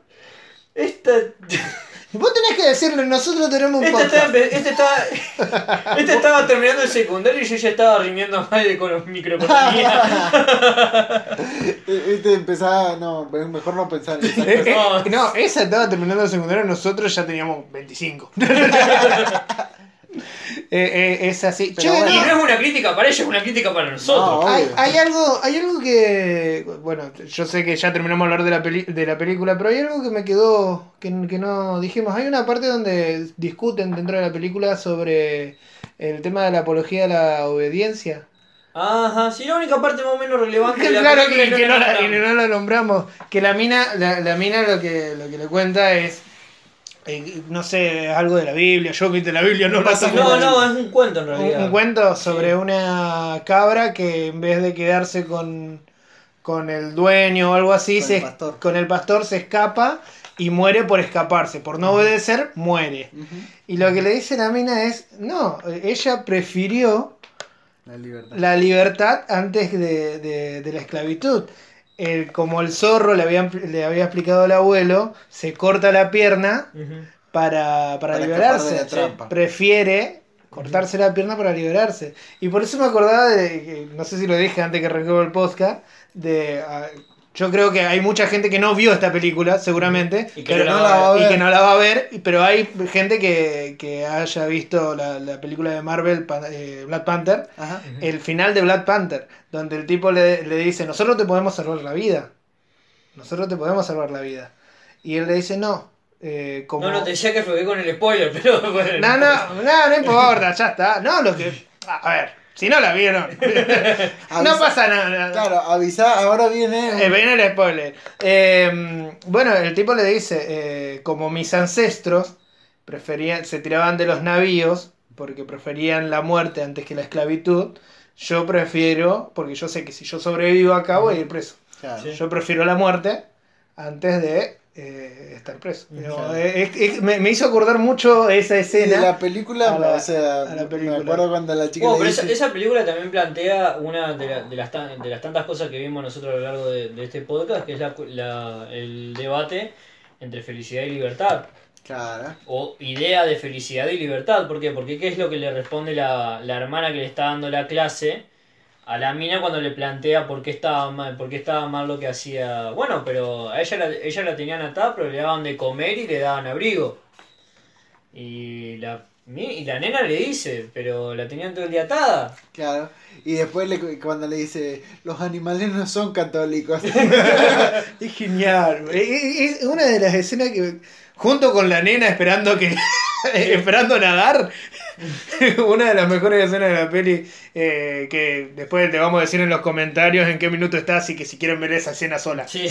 Vos tenés que decirle, nosotros tenemos un podcast. Este estaba terminando el secundario y yo ya estaba rindiendo mal de microeconomía. Empezaba, mejor no pensar en esas cosas. No, esa estaba terminando el secundario, nosotros ya teníamos 25. Es así. Pero Y no es una crítica para ella, es una crítica para nosotros. No, Hay algo que. Bueno, yo sé que ya terminamos de hablar de la película, pero hay algo que me quedó. Que no dijimos. Hay una parte donde discuten dentro de la película sobre el tema de la apología a la obediencia. Ajá, sí, la única parte más o menos relevante de la Claro película que no la nombramos. Que la mina lo que le cuenta es. No sé, algo de la Biblia. Yo que la Biblia no pasa. No, es un cuento en realidad. Un cuento sobre una cabra que en vez de quedarse con el dueño o algo así, con el pastor se escapa y muere por escaparse. Por no obedecer, muere. Y lo que le dice la mina es, no, ella prefirió la libertad antes de la esclavitud. Como el zorro le había explicado al abuelo, se corta la pierna para liberarse. Prefiere cortarse la pierna para liberarse. Y por eso me acordaba de, no sé si lo dije antes que arrancó el podcast, de Yo creo que hay mucha gente que no vio esta película, seguramente, y que pero no la va a ver, pero hay gente que haya visto la película de Marvel, Black Panther, Ajá. el final de Black Panther, donde el tipo le dice, nosotros te podemos salvar la vida, nosotros te podemos salvar la vida. Y él le dice, no. Como... No te decía que fue con el spoiler, pero... No importa, ya está. No, lo que... A ver, si no la vieron, no pasa nada. Claro, avisá, ahora viene... Viene el spoiler. Bueno, el tipo le dice, como mis ancestros se tiraban de los navíos porque preferían la muerte antes que la esclavitud, yo prefiero, porque yo sé que si yo sobrevivo acá voy a ir preso. Claro. Yo prefiero la muerte antes de estar preso. Claro. Me hizo acordar mucho esa escena. Y la película, a la película. Me acuerdo cuando la chica Pero dice... esa película también plantea una de las tantas cosas que vimos nosotros a lo largo de este podcast, que es el debate entre felicidad y libertad. Claro. O idea de felicidad y libertad. ¿Por qué? Porque ¿qué es lo que le responde la hermana que le está dando la clase a la mina cuando le plantea por qué estaba mal lo que hacía? Bueno, pero a ella la tenían atada, pero le daban de comer y le daban abrigo. Y la nena le dice, pero la tenían todo el día atada. Claro. Y después cuando le dice, los animales no son católicos. Es genial. Es una de las escenas que, junto con la nena esperando nadar, una de las mejores escenas de la peli, que después te vamos a decir en los comentarios en qué minuto está, así que si quieren ver esa escena sola. Sí.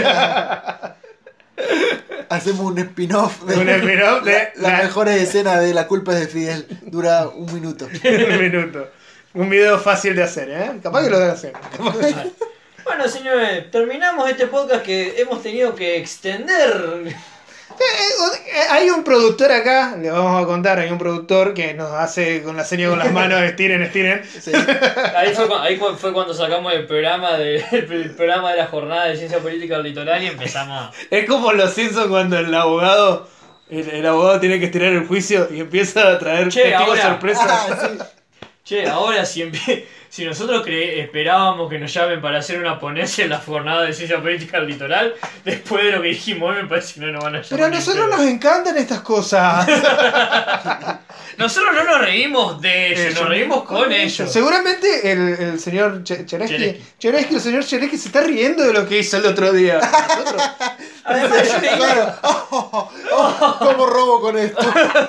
Hacemos un spin-off de las mejores escenas de La culpa es de Fidel. Dura 1 minuto. Un minuto. Un video fácil de hacer, ¿eh? Capaz que lo deben hacer. Bueno, señores, terminamos este podcast que hemos tenido que extender. Hay un productor acá, le vamos a contar, hay un productor que nos hace con la seña con las manos, estiren. Sí. Ahí fue cuando sacamos el programa de la jornada de ciencia política del litoral y empezamos. Es como los Simpsons cuando el abogado tiene que estirar el juicio y empieza a traer testigos sorpresa. Che, ahora si nosotros esperábamos que nos llamen para hacer una ponencia en la jornada de ciencia política del litoral, después de lo que dijimos hoy me parece que no nos van a llamar. Pero a nosotros nos encantan estas cosas. Nosotros no nos reímos de ellos, nos reímos con ellos. Seguramente el señor Cheresky, el señor Cheresky se está riendo de lo que hizo el otro día. Nosotros... Además, Claro. ¿Cómo robo con esto?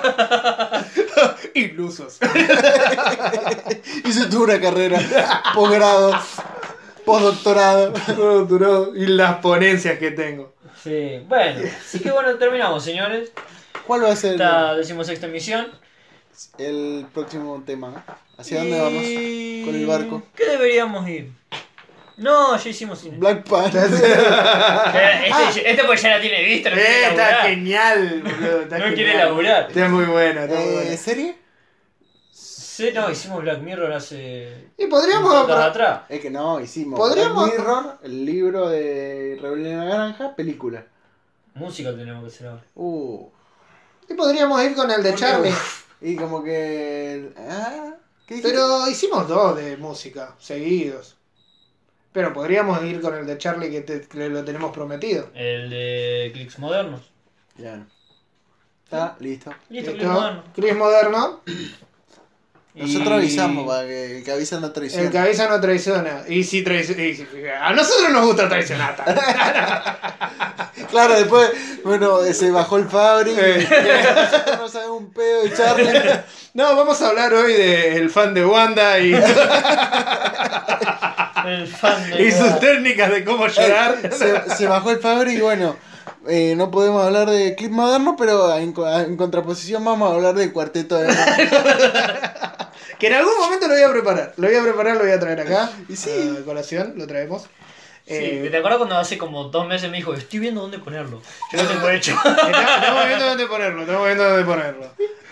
Ilusos. Hice toda una carrera, posgrado, postdoctorado. Y las ponencias que tengo. Sí, bueno, así que bueno, terminamos, señores. ¿Cuál va a ser Esta 16ª emisión. el próximo tema? ¿Hacia dónde vamos con el barco? ¿Qué deberíamos ir? No, ya hicimos cine. Black Panther. Este pues ya la tiene vista, no quiere Está laburar. genial, boludo. No quiere laburar. Está muy buena, está muy buena. ¿Serie? Sí, no, hicimos Black Mirror hace... Y podríamos... atrás. Es que no, hicimos ¿Podríamos? Black Mirror, el libro de Rebelión en la Granja, película. Música tenemos que hacer ahora. Y podríamos ir con el de Charlie. Y como que... ¿Qué dijiste? Pero hicimos 2 de música, seguidos. Pero podríamos ir con el de Charlie que lo tenemos prometido. El de Clics Modernos. Ya no. Está, listo. Listo, Clics Modernos. Chris Moderno. Nosotros avisamos para que el que avisa no traiciona. El que avisa no traiciona. Y si a nosotros nos gusta traicionar. Claro, después, bueno, se bajó el Fabri. Nosotros no sabemos un pedo de Charlie. No, vamos a hablar hoy del fan de Wanda y El fan de... y sus técnicas de cómo llorar. Se bajó el Fabri y bueno, no podemos hablar de Clip Moderno, pero en contraposición vamos a hablar del cuarteto de... Que en algún momento lo voy a preparar. Lo voy a traer acá. Y sí. A colación, lo traemos. Sí, ¿te acuerdas cuando hace como 2 meses me dijo, estoy viendo dónde ponerlo? Yo no tengo hecho. Estamos viendo dónde ponerlo.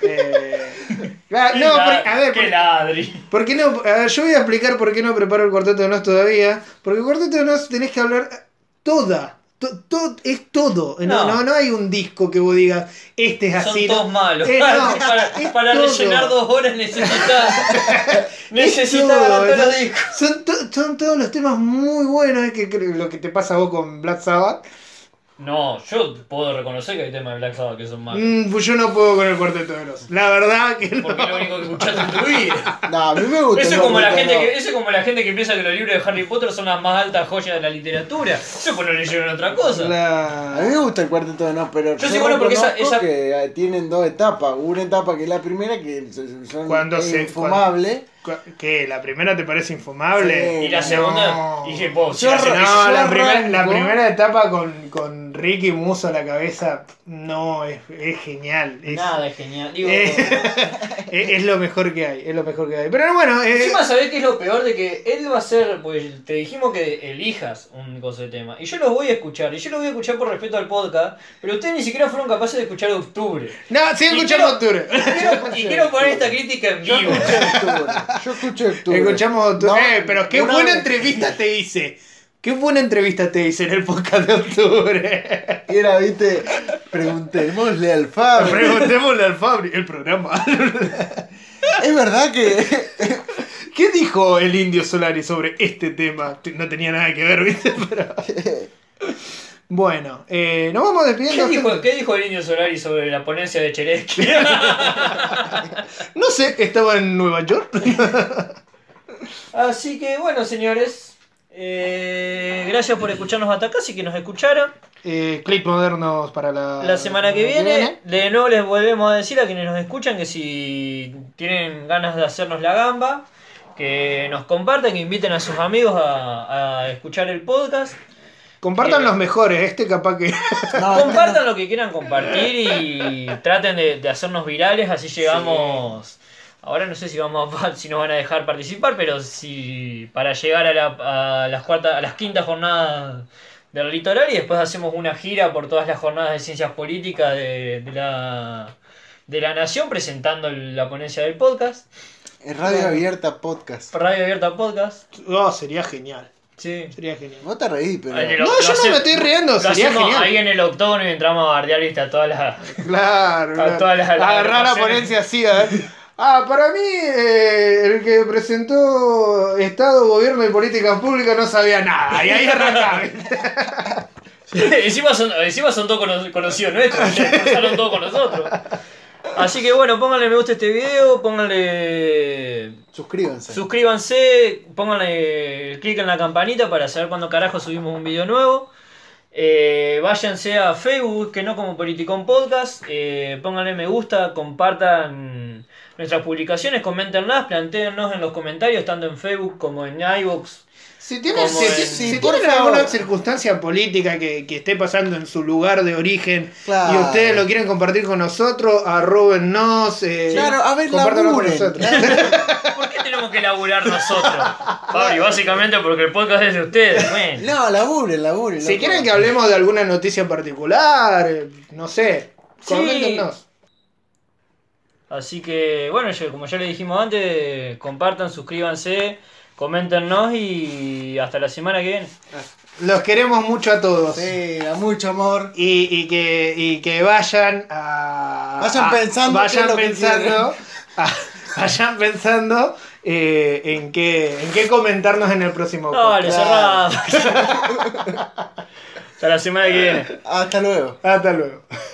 No, a ver, ¡Qué ladri! ¿por qué no? A ver, yo voy a explicar por qué no preparo el Cuarteto de Nos todavía. Porque el Cuarteto de Nos tenés que hablar toda es todo. No hay un disco que vos digas, este es así. Son todos malos. Para todo. rellenar 2 horas necesitas todos los discos. Son todos los temas muy buenos. Es que lo que te pasa a vos con Black Sabbath. No, yo puedo reconocer que hay temas de Black Sabbath que son malos. Pues yo no puedo con el Cuarteto de Nos. La verdad que no. Porque es lo único que escuchaste en tu vida. No, a mí me gusta. Eso es como la gente que piensa que los libros de Harry Potter son las más altas joyas de la literatura. Eso pues no leyeron otra cosa. A mí me gusta el Cuarteto de Nos, pero yo sí, bueno, porque que tienen 2 etapas. Una etapa que es la primera, que son infumable. ¿Qué? ¿La primera te parece infumable? Sí, y la segunda. No. Dije, vos, la primera etapa con Ricky Musso a la cabeza, no, es genial. Nada es genial. Digo, es lo mejor que hay, Pero bueno. Encima, ¿sabés qué es lo peor? De que él va a ser. Pues te dijimos que elijas un coso de tema. Y yo los voy a escuchar. Y yo los voy a escuchar por respeto al podcast. Pero ustedes ni siquiera fueron capaces de escuchar de Octubre. No, sí escuchamos Octubre. Y quiero poner esta crítica en vivo. Yo escucho Octubre. Escuchamos Octubre. Pero qué buena entrevista te hice. Qué buena entrevista te hice en el podcast de Octubre. Era, viste, preguntémosle al Fabri. El programa. Es verdad que... ¿Qué dijo el Indio Solari sobre este tema? No tenía nada que ver, viste, pero... Bueno, nos vamos despidiendo. ¿Qué dijo el Indio Solari sobre la ponencia de Cherezky? No sé, estaba en Nueva York. Así que bueno, señores, gracias por escucharnos hasta acá, si que nos escucharon. Click modernos para la semana que viene. De nuevo les volvemos a decir a quienes nos escuchan que si tienen ganas de hacernos la gamba, que nos compartan, que inviten a sus amigos a escuchar el podcast. Compartan los mejores, capaz que... Compartan lo que quieran compartir y traten de hacernos virales, así llegamos... Sí. Ahora no sé si si nos van a dejar participar, pero si para llegar a las quintas jornadas del litoral, y después hacemos una gira por todas las jornadas de ciencias políticas de la nación, presentando la ponencia del podcast. Radio Abierta Podcast. Radio Abierta Podcast. Sería genial. Sí. Sería genial. Vos te reís, pero... No, yo no me estoy riendo, sería genial. Ahí en el octógono y entramos a bardear, viste, a todas las... Claro. A todas las agarrar la ponencia así, para mí, el que presentó Estado, Gobierno y Políticas Públicas no sabía nada. Y ahí arrancaba. encima son todos conocidos nuestros. Pasaron todos con nosotros. Así que bueno, pónganle me gusta a este video, pónganle... Suscríbanse, pónganle clic en la campanita para saber cuándo carajo subimos un video nuevo. Váyanse a Facebook, que no como Politicón Podcast, pónganle me gusta, compartan nuestras publicaciones, coméntenlas, plantéennos en los comentarios, tanto en Facebook como en iVoox. Si tienen alguna circunstancia política que esté pasando en su lugar de origen, claro, y ustedes lo quieren compartir con nosotros, arróbennos, claro, a ver, compártanlo con nosotros. ¿Por qué tenemos que laburar nosotros? Fabri, básicamente porque el podcast es de ustedes. Bueno. No, laburen. Si quieren que hablemos de alguna noticia particular, no sé, coméntenos. Así que, bueno, como ya le dijimos antes, compartan, suscríbanse, coméntenos y hasta la semana que viene. Los queremos mucho a todos. Sí, a mucho amor. Y que vayan a... Vayan pensando en qué comentarnos en el próximo podcast. Dale, cerrado. Hasta la semana que viene. Hasta luego. Hasta luego.